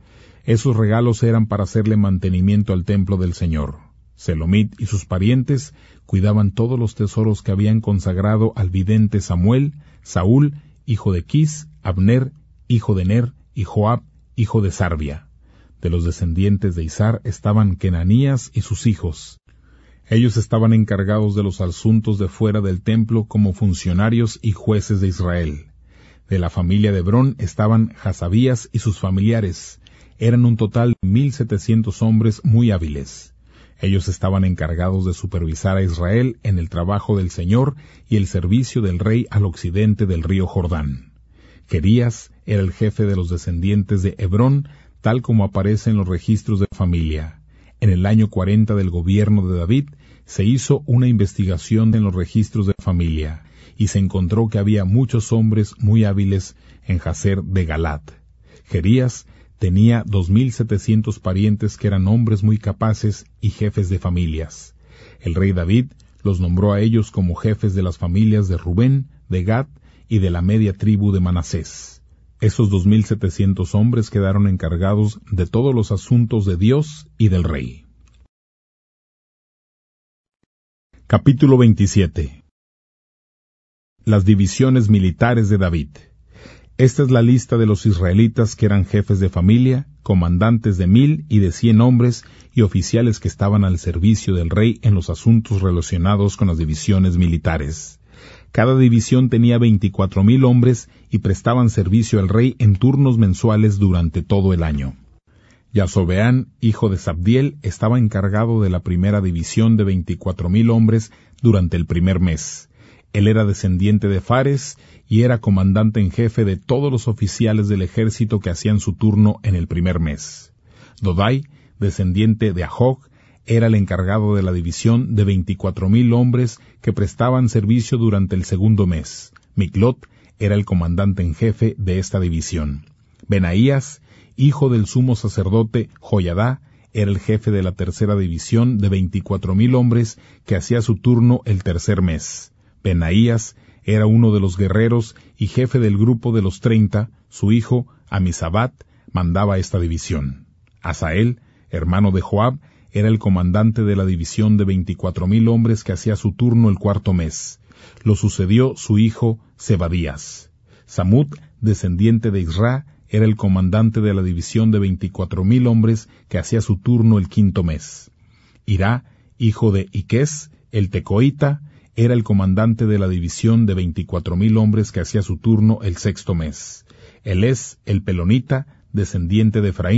Esos regalos eran para hacerle mantenimiento al templo del Señor. Selomit y sus parientes cuidaban todos los tesoros que habían consagrado al vidente Samuel, Saúl, hijo de Quis, Abner, hijo de Ner, y Joab, hijo de Sarbia. De los descendientes de Izar estaban Kenanías y sus hijos. Ellos estaban encargados de los asuntos de fuera del templo como funcionarios y jueces de Israel. De la familia de Hebrón estaban Hasabías y sus familiares. Eran un total de mil setecientos hombres muy hábiles. Ellos estaban encargados de supervisar a Israel en el trabajo del Señor y el servicio del rey al occidente del río Jordán. Jerías era el jefe de los descendientes de Hebrón, tal como aparece en los registros de familia. En el año cuarenta del gobierno de David, se hizo una investigación en los registros de familia, y se encontró que había muchos hombres muy hábiles en Jazer de Galat. Jerías tenía dos mil setecientos parientes que eran hombres muy capaces y jefes de familias. El rey David los nombró a ellos como jefes de las familias de Rubén, de Gad y de la media tribu de Manasés. Esos dos mil setecientos hombres quedaron encargados de todos los asuntos de Dios y del rey. Capítulo veintisiete. Las divisiones militares de David. Esta es la lista de los israelitas que eran jefes de familia, comandantes de mil y de cien hombres y oficiales que estaban al servicio del rey en los asuntos relacionados con las divisiones militares. Cada división tenía veinticuatro mil hombres y prestaban servicio al rey en turnos mensuales durante todo el año. Yasobeán, hijo de Sabdiel, estaba encargado de la primera división de veinticuatro mil hombres durante el primer mes. Él era descendiente de Fares y era comandante en jefe de todos los oficiales del ejército que hacían su turno en el primer mes. Dodai, descendiente de Ahog, era el encargado de la división de veinticuatro mil hombres que prestaban servicio durante el segundo mes. Miclot era el comandante en jefe de esta división. Benaías, hijo del sumo sacerdote Joyadá, era el jefe de la tercera división de veinticuatro mil hombres que hacía su turno el tercer mes. Benaías era uno de los guerreros y jefe del grupo de los treinta. Su hijo, Amisabat, mandaba esta división. Asael, hermano de Joab, era el comandante de la división de veinticuatro mil hombres que hacía su turno el cuarto mes. Lo sucedió su hijo Zebadías. Samud, descendiente de Isra, era el comandante de la división de veinticuatro mil hombres que hacía su turno el quinto mes. Irá, hijo de Iques, el tecoita, era el comandante de la división de veinticuatro mil hombres que hacía su turno el sexto mes. Elés, el pelonita, descendiente de Efraín,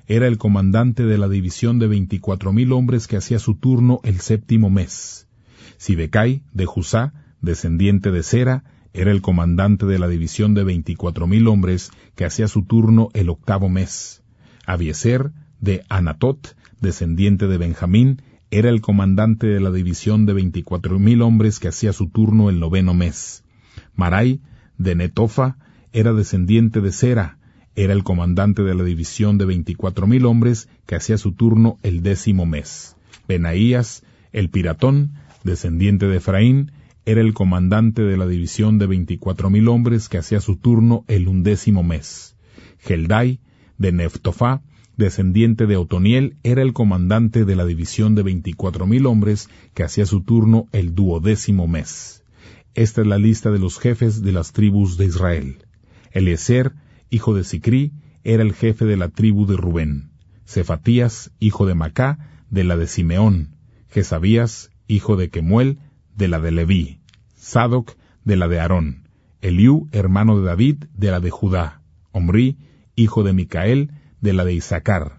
era el comandante de la división de veinticuatro mil hombres que hacía su turno el séptimo mes. Sibecai, de Jusá, descendiente de Sera, era el comandante de la división de veinticuatro mil hombres que hacía su turno el octavo mes. Abiezer, de Anatot, descendiente de Benjamín, era el comandante de la división de veinticuatro mil hombres que hacía su turno el noveno mes. Marai, de Netofa, era descendiente de Sera, era el comandante de la división de veinticuatro mil hombres que hacía su turno el décimo mes. Benaías, el piratón, descendiente de Efraín, era el comandante de la división de veinticuatro mil hombres que hacía su turno el undécimo mes. Geldai, de Neftofá, descendiente de Otoniel, era el comandante de la división de veinticuatro mil hombres que hacía su turno el duodécimo mes. Esta es la lista de los jefes de las tribus de Israel. Eliezer, hijo de Sicrí, era el jefe de la tribu de Rubén. Cefatías, hijo de Macá, de la de Simeón. Jesabías, hijo de Kemuel, de la de Leví. Sadoc, de la de Aarón. Eliú, hermano de David, de la de Judá. Omri, hijo de Micael, de la de Isaacar.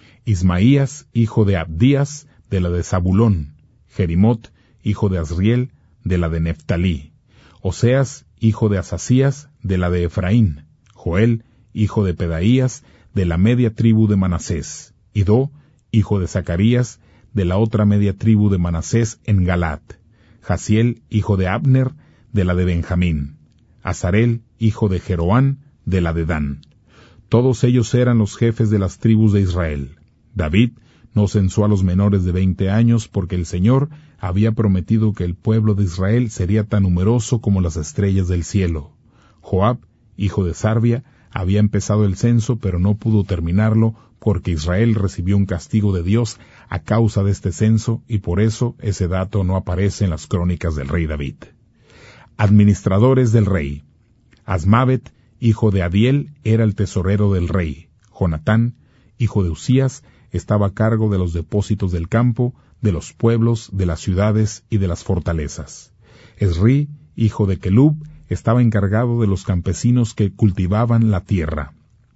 Ismaías, hijo de Abdías, de la de Zabulón. Jerimot, hijo de Asriel, de la de Neftalí. Oseas, hijo de Asasías, de la de Efraín. Joel, hijo de Pedaías, de la media tribu de Manasés. Idó, hijo de Zacarías, de la otra media tribu de Manasés en Galat. Jasiel, hijo de Abner, de la de Benjamín. Azarel, hijo de Jeroán, de la de Dan. Todos ellos eran los jefes de las tribus de Israel. David no censó a los menores de veinte años porque el Señor había prometido que el pueblo de Israel sería tan numeroso como las estrellas del cielo. Joab, hijo de Sarvia, había empezado el censo pero no pudo terminarlo porque Israel recibió un castigo de Dios a causa de este censo y por eso ese dato no aparece en las crónicas del rey David. Administradores del rey. Asmavet, hijo de Adiel, era el tesorero del rey. Jonatán, hijo de Usías, estaba a cargo de los depósitos del campo, de los pueblos, de las ciudades y de las fortalezas. Esri, hijo de Kelub, estaba encargado de los campesinos que cultivaban la tierra.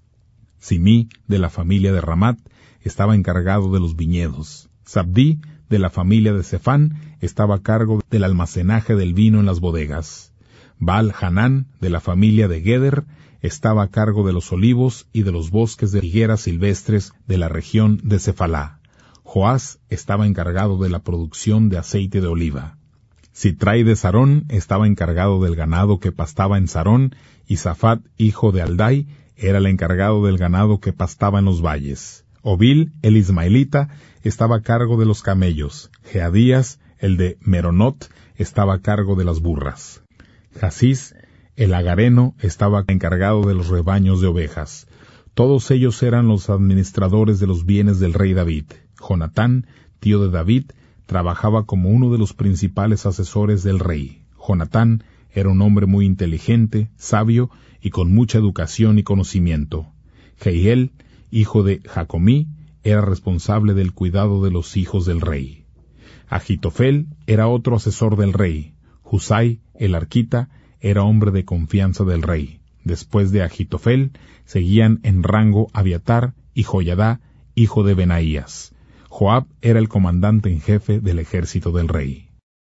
Simí, de la familia de Ramat, estaba encargado de los viñedos. Sabdí, de la familia de Sefán, estaba a cargo del almacenaje del vino en las bodegas. Baal-Hanán, de la familia de Geder, estaba a cargo de los olivos y de los bosques de higueras silvestres de la región de Cefalá. Joás estaba encargado de la producción de aceite de oliva. Sitrai de Sarón estaba encargado del ganado que pastaba en Sarón, y Safat, hijo de Aldai, era el encargado del ganado que pastaba en los valles. Obil, el ismaelita, estaba a cargo de los camellos. Jeadías, el de Meronot, estaba a cargo de las burras. Jasís, el agareno, estaba encargado de los rebaños de ovejas. Todos ellos eran los administradores de los bienes del rey David. Jonatán, tío de David, trabajaba como uno de los principales asesores del rey. Jonatán era un hombre muy inteligente, sabio y con mucha educación y conocimiento. Jehiel, hijo de Jacomí, era responsable del cuidado de los hijos del rey. Agitofel era otro asesor del rey. Husai, el arquita, era hombre de confianza del rey. Después de Agitofel, seguían en rango Abiatar y Joyadá, hijo de Benaías. Joab era el comandante en jefe del ejército del rey.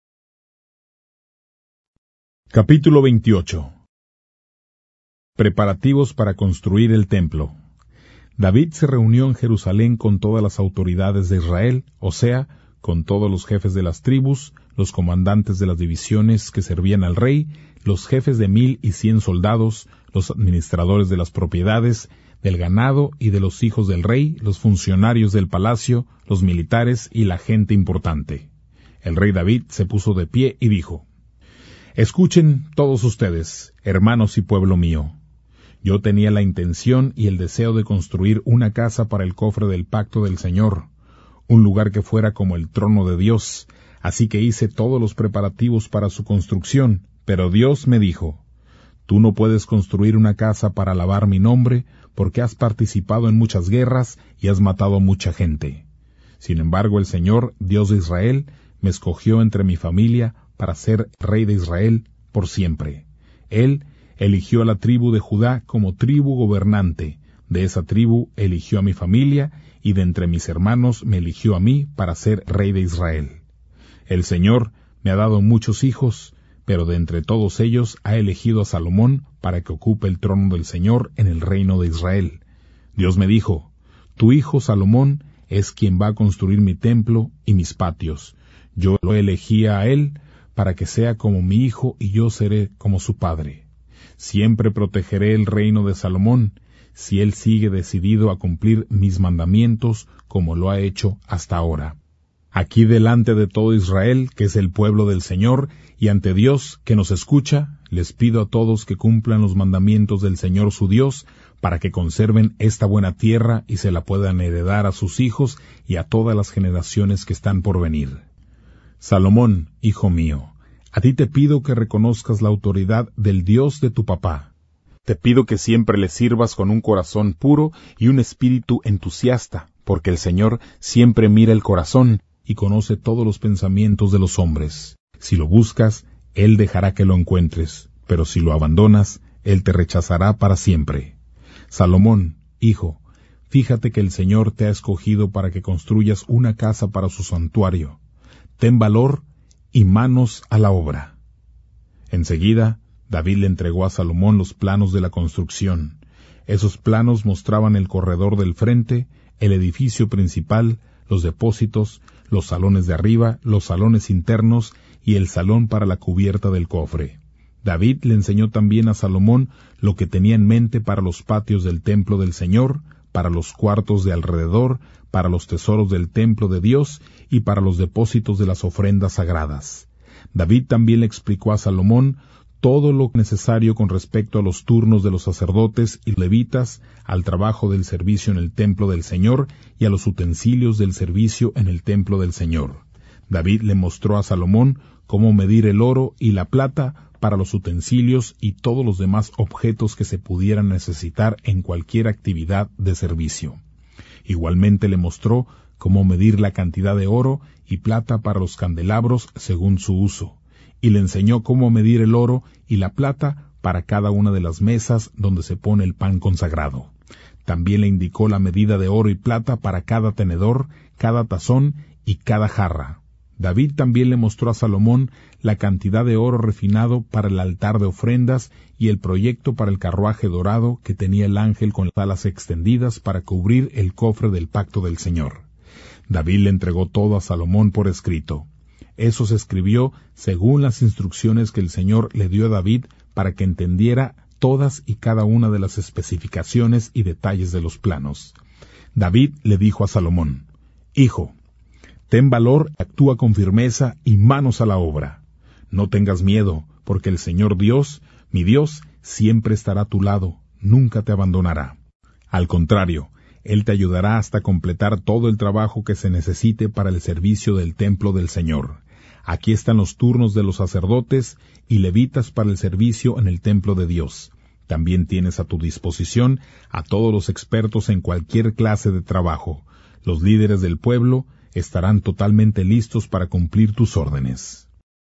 Capítulo veintiocho. Preparativos para construir el templo. David se reunió en Jerusalén con todas las autoridades de Israel, o sea, con todos los jefes de las tribus, los comandantes de las divisiones que servían al rey, los jefes de mil y cien soldados, los administradores de las propiedades, del ganado y de los hijos del rey, los funcionarios del palacio, los militares y la gente importante. El rey David se puso de pie y dijo: «Escuchen todos ustedes, hermanos y pueblo mío. Yo tenía la intención y el deseo de construir una casa para el cofre del pacto del Señor, un lugar que fuera como el trono de Dios, así que hice todos los preparativos para su construcción, pero Dios me dijo: «Tú no puedes construir una casa para alabar mi nombre, porque has participado en muchas guerras y has matado a mucha gente». Sin embargo, el Señor, Dios de Israel, me escogió entre mi familia para ser rey de Israel por siempre. Él eligió a la tribu de Judá como tribu gobernante, De esa tribu eligió a mi familia, y de entre mis hermanos me eligió a mí para ser rey de Israel. El Señor me ha dado muchos hijos, pero de entre todos ellos ha elegido a Salomón para que ocupe el trono del Señor en el reino de Israel. Dios me dijo, tu hijo Salomón es quien va a construir mi templo y mis patios. Yo lo elegí a él para que sea como mi hijo y yo seré como su padre. Siempre protegeré el reino de Salomón, si él sigue decidido a cumplir mis mandamientos como lo ha hecho hasta ahora. Aquí delante de todo Israel, que es el pueblo del Señor, y ante Dios, que nos escucha, les pido a todos que cumplan los mandamientos del Señor su Dios, para que conserven esta buena tierra y se la puedan heredar a sus hijos y a todas las generaciones que están por venir. Salomón, hijo mío, a ti te pido que reconozcas la autoridad del Dios de tu papá. Te pido que siempre le sirvas con un corazón puro y un espíritu entusiasta, porque el Señor siempre mira el corazón y conoce todos los pensamientos de los hombres. Si lo buscas, Él dejará que lo encuentres, pero si lo abandonas, Él te rechazará para siempre. Salomón, hijo, fíjate que el Señor te ha escogido para que construyas una casa para su santuario. Ten valor y manos a la obra. Enseguida, David le entregó a Salomón los planos de la construcción. Esos planos mostraban el corredor del frente, el edificio principal, los depósitos, los salones de arriba, los salones internos y el salón para la cubierta del cofre. David le enseñó también a Salomón lo que tenía en mente para los patios del templo del Señor, para los cuartos de alrededor, para los tesoros del templo de Dios y para los depósitos de las ofrendas sagradas. David también le explicó a Salomón todo lo necesario con respecto a los turnos de los sacerdotes y levitas, al trabajo del servicio en el templo del Señor y a los utensilios del servicio en el templo del Señor. David le mostró a Salomón cómo medir el oro y la plata para los utensilios y todos los demás objetos que se pudieran necesitar en cualquier actividad de servicio. Igualmente le mostró cómo medir la cantidad de oro y plata para los candelabros según su uso, y le enseñó cómo medir el oro y la plata para cada una de las mesas donde se pone el pan consagrado. También le indicó la medida de oro y plata para cada tenedor, cada tazón y cada jarra. David también le mostró a Salomón la cantidad de oro refinado para el altar de ofrendas y el proyecto para el carruaje dorado que tenía el ángel con las alas extendidas para cubrir el cofre del pacto del Señor. David le entregó todo a Salomón por escrito. Eso se escribió según las instrucciones que el Señor le dio a David para que entendiera todas y cada una de las especificaciones y detalles de los planos. David le dijo a Salomón, Hijo, ten valor, actúa con firmeza y manos a la obra. No tengas miedo, porque el Señor Dios, mi Dios, siempre estará a tu lado, nunca te abandonará. Al contrario, Él te ayudará hasta completar todo el trabajo que se necesite para el servicio del templo del Señor. Aquí están los turnos de los sacerdotes y levitas para el servicio en el templo de Dios. También tienes a tu disposición a todos los expertos en cualquier clase de trabajo. Los líderes del pueblo estarán totalmente listos para cumplir tus órdenes.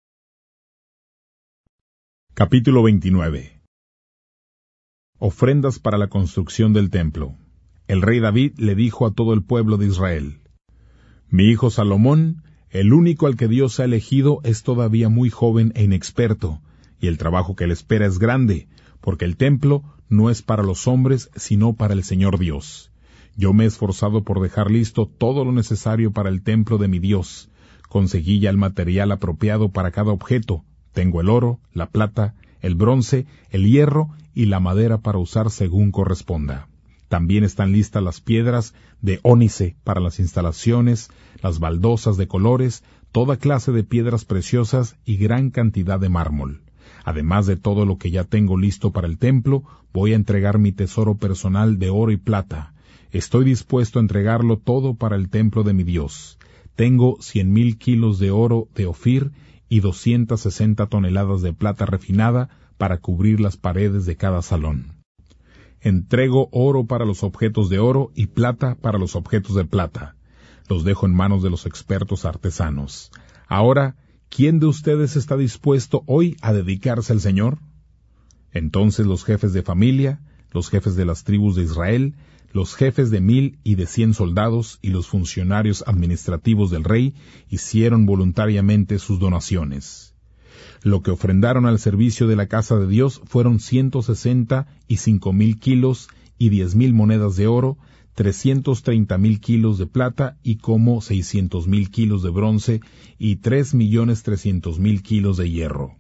Capítulo veintinueve. Ofrendas para la construcción del templo. El rey David le dijo a todo el pueblo de Israel, Mi hijo Salomón, el único al que Dios ha elegido, es todavía muy joven e inexperto, y el trabajo que le espera es grande, porque el templo no es para los hombres, sino para el Señor Dios. Yo me he esforzado por dejar listo todo lo necesario para el templo de mi Dios. Conseguí ya el material apropiado para cada objeto. Tengo el oro, la plata, el bronce, el hierro y la madera para usar según corresponda. También están listas las piedras de ónice para las instalaciones, las baldosas de colores, toda clase de piedras preciosas y gran cantidad de mármol. Además de todo lo que ya tengo listo para el templo, voy a entregar mi tesoro personal de oro y plata. Estoy dispuesto a entregarlo todo para el templo de mi Dios. Tengo cien mil kilos de oro de Ofir y doscientas sesenta toneladas de plata refinada para cubrir las paredes de cada salón. Entrego oro para los objetos de oro y plata para los objetos de plata. Los dejo en manos de los expertos artesanos. Ahora, ¿quién de ustedes está dispuesto hoy a dedicarse al Señor? Entonces los jefes de familia, los jefes de las tribus de Israel, los jefes de mil y de cien soldados y los funcionarios administrativos del rey hicieron voluntariamente sus donaciones. Lo que ofrendaron al servicio de la casa de Dios fueron ciento sesenta y cinco mil kilos y diez mil monedas de oro, trescientos treinta mil kilos de plata y como seiscientos mil kilos de bronce y tres millones trescientos mil kilos de hierro.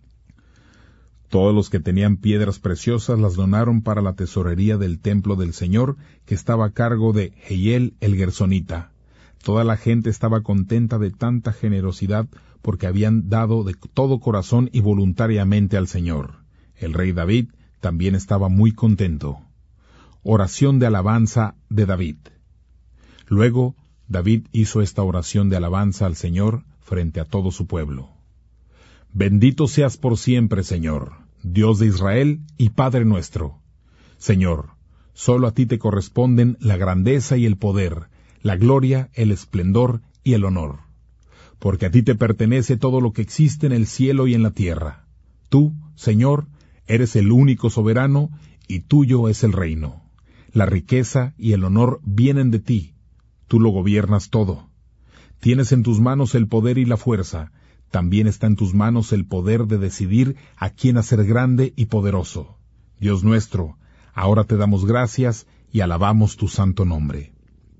Todos los que tenían piedras preciosas las donaron para la tesorería del templo del Señor, que estaba a cargo de Jehiel el Gersonita. Toda la gente estaba contenta de tanta generosidad porque habían dado de todo corazón y voluntariamente al Señor. El rey David también estaba muy contento. Oración de alabanza de David. Luego, David hizo esta oración de alabanza al Señor frente a todo su pueblo. Bendito seas por siempre, Señor, Dios de Israel y Padre nuestro. Señor, solo a ti te corresponden la grandeza y el poder, la gloria, el esplendor y el honor. Porque a ti te pertenece todo lo que existe en el cielo y en la tierra. Tú, Señor, eres el único soberano y tuyo es el reino. La riqueza y el honor vienen de ti. Tú lo gobiernas todo. Tienes en tus manos el poder y la fuerza. También está en tus manos el poder de decidir a quién hacer grande y poderoso. Dios nuestro, ahora te damos gracias y alabamos tu santo nombre.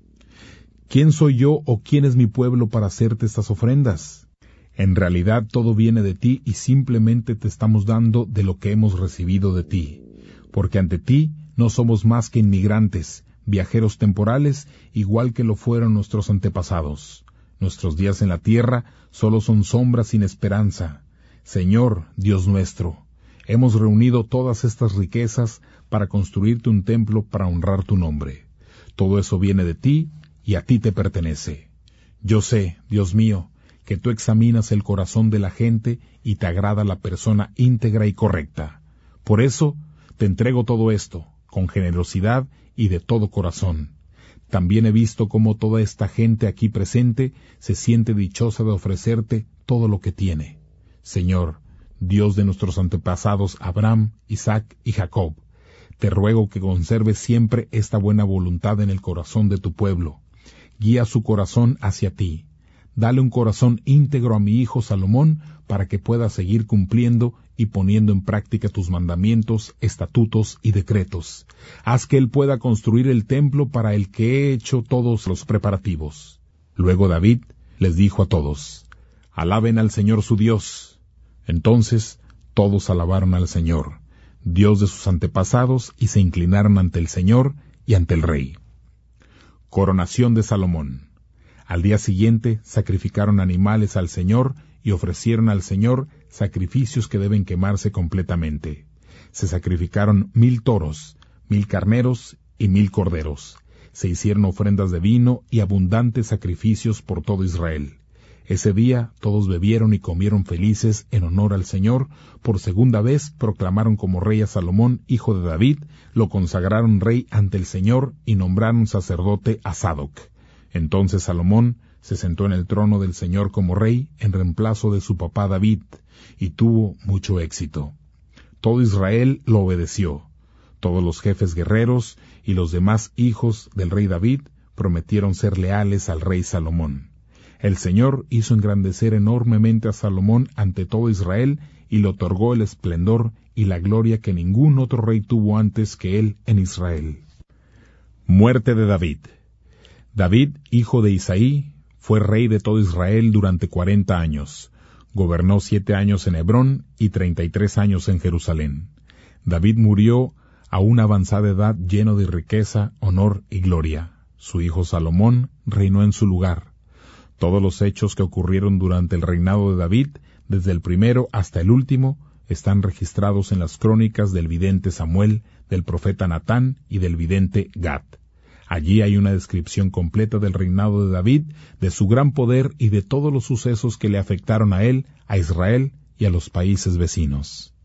¿Quién soy yo o quién es mi pueblo para hacerte estas ofrendas? En realidad todo viene de ti y simplemente te estamos dando de lo que hemos recibido de ti, porque ante ti no somos más que inmigrantes, viajeros temporales, igual que lo fueron nuestros antepasados. Nuestros días en la tierra solo son sombras sin esperanza. Señor, Dios nuestro, hemos reunido todas estas riquezas para construirte un templo para honrar tu nombre. Todo eso viene de ti y a ti te pertenece. Yo sé, Dios mío, que tú examinas el corazón de la gente y te agrada la persona íntegra y correcta. Por eso te entrego todo esto, con generosidad y de todo corazón. También he visto cómo toda esta gente aquí presente se siente dichosa de ofrecerte todo lo que tiene. Señor, Dios de nuestros antepasados Abraham, Isaac y Jacob, te ruego que conserves siempre esta buena voluntad en el corazón de tu pueblo. Guía su corazón hacia ti. Dale un corazón íntegro a mi hijo Salomón para que pueda seguir cumpliendo y poniendo en práctica tus mandamientos, estatutos y decretos. Haz que él pueda construir el templo para el que he hecho todos los preparativos. Luego David les dijo a todos, alaben al Señor su Dios. Entonces todos alabaron al Señor, Dios de sus antepasados, y se inclinaron ante el Señor y ante el rey. Coronación de Salomón. Al día siguiente sacrificaron animales al Señor y ofrecieron al Señor sacrificios que deben quemarse completamente. Se sacrificaron mil toros, mil carneros y mil corderos. Se hicieron ofrendas de vino y abundantes sacrificios por todo Israel. Ese día todos bebieron y comieron felices en honor al Señor. Por segunda vez proclamaron como rey a Salomón, hijo de David, lo consagraron rey ante el Señor y nombraron sacerdote a Sadoc. Entonces Salomón se sentó en el trono del Señor como rey en reemplazo de su papá David, y tuvo mucho éxito. Todo Israel lo obedeció. Todos los jefes guerreros y los demás hijos del rey David prometieron ser leales al rey Salomón. El Señor hizo engrandecer enormemente a Salomón ante todo Israel y le otorgó el esplendor y la gloria que ningún otro rey tuvo antes que él en Israel. Muerte de David. David, hijo de Isaí, fue rey de todo Israel durante cuarenta años. Gobernó siete años en Hebrón y treinta y tres años en Jerusalén. David murió a una avanzada edad lleno de riqueza, honor y gloria. Su hijo Salomón reinó en su lugar. Todos los hechos que ocurrieron durante el reinado de David, desde el primero hasta el último, están registrados en las crónicas del vidente Samuel, del profeta Natán y del vidente Gad. Allí hay una descripción completa del reinado de David, de su gran poder y de todos los sucesos que le afectaron a él, a Israel y a los países vecinos.